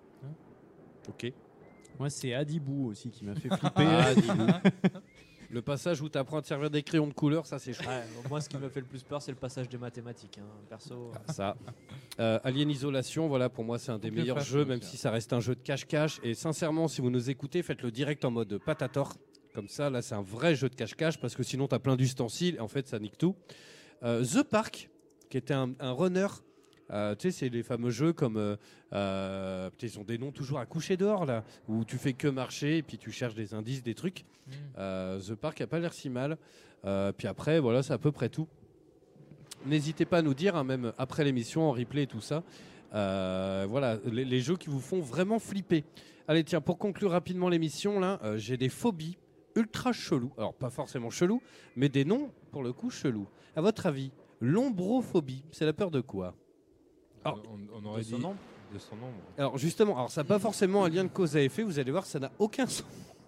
Ok. Moi, c'est Adibou aussi qui m'a fait flipper. Adibou. Le passage où tu apprends à te servir des crayons de couleur, ça c'est chouette. Ouais, moi, ce qui me fait le plus peur, c'est le passage des mathématiques. Perso. Ça. Alien Isolation, voilà, pour moi, c'est un des meilleurs jeux, même si ça reste un jeu de cache-cache. Et sincèrement, si vous nous écoutez, faites-le direct en mode patator. Comme ça, là, c'est un vrai jeu de cache-cache parce que sinon, tu as plein d'ustensiles et en fait, ça nique tout. The Park, qui était un runner. Tu sais, c'est les fameux jeux comme ils ont des noms toujours à coucher dehors là, où tu fais que marcher et puis tu cherches des indices, des trucs. The Park a pas l'air si mal. Puis après, voilà, c'est à peu près tout. N'hésitez pas à nous dire, même après l'émission, en replay et tout ça, voilà, les jeux qui vous font vraiment flipper. Allez, tiens, pour conclure rapidement l'émission, là, j'ai des phobies ultra chelous. Alors, pas forcément chelous, mais des noms, pour le coup, chelous. À votre avis, l'ombrophobie, c'est la peur de quoi? Alors, on aurait dit de son nom. Alors justement, ça n'a pas forcément un lien de cause à effet, vous allez voir, ça n'a aucun sens.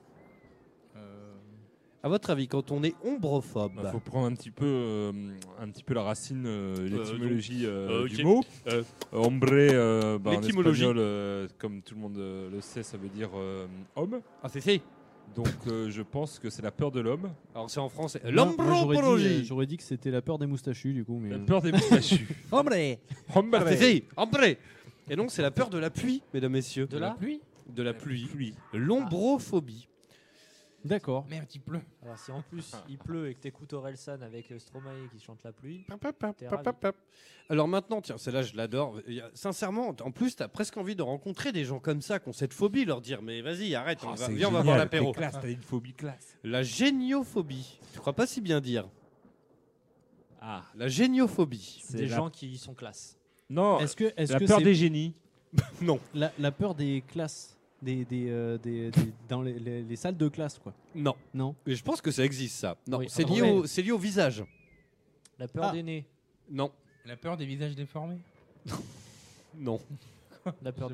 À votre avis, quand on est ombrophobe, il faut prendre un petit peu la racine, l'étymologie du mot. Ombre, en espagnol, comme tout le monde le sait, ça veut dire homme. Ah, c'est. Donc je pense que c'est la peur de l'homme. Alors c'est en français. L'ombropologie. J'aurais dit que c'était la peur des moustachus du coup. Mais... La peur des moustachus. Hombre. Et donc c'est la peur de la pluie, mesdames, messieurs. De la pluie? De la pluie. L'ombrophobie. D'accord. Merde, il pleut. Alors si en plus il pleut et que t'écoutes Orelsan avec Stromae qui chante la pluie, t'es Pap, ravi. pap, pap. Alors maintenant, tiens, celle-là, je l'adore. Sincèrement, en plus, t'as presque envie de rencontrer des gens comme ça qui ont cette phobie, leur dire mais vas-y, arrête, Oh, viens, on va voir l'apéro. T'es classe, t'as une phobie classe. La géniophobie. Tu crois pas si bien dire? Ah, La géniophobie. C'est des gens qui sont classe. non, Est-ce que la peur c'est des génies. Non, la peur des classes, dans les salles de classe, quoi? non. Non. Mais je pense que ça existe, ça. Non, Oui. c'est Ah, lié, ouais. c'est lié au visage. La peur Ah. des nez, Non, La peur des visages déformés. non, la peur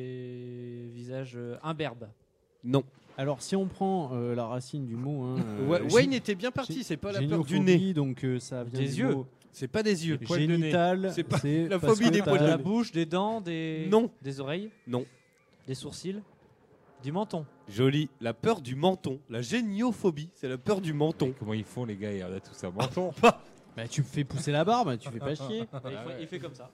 des visages imberbes. non. Alors, si on prend la racine du mot, hein, Wayne était bien parti, c'est pas la peur du nez. géniophobie, donc ça vient Des du yeux. mot C'est pas des yeux. poils de nez. génital. C'est pas la parce phobie que des t'as- poils de La nez. bouche, des dents, des Non. des oreilles, Non. des sourcils, du menton. Joli. La peur du menton. La géniophobie, c'est la peur du menton. Comment ils font les gars? On a tous un menton. Bah, tu me fais pousser la barbe, tu fais pas chier. Il fait comme ça.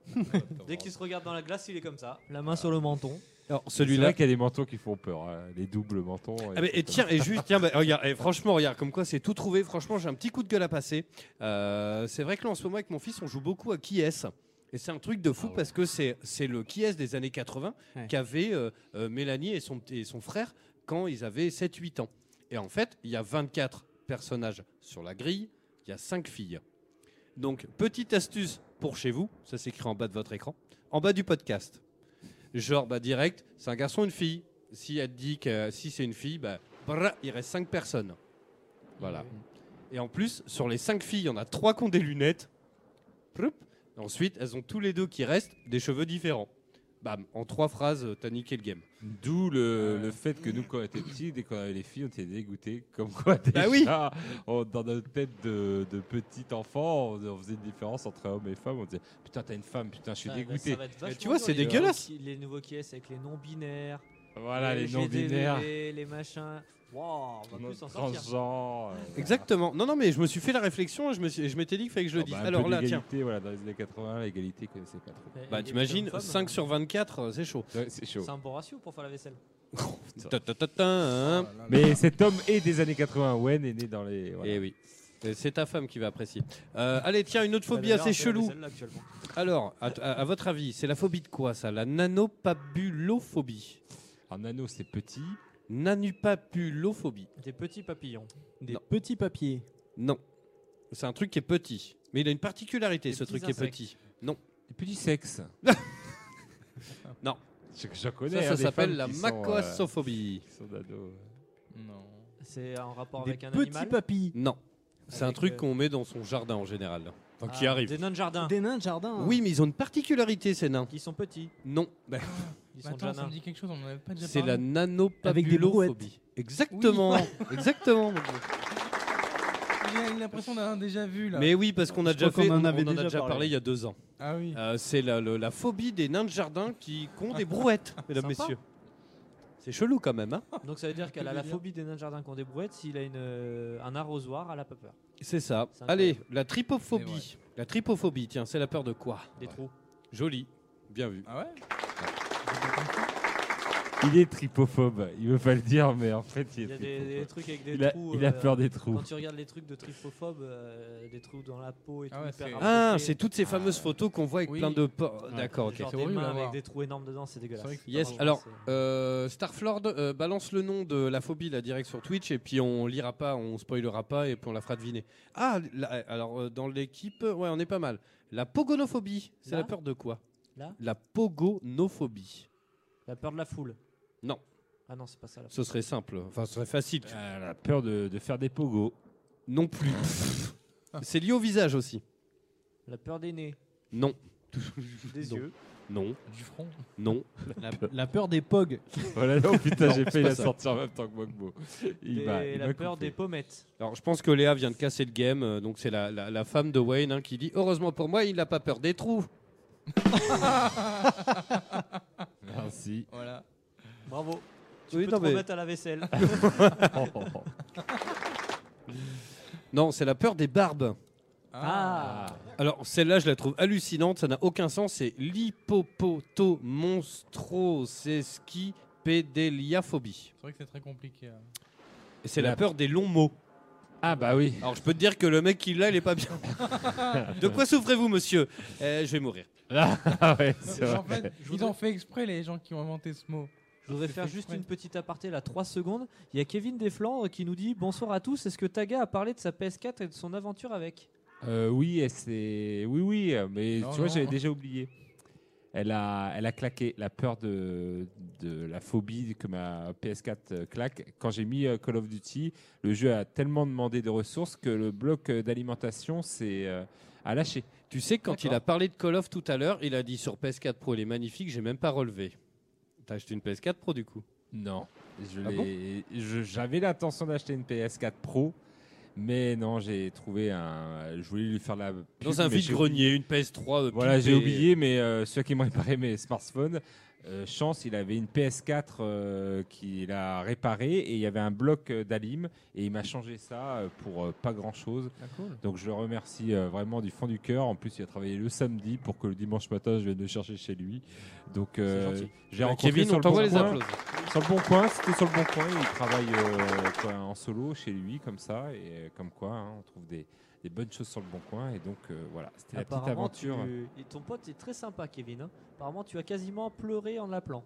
Dès qu'il se regarde dans la glace, il est comme ça, la main sur le menton. Alors C'est celui-là. vrai qu'il y a des mentons qui font peur, hein, les doubles mentons. Ah mais, et tiens, et juste, tiens, bah, regarde, et franchement, regarde, comme quoi c'est tout trouvé. Franchement, j'ai un petit coup de gueule à passer. C'est vrai que là, en ce moment, avec mon fils, on joue beaucoup à Qui est-ce. Et c'est un truc de fou parce que c'est le Qui est-ce des années 80 Ouais. qu'avait Mélanie et son frère quand ils avaient 7-8 ans. Et en fait, il y a 24 personnages sur la grille, il y a 5 filles. Donc, petite astuce pour chez vous, ça s'écrit en bas de votre écran, en bas du podcast. Genre, bah, direct, c'est un garçon, une fille. Si elle te dit que si c'est une fille, bah, il reste 5 personnes. Voilà. Et en plus, sur les 5 filles, il y en a 3 qui ont des lunettes. Proup. Ensuite, elles ont tous les deux qui restent des cheveux différents. Bam, en 3 phrases, t'as niqué le game. D'où le fait que nous, quand on était petits, dès qu'on avait les filles, on était dégoûtés. Comme quoi, déjà, Bah oui. dans notre tête de petit enfant, on faisait une différence entre hommes et femmes. On disait putain, t'as une femme, putain, je suis dégoûté. Ça va être vachement tu vois, dur, c'est les dégueulasse. Les nouveaux qui est avec les non-binaires. Voilà, les GDV, non-binaires. les machins. Wow, on va plus s'en sortir. Transgenres. Exactement. Non, non, mais je me suis fait la réflexion et je m'étais dit qu'il fallait que je le dise. Alors là, tiens. Voilà, dans les années 80, l'égalité, c'est pas trop. Et- Bah, et t'imagines, hommes-femmes, 5 sur 24, c'est chaud. Ouais, c'est chaud. C'est un bon ratio pour faire la vaisselle. Ta-ta-ta-ta, hein. Mais cet homme est des années 80. Wen est né dans les. Voilà. Eh oui. C'est ta femme qui va apprécier. Allez, tiens, une autre phobie D'ailleurs, assez on fait la chelou. vaisselle, là, actuellement. Alors, à votre avis, c'est la phobie de quoi ça? La nanopapulophobie. Un nano, c'est petit. Nanupapulophobie. Des petits papillons. Des Non. petits papiers. Non. C'est un truc qui est petit. Mais il a une particularité, Des ce truc petits qui est petit. Non. Des petits sexes. Non. Je connais. Ça hein, des s'appelle femmes la qui sont, macoassophobie. qui sont nanos. Non. C'est en rapport Des avec un petits animal. papis. Non. C'est un Avec, truc qu'on met dans son jardin en général. Enfin, qui Ah, arrive. Des nains de jardin. Des nains de jardin. Oui, mais ils ont une particularité, ces nains. Qui sont petits. Non. Bah, Ils sont Attends, déjà ça me nains. dit quelque chose, on en avait pas déjà c'est parlé. la Avec des brouettes. nanopapulophobie. Exactement. Exactement. mon Dieu. J'ai l'impression d'avoir déjà vu là. Mais oui, parce qu'on a Je déjà crois fait, qu'on en on avait en a déjà déjà parlé. parlé il y a 2 ans. Ah oui. C'est la phobie des nains de jardin qui ont des brouettes, mesdames, Sympa. messieurs. C'est chelou quand même, hein. Donc ça veut dire qu'elle a la délire. phobie des nains de jardin qui ont des brouettes. S'il a un arrosoir, elle a pas peur. C'est ça. C'est Allez, incroyable. la tripophobie. Mais ouais. La tripophobie, tiens, c'est la peur de quoi? Des trous. Joli. Bien vu. Ah ouais. Il est tripophobe. Il veut pas le dire, mais en fait, il Il y est a des tripophobe. trucs avec des Il a, trous. il a peur des trous. Quand tu regardes les trucs de tripophobes, des trous dans la peau et tout. Ah ouais, hyper c'est- Ah, rapprochés. c'est toutes ces fameuses photos qu'on voit avec Oui. plein de porcs. D'accord, ok. Genre C'est des horrible mains à avec voir. des trous énormes dedans, c'est dégueulasse. C'est vrai que c'est Yes, Vraiment, alors, c'est- Starflord, balance le nom de la phobie là direct sur Twitch et puis on lira pas, on spoilera pas et puis on la fera deviner. Ah, alors dans l'équipe, ouais, on est pas mal. La pogonophobie, c'est Là la peur de quoi? Là La pogonophobie. La peur de la foule. Non. Ah non, c'est pas ça. La Ce serait simple, enfin ce serait facile. La peur de faire des pogos. Non plus. C'est lié au visage aussi. La peur des nez. Non. Des Non. yeux. Non. Du front. Non. La peur des pogs. Voilà, non, putain, Non, j'ai c'est fait pas la ça. sortir en même temps que Mogbo. Il La m'a peur coupé. des pommettes. Alors je pense que Léa vient de casser le game, donc c'est la femme de Wayne hein, qui dit heureusement pour moi il n'a pas peur des trous. Merci. Voilà. Bravo. Tu Oui, peux non, te mais- remettre à la vaisselle. Non, c'est la peur des barbes. Ah. Alors celle-là je la trouve hallucinante, ça n'a aucun sens, c'est l'hippopotomonstrosesquipédéliaphobie. C'est vrai que c'est très compliqué. C'est la peur des longs mots. Ah bah oui. Alors je peux te dire que le mec qui l'a, il est pas bien. De quoi souffrez-vous, monsieur? Je vais mourir. Ah ouais, c'est En vrai. fait, ils ont fait exprès, les gens qui ont inventé ce mot. Je voudrais faire juste une petite aparté là, 3 secondes. Il y a Kevin Desflands qui nous dit bonsoir à tous. Est-ce que Taga a parlé de sa PS4 et de son aventure avec? Oui, oui, mais Non, tu vois, non. j'avais déjà oublié. Elle a claqué la peur de la phobie que ma PS4 claque. Quand j'ai mis Call of Duty, le jeu a tellement demandé de ressources que le bloc d'alimentation a lâché. Tu sais, quand il a parlé de Call of tout à l'heure, il a dit sur PS4 Pro, il est magnifique, j'ai même pas relevé. T'as acheté une PS4 Pro du coup? Non. Ah bon J'avais l'intention d'acheter une PS4 Pro, mais non, j'ai trouvé je voulais lui faire la pub, Dans un mais j'ai vide-grenier, une PS3. Voilà, pipée. j'ai oublié, mais ceux qui m'ont réparé mes smartphones, chance, il avait une PS4 qu'il a réparée et il y avait un bloc d'Alim et il m'a changé ça pour pas grand chose. Ah, cool. Donc je le remercie vraiment du fond du cœur. En plus, il a travaillé le samedi pour que le dimanche matin je vienne le chercher chez lui. Donc j'ai rencontré Kevin, sur on le t'envoie bon les coin. applaudissements. Sur le bon coin, c'était sur le bon coin. Il travaille en solo chez lui comme ça et comme quoi on trouve des bonnes choses sur le bon coin et donc voilà, c'était la petite Apparemment, aventure. et ton pote est très sympa, Kevin. Hein. Apparemment, tu as quasiment pleuré en l'appelant.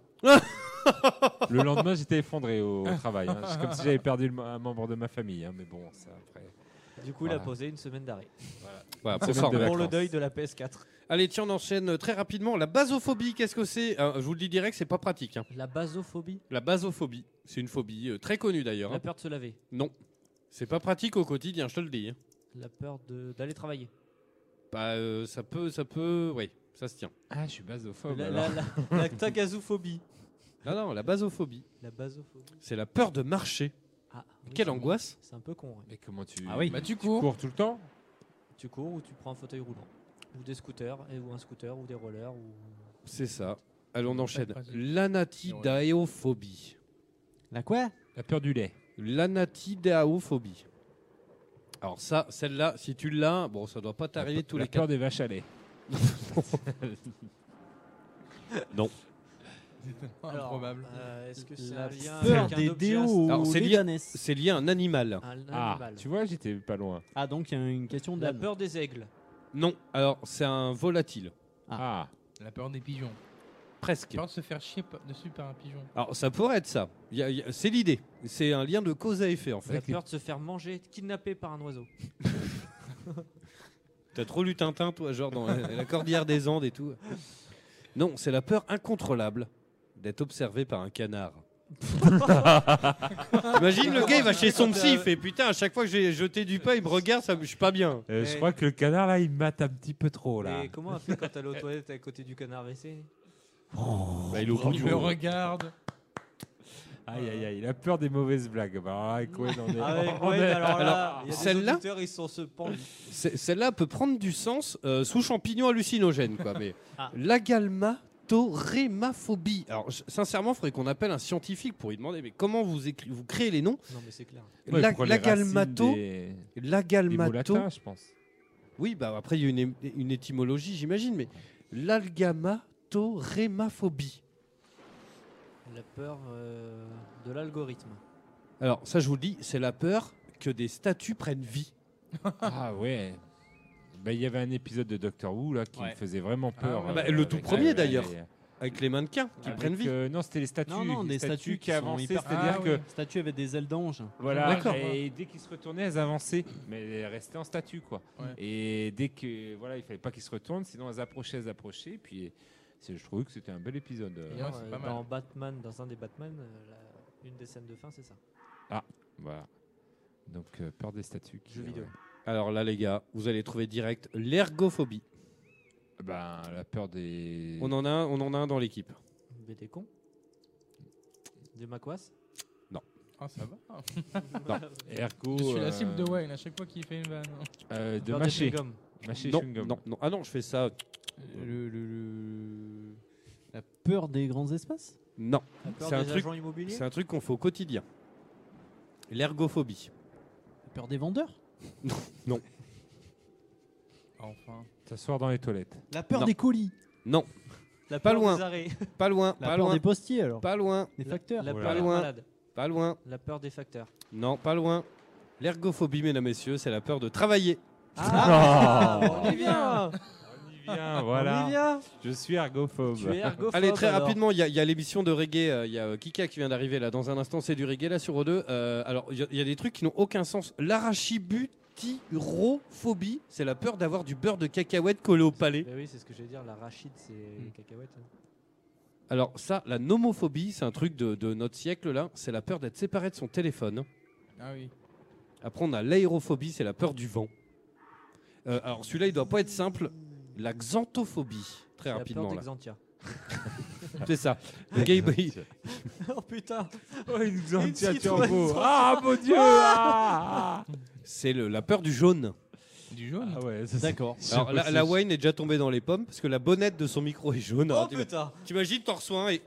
Le lendemain, j'étais effondré au travail. Hein. C'est comme si j'avais perdu un membre de ma famille. Hein. Mais bon, ça après. Du coup, il a posé une semaine d'arrêt. Voilà, Une pour semaine de Pour le vacances. deuil de la PS4. Allez, tiens, on enchaîne très rapidement. La basophobie, qu'est-ce que c'est? Je vous le dis direct, c'est pas pratique. Hein. La basophobie. La basophobie, c'est une phobie très connue d'ailleurs. La Hein. peur de se laver. Non, c'est pas pratique au quotidien, je te le dis. Hein. La peur d'aller travailler. Bah, ça peut, oui, ça se tient. Ah, je suis basophobe. La tagazophobie. Non, la basophobie, La basophobie. c'est la peur de marcher. Ah, oui, Quelle c'est- angoisse. C'est un peu con. Ouais. Mais comment tu. Ah oui. Bah, tu Tu cours. cours tout le temps? Tu cours ou tu prends un fauteuil roulant. Ou des scooters, ou un scooter, ou des rollers. Ou... C'est ça. Allez, on enchaîne. pratique. L'anatidaeophobie. La quoi? La peur du lait. L'anatidaeophobie. Alors ça, celle-là, si tu l'as, bon, ça doit pas t'arriver tous la les peur cas. des vaches à lait. Non. Improbable. Est-ce que c'est La un lien peur avec un des objet déos Alors, ou c'est les lié- Danès. C'est lié à un animal. un Ah, animal. tu vois, j'étais pas loin. Ah, donc il y a une question La d'âne. peur des aigles. Non, alors c'est un volatile. Ah, La peur des pigeons. Presque. Peur de se faire chier dessus par un pigeon. Alors ça pourrait être ça. C'est l'idée. C'est un lien de cause à effet en La fait. peur de se faire manger, kidnapper par un oiseau. T'as trop lu Tintin, toi, genre dans la cordillère des Andes et tout. Non, c'est la peur incontrôlable d'être observé par un canard. Imagine le gars, il va chez son psy, il fait putain, à chaque fois que j'ai jeté du pain, il me regarde, ça, je suis pas bien. je crois que le canard là, il mate un petit peu trop là. Et comment on fait quand t'allais aux toilettes à côté du canard WC? Bah, il est au bout Il du me monde. regarde. Aïe aïe aïe, il a peur des mauvaises blagues. Bah, alors là, Cohen, on est. Ah ouais, on ouais, est- alors là, Alors, il y a des celle-là auditeurs, ils sont se pendus. Celle-là peut prendre du sens sous champignons hallucinogènes, quoi. Mais Ah. l'agalmatorémaphobie. Alors, sincèrement, il faudrait qu'on appelle un scientifique pour lui demander mais comment vous créez les noms. Non mais c'est clair. Ouais, La- pour les L'agalmato. racines des mots L'agalmato. latins, je pense. Oui, bah après, il y a une étymologie, j'imagine, mais l'algamatorémaphobie. La peur de l'algorithme. Alors, ça, je vous le dis, c'est la peur que des statues prennent vie. Ah ouais. Bah, il y avait un épisode de Doctor Who là qui me faisait vraiment peur. Ah bah, le tout avec- premier, avec- d'ailleurs. Avec les mannequins qui avec, prennent vie. non, c'était les statues. Non, les des statues qui sont avançaient, hyper- c'est-à-dire Ah, que oui. Statue avec des ailes d'ange. voilà. D'accord. Et dès qu'ils se retournaient, elles avançaient, mais elles restaient en statue quoi. Ouais. Et dès que voilà, il fallait pas qu'ils se retournent, sinon elles approchaient. Puis je trouvais que c'était un bel épisode. Ouais, c'est pas mal. Dans Batman, dans un des Batman, une des scènes de fin, c'est ça. Voilà. Donc peur des statues. Jeux vidéo. Alors là, les gars, vous allez trouver direct l'ergophobie. Ben la peur des. On en a un dans l'équipe. BD con. Des Macquas. Ah, ça va. Ergo. Je suis la cible de Wayne à chaque fois qu'il fait une vanne. De Peur des mâcher. chewing-gums. Mâcher Non, chewing-gum. non. Ah non, je fais ça. La peur des grands espaces? Non. La peur C'est un des truc- agents immobiliers. C'est un truc qu'on fait au quotidien. L'ergophobie. La peur des vendeurs? Enfin. S'asseoir dans les toilettes. La peur Non. des colis? Non, La pas peur loin. des arrêts. pas loin, La pas peur loin, des postiers alors? pas loin, Des facteurs? La Oh là peur là. des Loin. malades. Pas loin. La peur des facteurs. Non, pas loin. L'ergophobie, mesdames, messieurs, c'est la peur de travailler. Ah, Oh. on y vient. Bien, voilà. On y vient. Je suis ergophobe. Tu es ergophobe. Allez, très alors. rapidement, il y a l'émission de reggae. Il y a Kika qui vient d'arriver là. Dans un instant, c'est du reggae là sur O2. Alors, il y a des trucs qui n'ont aucun sens. L'arachibutyrophobie, c'est la peur d'avoir du beurre de cacahuète collé au palais. Bah oui, c'est ce que j'allais dire. L'arachide, c'est les cacahuètes. Alors ça, la nomophobie, c'est un truc de notre siècle là. C'est la peur d'être séparé de son téléphone. Ah oui. Après, on a l'aérophobie, c'est la peur du vent. Alors celui-là, il doit pas être simple. La xanthophobie, très rapidement La peur là. d'Exantia. C'est ça. Le gars, Oh putain. Oh, une Xantia Une turbo. Citroën Ah, mon Dieu. Ah. c'est la peur du jaune. Du jaune. Ah ouais, ça, D'accord. Alors la Wayne est déjà tombée dans les pommes parce que la bonnette de son micro est jaune. Alors, Oh putain. t'imagines, t'en reçois un et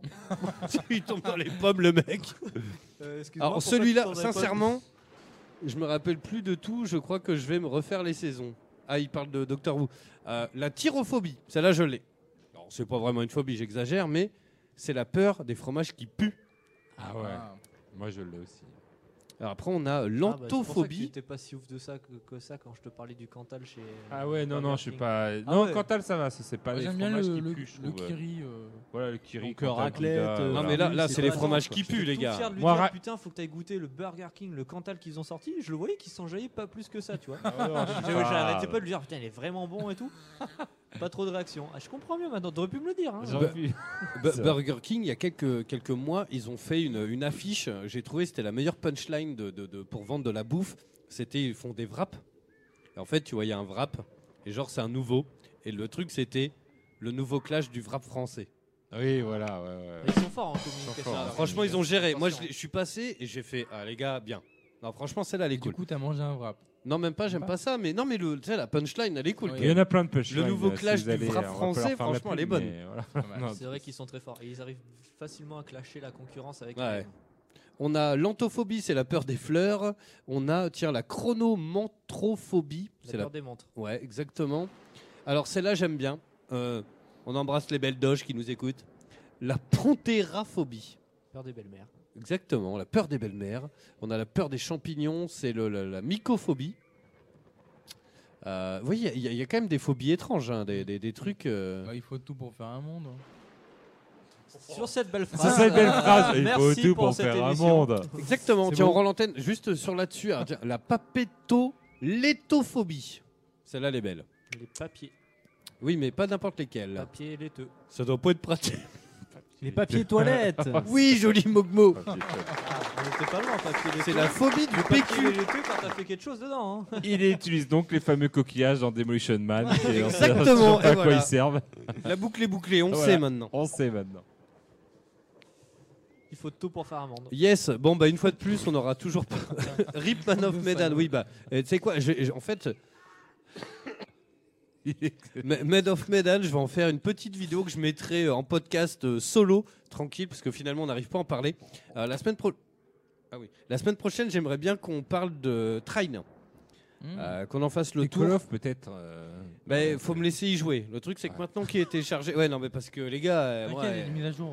il tombe dans les pommes, le mec. Excuse-moi, Alors pourquoi celui-là, tu t'en as pas- sincèrement, je me rappelle plus de tout. Je crois que je vais me refaire les saisons. Ah, il parle de Doctor Who. La tyrophobie, celle-là, je l'ai. Alors, c'est pas vraiment une phobie, j'exagère, mais c'est la peur des fromages qui puent. Ah ouais. Moi, je l'ai aussi. Alors après, on a Ah, bah, c'est pour ça que l'antophobie. tu étais pas si ouf de ça que ça quand je te parlais du Cantal chez. Ah ouais, non, Burger non, je suis King. pas. Ah Non, ouais. Cantal, ça va, c'est pas Moi, les j'aime bien fromages le, qui le, puent, je le trouve. kiri. Voilà, le kiri. Donc, Cantal, raclette, Gouda, Non, voilà. mais là, Oui, c'est les pas fromages grave. qui puent, les Tout gars. fier de lui Moi, dire, ra- putain, faut que t'ailles goûter le Burger King, le Cantal qu'ils ont sorti. Je le voyais qu'ils s'enjaillaient pas plus que ça, tu vois. J'arrêtais pas de lui dire, putain, il est vraiment bon et tout. Pas trop de réaction. Ah, je comprends mieux maintenant. T'aurais pu me le dire. Hein. J'aurais pu. C'est vrai. Burger King, il y a quelques mois, ils ont fait une affiche. J'ai trouvé c'était la meilleure punchline pour vendre de la bouffe. C'était ils font des wraps. Et en fait, tu vois, il y a un wrap. Et genre, c'est un nouveau. Et le truc, c'était le nouveau clash du wrap français. Oui, voilà, ouais. Ils sont forts en communication. forts. Alors, Franchement, ils ont géré. Moi, attention. je suis passé et j'ai fait ah les gars, bien. Non, franchement, celle-là, elle est Du cool. coup, t'as mangé un wrap. Non, même pas, j'aime pas ça. Mais non, mais tu sais, la punchline, elle est cool. Oui. Il y en a plein de punchlines. Le nouveau si clash vous du allez, wrap on va pas français, leur faire la franchement, elle est pub, bonne. mais voilà. Pas mal. Non, C'est vrai qu'ils sont très forts. Et ils arrivent facilement à clasher la concurrence avec. Ouais. On a l'antophobie, c'est la peur des fleurs. On a, tiens, la chronomentrophobie. La C'est peur des montres. Ouais, exactement. Alors celle-là, j'aime bien. On embrasse les belles doges qui nous écoutent. La panthéraphobie. Peur des belles-mères. Exactement, la peur des belles-mères. On a la peur des champignons, c'est la mycophobie. Vous voyez, il y a quand même des phobies étranges, hein, des trucs... Bah, il faut tout pour faire un monde. Sur cette belle C'est phrase. ça une belle phrase. Il faut Merci tout pour cette faire un émission. monde. Exactement, C'est tiens, beau. on rend l'antenne juste sur là-dessus. Alors, tiens, la papétolétophobie. Celle-là, elle est belle. Les papiers. Oui, mais pas n'importe lesquels. Papiers laiteux. Ça doit pas être pratique. Les papiers toilettes. Oui, joli mogmo. On était pas loin, papier laiteux. C'est la phobie du Papier PQ. laiteux quand t'as fait quelque chose dedans. Hein. Il utilise donc les fameux coquillages dans Demolition Man. Et on sait Exactement, toujours pas et à quoi voilà. ils servent. La boucle est bouclée, on Voilà. sait maintenant. On sait maintenant. Il faut tout pour faire un monde. Yes, bon bah une fois de plus, on aura toujours pas Rip Man of Medan. Oui bah, tu sais quoi, en fait, Made of Medan, je vais en faire une petite vidéo que je mettrai en podcast solo, tranquille, parce que finalement on n'arrive pas à en parler. La semaine prochaine, j'aimerais bien qu'on parle de Train. Qu'on en fasse le Et tour. Call of peut-être. Bah, faut me laisser y jouer. Le truc c'est que maintenant qu'il est téléchargé, ouais non mais parce que les gars, T'inquiète, moi, il y a une mise à jour.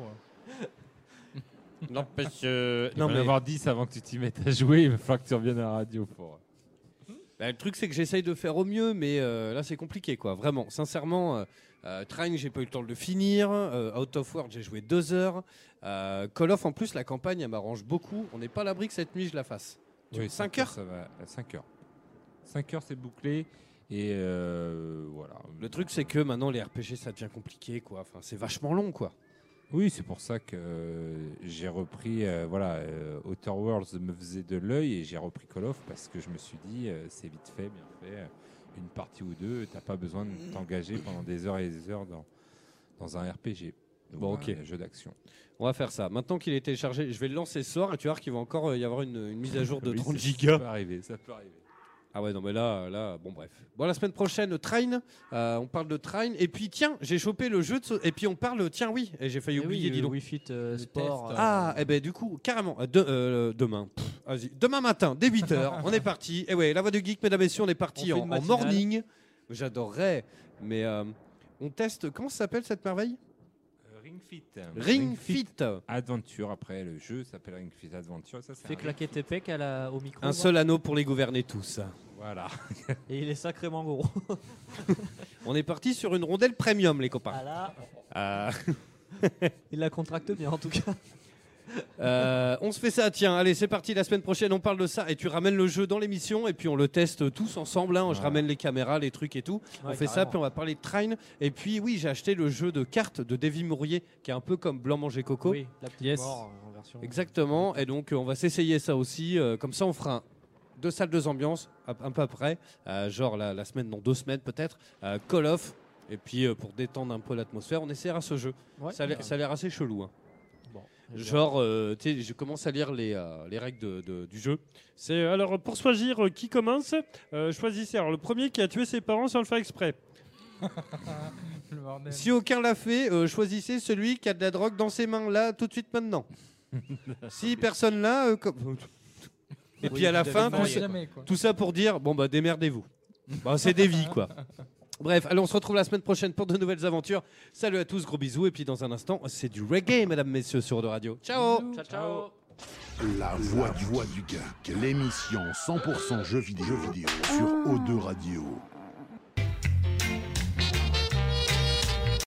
non parce Il que va y en avoir 10 avant que tu t'y mettes à jouer. Il va falloir que tu reviennes à la radio pour. Bah, le truc c'est que j'essaye de faire au mieux, mais là c'est compliqué quoi. Vraiment, sincèrement, Train j'ai pas eu le temps de le finir. Out of World j'ai joué 2 heures. Call of en plus la campagne elle m'arrange beaucoup. On n'est pas à l'abri que cette nuit je la fasse. Oui, 5 heures. Ça va. 5 heures. 5 heures c'est bouclé. Et voilà. Le truc c'est que maintenant les RPG ça devient compliqué quoi. Enfin c'est vachement long quoi. Oui, c'est pour ça que j'ai repris. Outer Worlds me faisait de l'œil et j'ai repris Call of parce que je me suis dit c'est vite fait, bien fait. Une partie ou deux, t'as pas besoin de t'engager pendant des heures et des heures dans un RPG. Bon, ok. Un jeu d'action. On va faire ça. Maintenant qu'il est téléchargé, je vais le lancer ce soir et tu vas voir qu'il va encore y avoir une mise à jour de Oui, 30 ça gigas. peut arriver, ça peut arriver. Ah ouais, non mais là, bon bref. Bon, la semaine prochaine, Train, on parle de Train. Et puis tiens, j'ai chopé le jeu et puis on parle, tiens oui, et j'ai failli oublier, dis donc. Wii Fit Sport. test, Ah, et ben du coup, carrément, demain. Vas-y, demain matin, dès 8h, on est parti. Et ouais, la voix du geek, mesdames et messieurs, on est parti On fait en une matinale. morning. J'adorerais, mais on teste, comment ça s'appelle cette merveille? Ring Fit. Ring Fit. Adventure, après le jeu s'appelle Ring Fit Adventure. Ça, c'est Fais claquer tes pecs au micro. Un seul anneau pour les gouverner tous. Voilà. Et il est sacrément gros. On est parti sur une rondelle premium, les copains. Voilà. Il la contracte bien en tout cas. On se fait ça, tiens, allez, c'est parti, la semaine prochaine on parle de ça et tu ramènes le jeu dans l'émission et puis on le teste tous ensemble, hein. Je ramène les caméras, les trucs et tout, on fait ça, puis on va parler de Trine et puis oui, j'ai acheté le jeu de cartes de Davy Mourier qui est un peu comme Blanc Manger Coco. Oui, la petite mort en version. Exactement, et donc on va s'essayer ça aussi, comme ça on fera 2 salles, 2 ambiances, un peu après, genre la semaine, dans 2 semaines peut-être, Call of, et puis pour détendre un peu l'atmosphère, on essaiera ce jeu. Ouais. Ça a l'air assez chelou, hein. Genre, tu sais, je commence à lire les règles du jeu. C'est alors pour choisir qui commence, choisissez. Alors le premier qui a tué ses parents sans le faire exprès. Le bordel. Si aucun l'a fait, choisissez celui qui a de la drogue dans ses mains là, tout de suite maintenant. Si personne l'a, et puis à la fin, tout ça pour dire bon bah démerdez-vous. Bah, c'est des vies quoi. Bref, allez, on se retrouve la semaine prochaine pour de nouvelles aventures. Salut à tous, gros bisous. Et puis dans un instant, c'est du reggae, mesdames, messieurs, sur Eau de Radio. Ciao. Ciao, ciao. La voix du geek, l'émission 100% jeux vidéo sur O2 Radio.